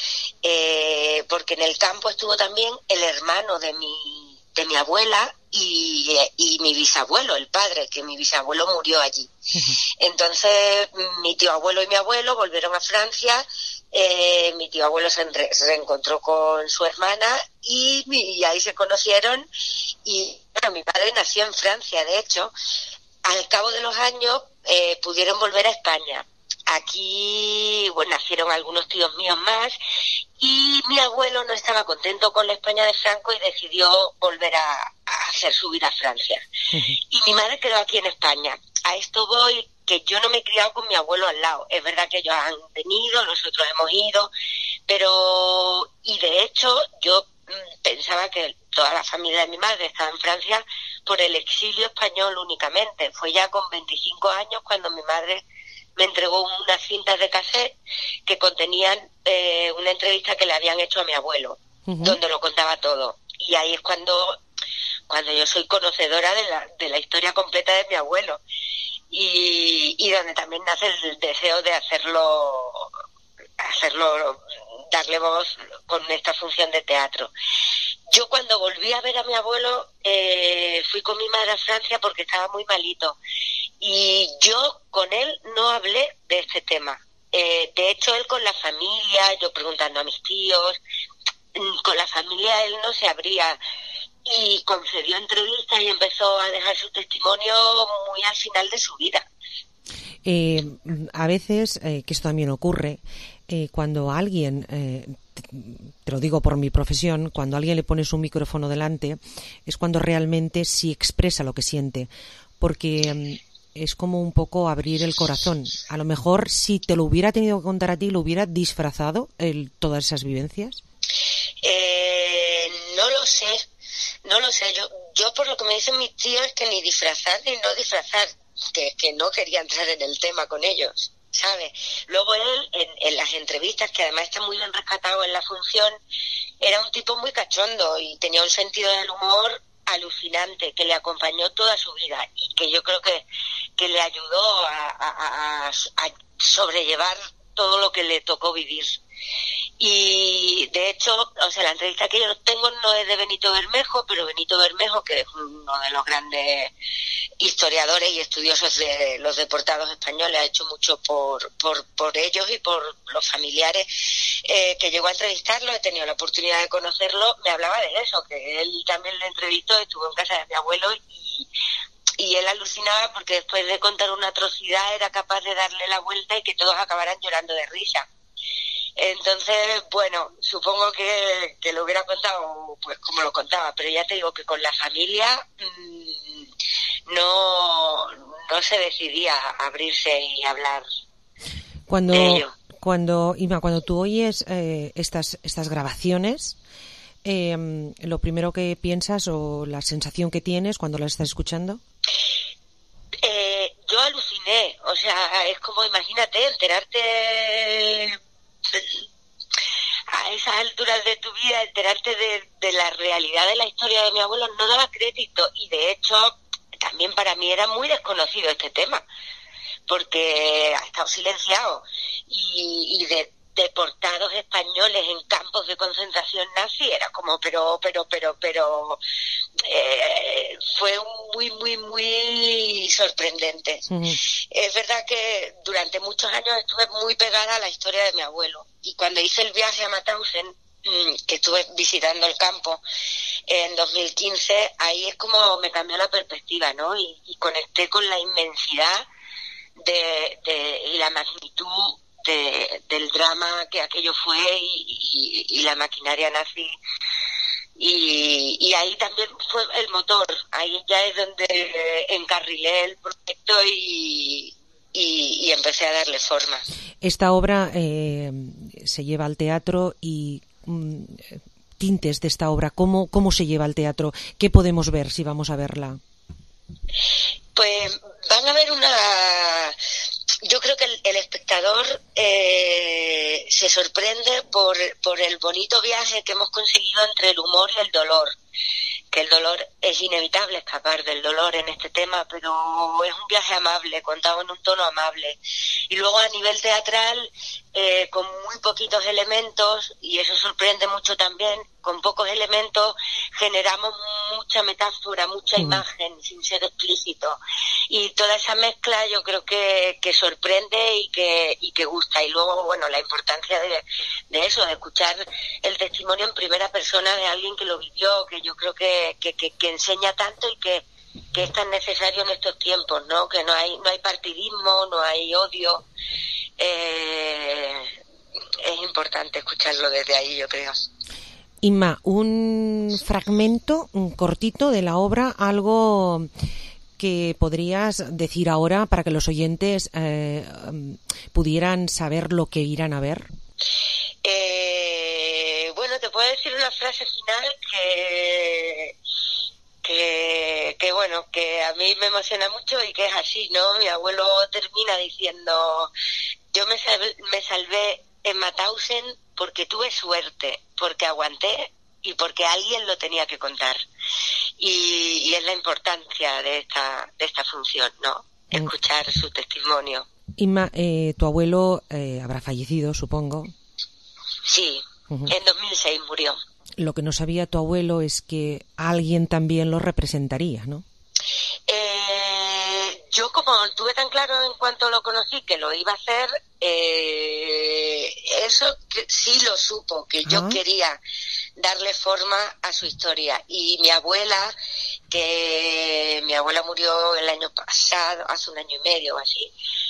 [SPEAKER 22] Eh, porque en el campo estuvo también el hermano de mi, de mi abuela y, y mi bisabuelo, el padre, que mi bisabuelo murió allí. Entonces, mi tío abuelo y mi abuelo volvieron a Francia. Eh, mi tío abuelo se, enre- se reencontró con su hermana y, y ahí se conocieron y bueno, mi padre nació en Francia, de hecho. Al cabo de los años eh, pudieron volver a España. Aquí bueno, nacieron algunos tíos míos más y mi abuelo no estaba contento con la España de Franco y decidió volver a, a hacer su vida a Francia. Y mi madre quedó aquí en España. A esto voy, que yo no me he criado con mi abuelo al lado. Es verdad que ellos han venido, nosotros hemos ido, pero... Y de hecho, yo mmm, pensaba que toda la familia de mi madre estaba en Francia por el exilio español únicamente. Fue ya con veinticinco años cuando mi madre me entregó unas cintas de cassette que contenían eh, una entrevista que le habían hecho a mi abuelo, uh-huh. donde lo contaba todo. Y ahí es cuando, cuando yo soy conocedora de la, de la historia completa de mi abuelo. Y, y donde también nace el deseo de hacerlo, hacerlo, darle voz con esta función de teatro. Yo cuando volví a ver a mi abuelo, eh, fui con mi madre a Francia porque estaba muy malito. Y yo con él no hablé de este tema. Eh, de hecho, él con la familia, yo preguntando a mis tíos, con la familia él no se abría. Y concedió entrevistas y empezó a dejar su testimonio muy al final de su vida.
[SPEAKER 5] Eh, a veces, eh, que esto también ocurre, eh, cuando alguien, eh, te, te lo digo por mi profesión, cuando a alguien le pones un micrófono delante, es cuando realmente sí expresa lo que siente, porque eh, es como un poco abrir el corazón. A lo mejor si te lo hubiera tenido que contar a ti, ¿lo hubiera disfrazado el, todas esas vivencias?
[SPEAKER 22] Eh, no lo sé. No lo sé, yo yo por lo que me dicen mis tíos es que ni disfrazar ni no disfrazar, que, que no quería entrar en el tema con ellos, ¿sabes? Luego él, en, en las entrevistas, que además está muy bien rescatado en la función, era un tipo muy cachondo y tenía un sentido del humor alucinante que le acompañó toda su vida y que yo creo que, que le ayudó a, a, a, a sobrellevar todo lo que le tocó vivir. Y de hecho, o sea, la entrevista que yo tengo no es de Benito Bermejo, pero Benito Bermejo, que es uno de los grandes historiadores y estudiosos de los deportados españoles, ha hecho mucho por por, por ellos y por los familiares eh, que llegó a entrevistarlo. He tenido la oportunidad de conocerlo. Me hablaba de eso, que él también le entrevistó, estuvo en casa de mi abuelo y y él alucinaba porque después de contar una atrocidad era capaz de darle la vuelta y que todos acabaran llorando de risa. Entonces, bueno, supongo que, que lo hubiera contado pues como lo contaba, pero ya te digo que con la familia mmm, no, no se decidía a abrirse y hablar
[SPEAKER 5] cuando,
[SPEAKER 22] de ello.
[SPEAKER 5] Cuando, Ima, cuando tú oyes eh, estas, estas grabaciones, eh, lo primero que piensas o la sensación que tienes cuando las estás escuchando...
[SPEAKER 22] Eh, yo aluciné, o sea, es como, imagínate, enterarte... a esas alturas de tu vida, enterarte de, de la realidad de la historia de mi abuelo no daba crédito y de hecho también para mí era muy desconocido este tema porque ha estado silenciado y, y de deportados españoles en campos de concentración nazi era como pero pero pero pero eh, fue muy muy muy sorprendente. Uh-huh. Es verdad que durante muchos años estuve muy pegada a la historia de mi abuelo y cuando hice el viaje a Mauthausen, que estuve visitando el campo en dos mil quince, ahí es como me cambió la perspectiva, ¿no? Y, y conecté con la inmensidad de, de y la magnitud De, del drama que aquello fue y, y, y la maquinaria nazi y, y ahí también fue el motor, ahí ya es donde encarrilé el proyecto y, y, y empecé a darle forma.
[SPEAKER 5] Esta obra eh, se lleva al teatro y mm, tintes de esta obra, ¿cómo, cómo se lleva al teatro? ¿Qué podemos ver si vamos a verla?
[SPEAKER 22] Pues van a ver una... yo creo que el, el espectador eh, se sorprende por, por el bonito viaje que hemos conseguido entre el humor y el dolor. Que el dolor es inevitable escapar del dolor en este tema, pero es un viaje amable, contado en un tono amable. Y luego a nivel teatral, eh, con muy poquitos elementos, y eso sorprende mucho también, con pocos elementos generamos mucha metáfora, mucha imagen, sin ser explícito. Y toda esa mezcla yo creo que, que sorprende y que, y que gusta. Y luego, bueno, la importancia de, de eso, de escuchar el testimonio en primera persona de alguien que lo vivió, que yo creo que, que, que, que enseña tanto y que, que es tan necesario en estos tiempos, ¿no? Que no hay, no hay partidismo, no hay odio. Eh, es importante escucharlo desde ahí, yo creo.
[SPEAKER 5] Inma, un fragmento un cortito de la obra, algo que podrías decir ahora para que los oyentes eh, pudieran saber lo que irán a ver.
[SPEAKER 22] Eh, bueno, te puedo decir una frase final que, que, que bueno, que a mí me emociona mucho y que es así, ¿no? Mi abuelo termina diciendo, yo me, sal, me salvé en Mauthausen porque tuve suerte, porque aguanté y porque alguien lo tenía que contar. Y, y es la importancia de esta, de esta función, ¿no? Escuchar su testimonio.
[SPEAKER 5] Inma, eh, tu abuelo eh, habrá fallecido, supongo.
[SPEAKER 22] Sí, uh-huh. En dos mil seis murió.
[SPEAKER 5] Lo que no sabía tu abuelo es que alguien también lo representaría, ¿no?
[SPEAKER 22] Eh, yo como tuve tan claro en cuanto lo conocí que lo iba a hacer, eh, eso que, sí lo supo, que yo ah. quería darle forma a su historia. Y mi abuela, que mi abuela murió el año pasado, hace un año y medio o así,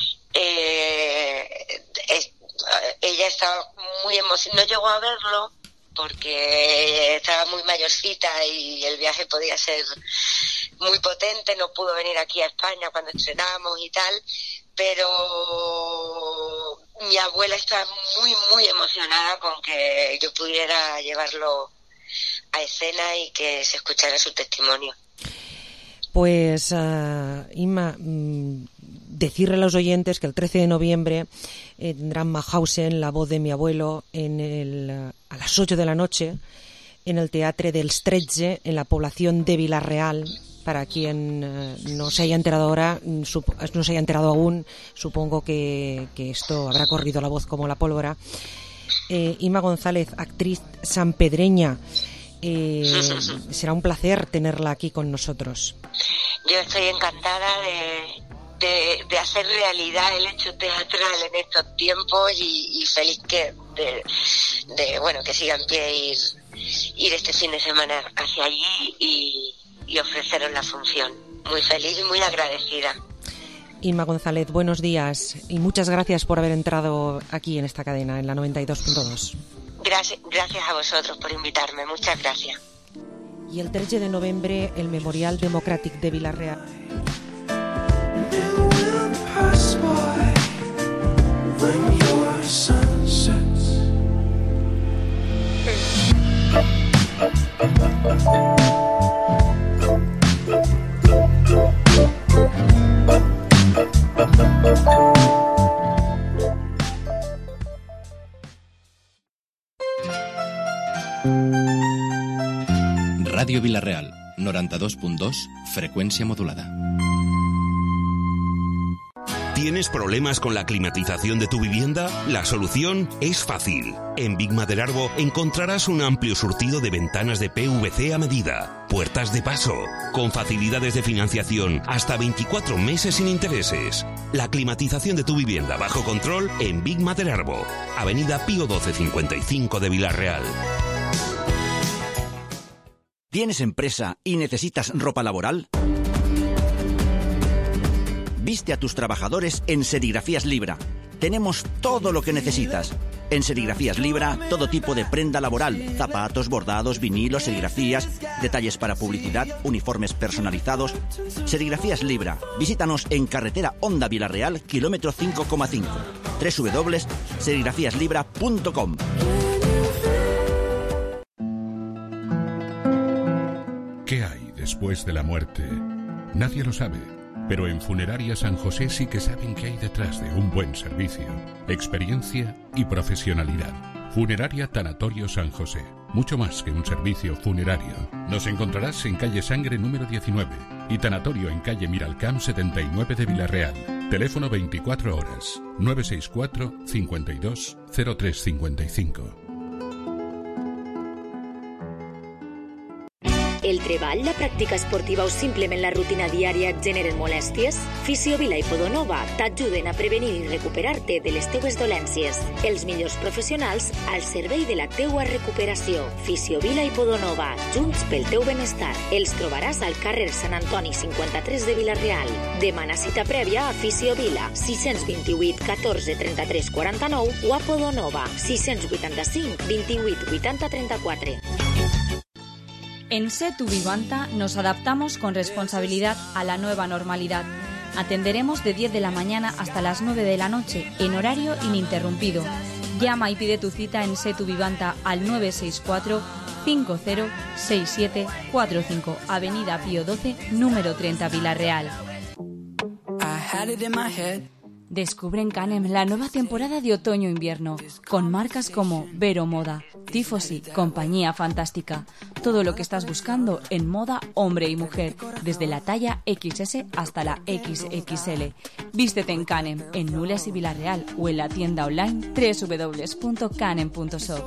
[SPEAKER 22] eh, es, ella estaba muy emocionada, no llegó a verlo porque estaba muy mayorcita y el viaje podía ser muy potente, no pudo venir aquí a España cuando estrenamos y tal, pero mi abuela estaba muy, muy emocionada con que yo pudiera llevarlo a escena y que se escuchara su testimonio.
[SPEAKER 5] Pues, uh, Inma, mmm, decirle a los oyentes que el trece de noviembre eh, tendrán Mauthausen, La voz de mi abuelo, en el, uh, a las ocho de la noche en el Teatre del tretze, en la población de Vila-real. Para quien uh, no se haya enterado ahora, sup- no se haya enterado aún, supongo que, que esto habrá corrido la voz como la pólvora. Eh, Inma González, actriz sanpedreña, eh, será un placer tenerla aquí con nosotros.
[SPEAKER 22] Yo estoy encantada de, de, de hacer realidad el hecho teatral en estos tiempos y, y feliz que de, de bueno que siga en pie ir, ir este fin de semana hacia allí y, y ofreceros la función. Muy feliz y muy agradecida.
[SPEAKER 5] Inma González, buenos días y muchas gracias por haber entrado aquí en esta cadena, en la noventa y dos punto dos.
[SPEAKER 22] Gracias, gracias a vosotros por invitarme, muchas gracias.
[SPEAKER 5] Y el trece de noviembre, el Memorial Democràtic de Vila-real.
[SPEAKER 2] Radio Vila-real, noventa y dos punto dos, frecuencia modulada.
[SPEAKER 3] ¿Tienes problemas con la climatización de tu vivienda? La solución es fácil. En Big Maderarbo encontrarás un amplio surtido de ventanas de P V C a medida, puertas de paso, con facilidades de financiación hasta veinticuatro meses sin intereses. La climatización de tu vivienda bajo control en Big Maderarbo, Avenida Pío doce cincuenta y cinco de Vila-real.
[SPEAKER 7] ¿Tienes empresa y necesitas ropa laboral? Viste a tus trabajadores en Serigrafías Libra. Tenemos todo lo que necesitas. En Serigrafías Libra, todo tipo de prenda laboral, zapatos, bordados, vinilos, serigrafías, detalles para publicidad, uniformes personalizados. Serigrafías Libra. Visítanos en carretera Honda Vila-real, kilómetro cinco coma cinco. doble u doble u doble u punto serigrafías libra punto com.
[SPEAKER 10] ¿Qué hay después de la muerte? Nadie lo sabe. Pero en Funeraria San José sí que saben qué hay detrás de un buen servicio, experiencia y profesionalidad. Funeraria Tanatorio San José. Mucho más que un servicio funerario. Nos encontrarás en calle Sangre número diecinueve y Tanatorio en calle Miralcamp setenta y nueve de Villarreal. Teléfono veinticuatro horas, nueve seis cuatro, cincuenta y dos, cero tres cincuenta y cinco.
[SPEAKER 4] El treball, la pràctica esportiva o simplement la rutina diària et generen molèsties? Fisiovila i Podonova t'ajuden a prevenir i recuperar-te de les teues dolències. Els millors professionals al servei de la teua recuperació. Fisiovila i Podonova, junts pel teu benestar. Els trobaràs al carrer Sant Antoni cinquanta-tres de Vila-real. Demana cita prèvia a Fisiovila, sis dos vuit, catorze, trenta-tres, quaranta-nou o a Podonova, sis vuitanta-cinc, vint-i-vuit, vuitanta, trenta-quatre.
[SPEAKER 6] En Setu Vivanta nos adaptamos con responsabilidad a la nueva normalidad. Atenderemos de diez de la mañana hasta las nueve de la noche, en horario ininterrumpido. Llama y pide tu cita en Setu Vivanta al nueve seis cuatro, cinco cero, seis siete cuatro cinco, Avenida Pío doce, número treinta, Vila-real. Descubre en Canem la nueva temporada de otoño-invierno, con marcas como Vero Moda, Tifosi, Compañía Fantástica. Todo lo que estás buscando en moda hombre y mujer, desde la talla equis ese hasta la equis equis ele. Vístete en Canem, en Nules y Vila-real, o en la tienda online doble u doble u doble u punto canem punto shop.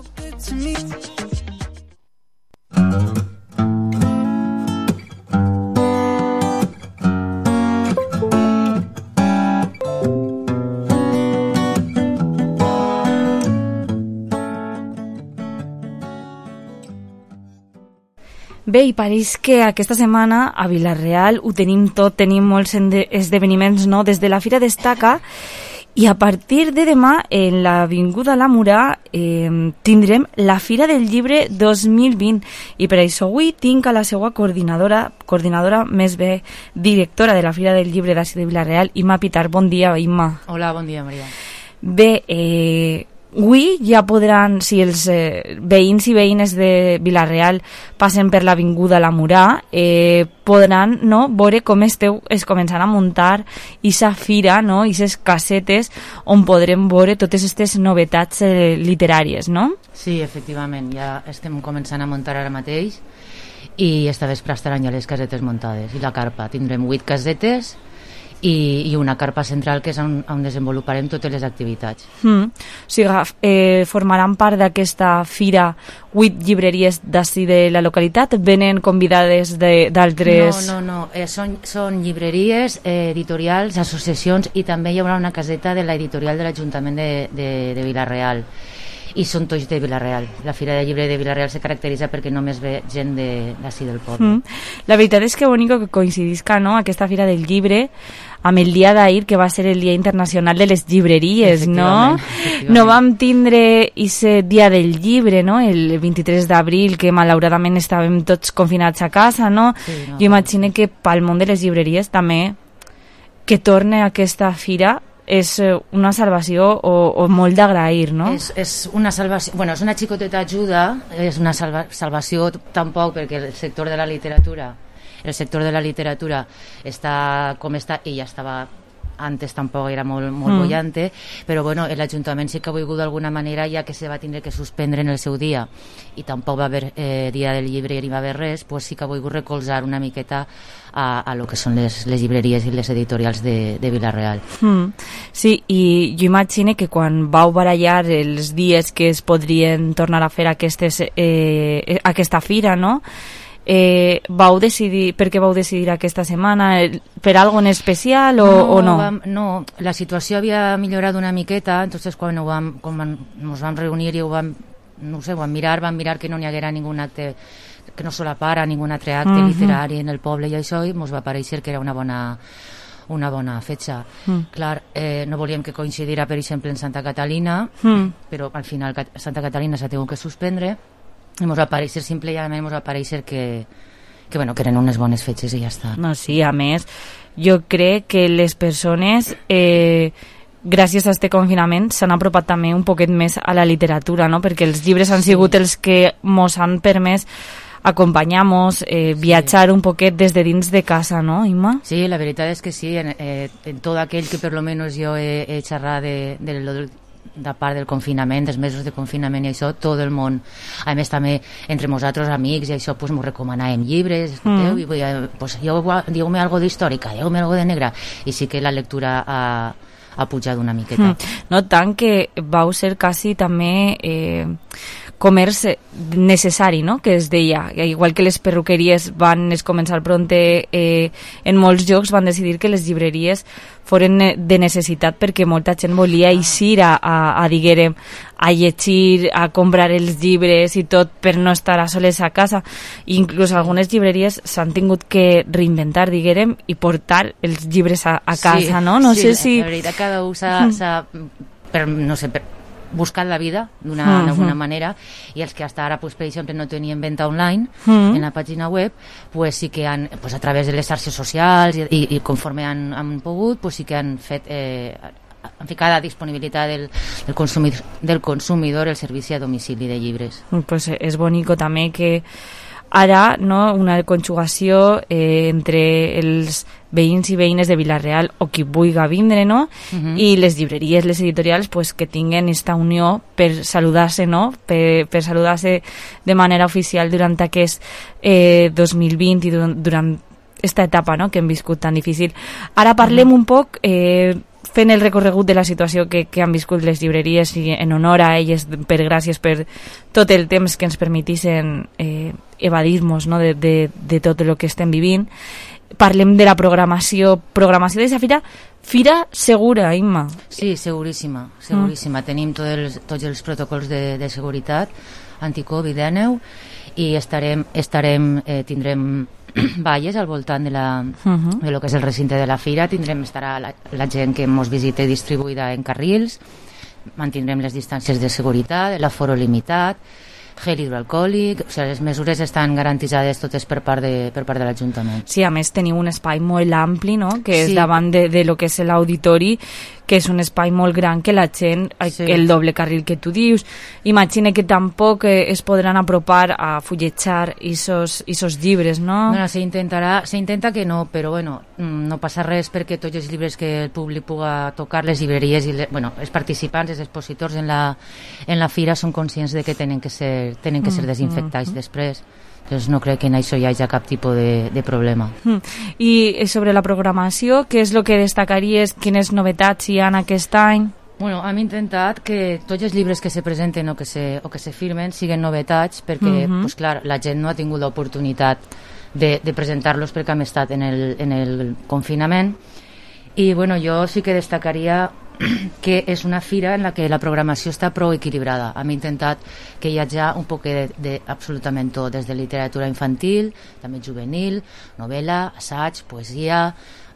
[SPEAKER 6] Bé, i pareix que aquesta setmana a Vila-real ho tenim tot, tenim molts esdeveniments, no? Des de la Fira Destaca, i a partir de demà en l'Avinguda La Murà eh, tindrem la Fira del Llibre dos mil vint, i per això avui tinc a la seva coordinadora, coordinadora més bé directora de la Fira del Llibre d'ací de Vila-real, Imma Pitar. Bon dia, Imma.
[SPEAKER 12] Hola, bon dia, Maria.
[SPEAKER 6] Bé, eh... avui ja podran, si els eh, veïns i veïnes de Vila-real passen per l'Avinguda La Murà, eh, podran, no, veure com esteu es començant a muntar ixa fira, no, ixes casetes on podrem veure totes aquestes novetats eh, literàries, no?
[SPEAKER 12] Sí, efectivament, ja estem començant a muntar ara mateix i esta vespre estaran ja les casetes muntades i la carpa. Tindrem vuit casetes I, i una carpa central que és on, on desenvoluparem totes les activitats.
[SPEAKER 6] Mm. O sigui, eh, formaran part d'aquesta fira vuit llibreries d'ací de la localitat? Venen convidades d'altres...
[SPEAKER 12] No, no, no. Eh, són, són llibreries, eh, editorials, associacions, i també hi haurà una caseta de l'editorial de l'Ajuntament de, de, de Vila-real. I són tots de Vila-real. La Fira de Llibre de Vila-real se caracteritza perquè només ve gent d'ací de, del poble.
[SPEAKER 6] Mm. La veritat és que bonic que coincidisca, no?, aquesta Fira del Llibre amb el dia d'ahir, que va ser el Dia Internacional de les Llibreries, no? No vam tindre ese Dia del Llibre, no?, el vint-i-tres d'abril, que malauradament estàvem tots confinats a casa, no? Sí, no. Jo imagino que pel món de les llibreries també que torne aquesta fira és una salvació o, o molt d'agrair, no?
[SPEAKER 12] És, és una salvació, bueno, és una xicoteta ajuda, és una salva, salvació tampoc, perquè el sector de la literatura el sector de la literatura està com està, i ja estava antes, tampoc era molt, molt mm. bollante, però bueno, l'Ajuntament sí que ha volgut d'alguna manera, ja que se va tindre que suspendre en el seu dia i tampoc va haver eh, Dia del Llibre ni va haver res, pues sí que ha volgut recolzar una miqueta a, a lo que són les, les llibreries i les editorials de, de Vila-real.
[SPEAKER 6] Mm. Sí, i jo imagino que quan vau barallar els dies que es podrien tornar a fer aquestes, eh, aquesta fira, no?, Eh, vau decidir, per què vau decidir aquesta setmana? Per algo en especial o
[SPEAKER 12] no?
[SPEAKER 6] O no?
[SPEAKER 12] Vam, no, la situació havia millorat una miqueta, entonces quan, ho vam, quan ens vam reunir i ho vam, no sé, ho vam mirar, vam mirar que no n'hi haguera ningun acte, que no solapara ningun altre acte uh-huh. literari en el poble i això, i ens va pareixer que era una bona una bona fetge. Mm. Clar, eh, no volíem que coincidira, per exemple, en Santa Catalina, mm. però al final Santa Catalina s'ha tingut que suspendre, i ens va aparèixer, simplement ens va aparèixer que, que, bueno, que eren unes bones fetges i ja està.
[SPEAKER 6] No, sí, a més, jo crec que les persones, eh, gràcies a este confinament, s'han apropat també un poquet més a la literatura, no?, perquè els llibres han sigut els que mos han permès acompanyamos, eh, viatjar un poquet des de dins de casa, no, Imma?
[SPEAKER 12] Sí, la veritat és que sí, en, eh, en tot aquell que per lo menos jo he, he xerrat de, de, de, de part del confinament, dels mesos de confinament i això, tot el món. A més, també, entre nosaltres, amics, i això, pues, m'ho recomanàvem llibres, escolteu, mm. i vull, pues, jo, dieu-me algo d'històrica, dieu-me algo de negra, i sí que la lectura ha, ha pujat una miqueta.
[SPEAKER 6] Mm. No tant que vau ser quasi també eh, comerç necessari, no?, que es deia, igual que les perruqueries van es començar pronte, eh, en molts llocs van decidir que les llibreries foren de necessitat perquè molta gent volia eixir a, a, a diguérem, a llegir, a comprar els llibres i tot per no estar a soles a casa. Inclús algunes llibreries s'han tingut que reinventar, diguérem, i portar els llibres a, a casa,
[SPEAKER 12] sí,
[SPEAKER 6] no? No
[SPEAKER 12] sí,
[SPEAKER 6] sé si...
[SPEAKER 12] La veritat, cada un s'ha, s'ha per, no sé, per, buscat la vida d'una mm -hmm. manera, i els que hasta ara, pues, per exemple, no tenien venda online mm -hmm. en la pàgina web, pues sí que han, pues, a través de les xarxes socials i, i, i conforme han, han pogut, pues sí que han fet eh, han ficat a disponibilitat del, del, consumidor, del consumidor el servici a domicili de llibres.
[SPEAKER 6] Pues és bonico també que ara, no, una conjugació eh, entre els veïns i veïnes de Vila-real o qui vulgui vindre, no? Uh-huh. I les llibreries, les editorials, pues, que tinguen esta unió per saludar-se, no? Per, per saludar-se de manera oficial durant aquest eh, dos mil vint i durant, durant esta etapa, no?, que hem viscut tan difícil. Ara parlem uh-huh. un poc eh, fent el recorregut de la situació que, que han viscut les llibreries, i en honor a elles, per gràcies per tot el temps que ens permetissin eh, evadir-nos, no?, de, de, de tot el que estem vivint. Parlem de la programació programació d'aquesta fira, fira segura, Imma.
[SPEAKER 12] Sí, seguríssima, seguríssima. Mm. Tenim tots els, tots els protocols de, de seguretat anti-Covid dinou i estarem, estarem eh, tindrem valles al voltant de, la, uh-huh. de lo que és el recinte de la fira. Tindrem, estarà la, la gent que ens visita distribuïda en carrils, mantindrem les distàncies de seguretat, l'aforo limitat, gel hidroalcohòlic, o sigui, les mesures estan garantitzades totes per part de, per part de l'Ajuntament.
[SPEAKER 6] Sí, a més teniu un espai molt ampli, no?, que és sí. davant de, de lo que és l'auditori, que és un espai molt gran, que la gent, sí. el doble carril que tu dius, imagina que tampoc eh, es podran apropar a fulletjar esos, esos llibres, no?
[SPEAKER 12] Bueno, s'intentarà, s'intenta que no, però bueno, no passa res perquè tots els llibres que el públic puga tocar, les llibreries i les, bueno, els participants, els expositors en la, en la fira són conscients de que tenen que ser, tenen que ser desinfectats mm, mm, després. Doncs no crec que en això hi hagi cap tipus de, de problema.
[SPEAKER 6] Mm. I sobre la programació, què és el que destacaries? Quines novetats hi ha aquest any?
[SPEAKER 12] Bueno, hem intentat que tots els llibres que se presenten o que se, o que se firmen siguin novetats, perquè mm-hmm. pues, clar, la gent no ha tingut l'oportunitat de, de presentar-los perquè hem estat en el, en el confinament. I bueno, jo sí que destacaria que és una fira en la que la programació està prou equilibrada. Hem intentat que hi hagi un poc de, de absolutament tot, des de literatura infantil, també juvenil, novel·la, assaig, poesia.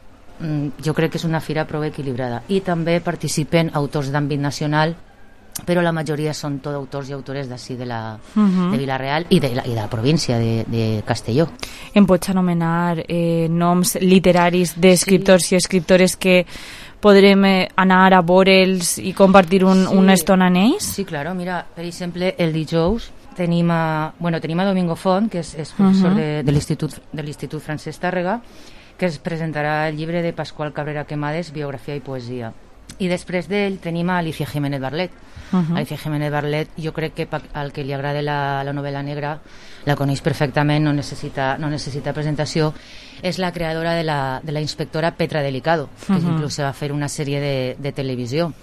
[SPEAKER 12] Jo crec que és una fira prou equilibrada. I també participen autors d'àmbit nacional, però la majoria són tot autors i autores d'ací de, la, uh-huh. de Vila-real i de la, i de la província de, de Castelló.
[SPEAKER 6] Em pots anomenar eh, noms literaris d'escriptors sí. i escriptores que podrem anar a veure'ls i compartir un, sí. una estona amb ells?
[SPEAKER 12] Sí, claro. Mira, per exemple, el dijous tenim a, bueno, tenim a Domingo Font, que és, és professor uh-huh. de, de l'Institut de l'Institut Francesc Tàrrega, que es presentarà el llibre de Pasqual Cabrera Quemades, Biografia i Poesia. I després d'ell tenim a Alicia Jiménez Barlet. Uh-huh. Alicia Jiménez Barlet, jo crec que al que li agrada la, la novel·la negra la coneix perfectament, no necessita, no necessita presentació. És la creadora de la, de la inspectora Petra Delicado, que uh-huh. inclús va fer una sèrie de, de televisió.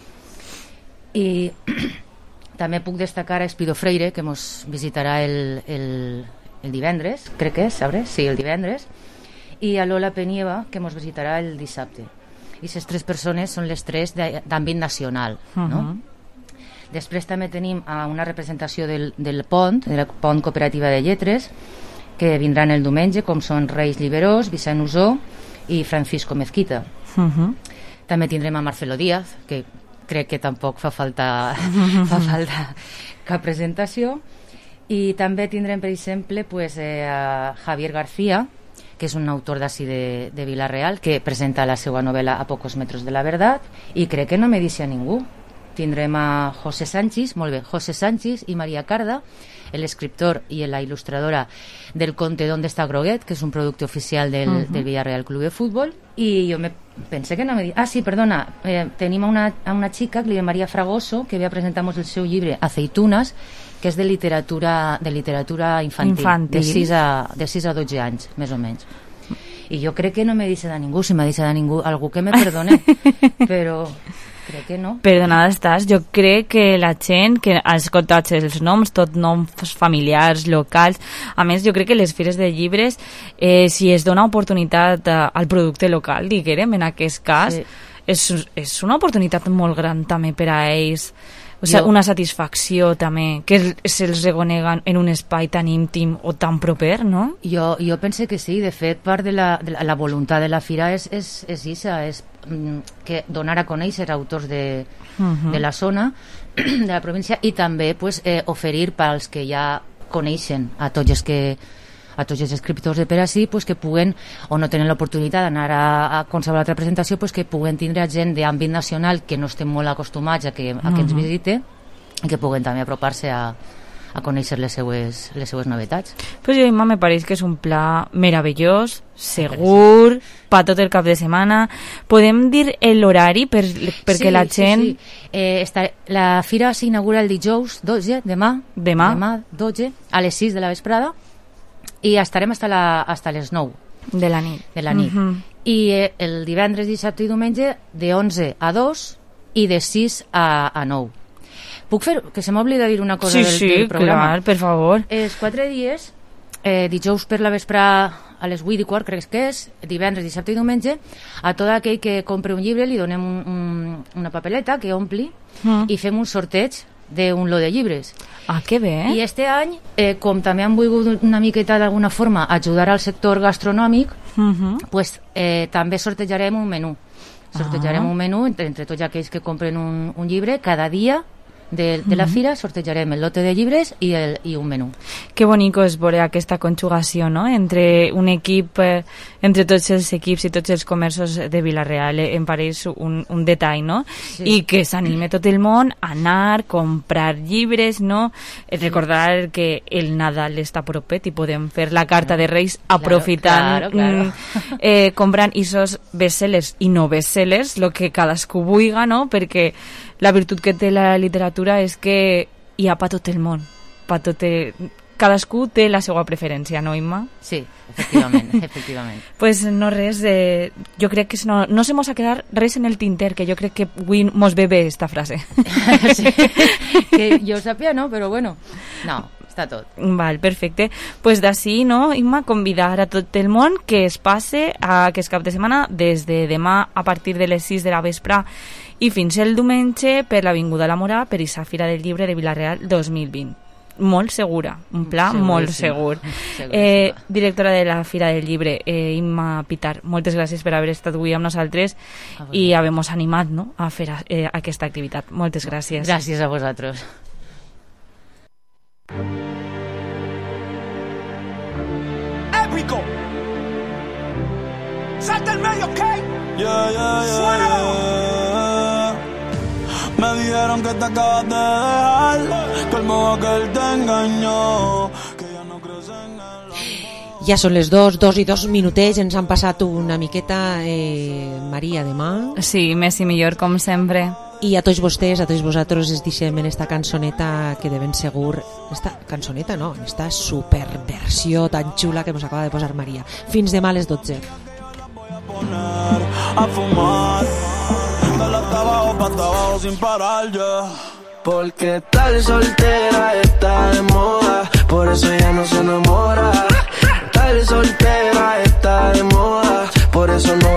[SPEAKER 12] I també puc destacar a Espido Freire, que ens visitarà el, el, el divendres, crec que és, sabré? Sí, el divendres, i a Lola Penieva, que ens visitarà el dissabte. I aquestes tres persones són les tres d'àmbit nacional, uh-huh. no? Després també tenim una representació del, del Pont, de la Pont Cooperativa de Lletres, que vindran el diumenge, com són Reis Liberós, Vicent Usó i Francisco Mezquita. Uh-huh. També tindrem a Marcelo Díaz, que crec que tampoc fa falta, fa falta cap presentació. I també tindrem, per exemple, pues, eh, a Javier García, que és un autor d'ací de, de Vila-real, que presenta la seva novel·la A pocos metros de la verdad, i crec que no me dice a ningú. tindrem a José Sánchez, molt bé, José Sánchez i Maria Carda, l'escriptor i la il·lustradora del conte D'Onde està Groguet, que és un producte oficial del, uh-huh. del Villarreal Club de Futbol, i jo me pensé que no me... Ah, sí, perdona, eh, tenim a una, a una xica, que li diu Maria Fragoso, que ve a presentar-nos el seu llibre Aceitunas, que és de literatura, de literatura infantil, infantil. De, sis a, de sis a dotze anys, més o menys. I jo crec que no me dice de ningú, si me dice de ningú, algú que me perdone, però crec que no.
[SPEAKER 6] Perdonada estàs, jo crec que la gent que ha escoltat els noms, tot noms familiars, locals, a més jo crec que les fires de llibres, eh, si es dona oportunitat al producte local, diguem, en aquest cas, sí. és, és una oportunitat molt gran també per a ells. O sigui, jo... una satisfacció també, que se'ls reconeguen en un espai tan íntim o tan proper, no?
[SPEAKER 12] Jo, jo pense que sí, de fet, part de la, de la, la voluntat de la fira és, és, és isa, és mm, que donar a conèixer autors de, uh-huh. de la zona, de la província, i també pues, eh, oferir pels que ja coneixen a tots els que a tots els escriptors de per ací, pues, que puguen, o no tenen l'oportunitat d'anar a, a qualsevol altra presentació, pues, que puguen tindre gent d'àmbit nacional que no estem molt acostumats a que, a que ens visite, i que puguen també apropar-se a, a conèixer les seues, les seues novetats.
[SPEAKER 6] Pues jo, Imma, me pareix que és un pla meravellós, segur, per tot el cap de setmana. Podem dir l'horari per, perquè sí, la gent...
[SPEAKER 12] Sí, sí. Eh, està, la fira s'inaugura el dijous dotze, demà,
[SPEAKER 6] demà.
[SPEAKER 12] demà dotze, a les sis de la vesprada, i estarem hasta, la, hasta les nou
[SPEAKER 6] de la nit,
[SPEAKER 12] de la nit. Uh-huh. I eh, el divendres, dissabte i diumenge de onze a dos i de sis a, a nou. Puc fer, que se m'oblida dir una cosa
[SPEAKER 6] sí,
[SPEAKER 12] del,
[SPEAKER 6] sí,
[SPEAKER 12] del programa?
[SPEAKER 6] Sí, sí, per favor.
[SPEAKER 12] Els quatre dies, eh, dijous per la vesprà a les vuit i quart, crec que és, divendres, dissabte i diumenge, a tot aquell que compre un llibre li donem un, un, una papeleta que ompli uh-huh. i fem un sorteig d'un lot de llibres.
[SPEAKER 6] Ah, que bé.
[SPEAKER 12] I este any, eh, com també han volgut una miqueta d'alguna forma ajudar al sector gastronòmic, uh-huh. pues, eh, també sortejarem un menú. Sortejarem uh-huh. un menú entre, entre tots aquells que compren un, un llibre cada dia de, de la fira, sortejarem el lote de llibres i, el, i un menú.
[SPEAKER 6] Que bonico és veure aquesta conjugació, no?, entre un equip, eh, entre tots els equips i tots els comerços de Vila-real, eh, em pareix un, un detall, no? Sí. I que s'anime tot el món a anar, comprar llibres, no? Sí. Recordar que el Nadal està propet i podem fer la carta de Reis aprofitant, claro, claro, claro. eh, comprant isos bestsellers i no bestsellers, lo que cadascú vulga, no? Perquè la virtut que té la literatura és que hi ha per tot el món, per tot el... cadascú té la seva preferència, no, Imma?
[SPEAKER 12] Sí, efectivament, efectivament.
[SPEAKER 6] Pues no res, eh, jo crec que no, no se mos ha quedat res en el tinter, que jo crec que avui mos ve bé esta frase.
[SPEAKER 12] Sí, que jo sàpia, no, però bueno, no, està tot.
[SPEAKER 6] Val, perfecte. Pues d'ací, no, Imma, convidar a tot el món que es passe a aquest cap de setmana des de demà a partir de les sis de la vesprà i fins el diumenge per l'Avinguda La Morà per aquesta Fira del Llibre de Vila-real dos mil vint. Molt segura, un pla Seguríssima. Molt segur. Eh, directora de la Fira del Llibre, eh, Imma Pitar, moltes gràcies per haver estat avui amb nosaltres i haver-nos animat, no?, a fer eh, aquesta activitat. Moltes gràcies.
[SPEAKER 12] Gràcies a vosaltres.
[SPEAKER 14] Épico. Salta el medio, ¿ok? Yeah, yeah, yeah, Suénalo. Me dijeron que te acabas de dejar, que el modo que él te engañó, que ya no crees en el...
[SPEAKER 5] Ja són les dos, dos i dos minutets, ens han passat una miqueta, eh, Maria, demà.
[SPEAKER 6] Sí, més i millor, com sempre.
[SPEAKER 5] I a tots vostès, a tots vosaltres, es deixem en esta cançoneta que de ben segur... Esta cançoneta, no, esta superversió tan xula que ens acaba de posar Maria. Fins demà a les dotze.
[SPEAKER 14] A fumar, de la tabajo pa' tabajo sin parar ya. Porque estar soltera está de moda, por eso ella no se enamora. Estar soltera está de moda, por eso no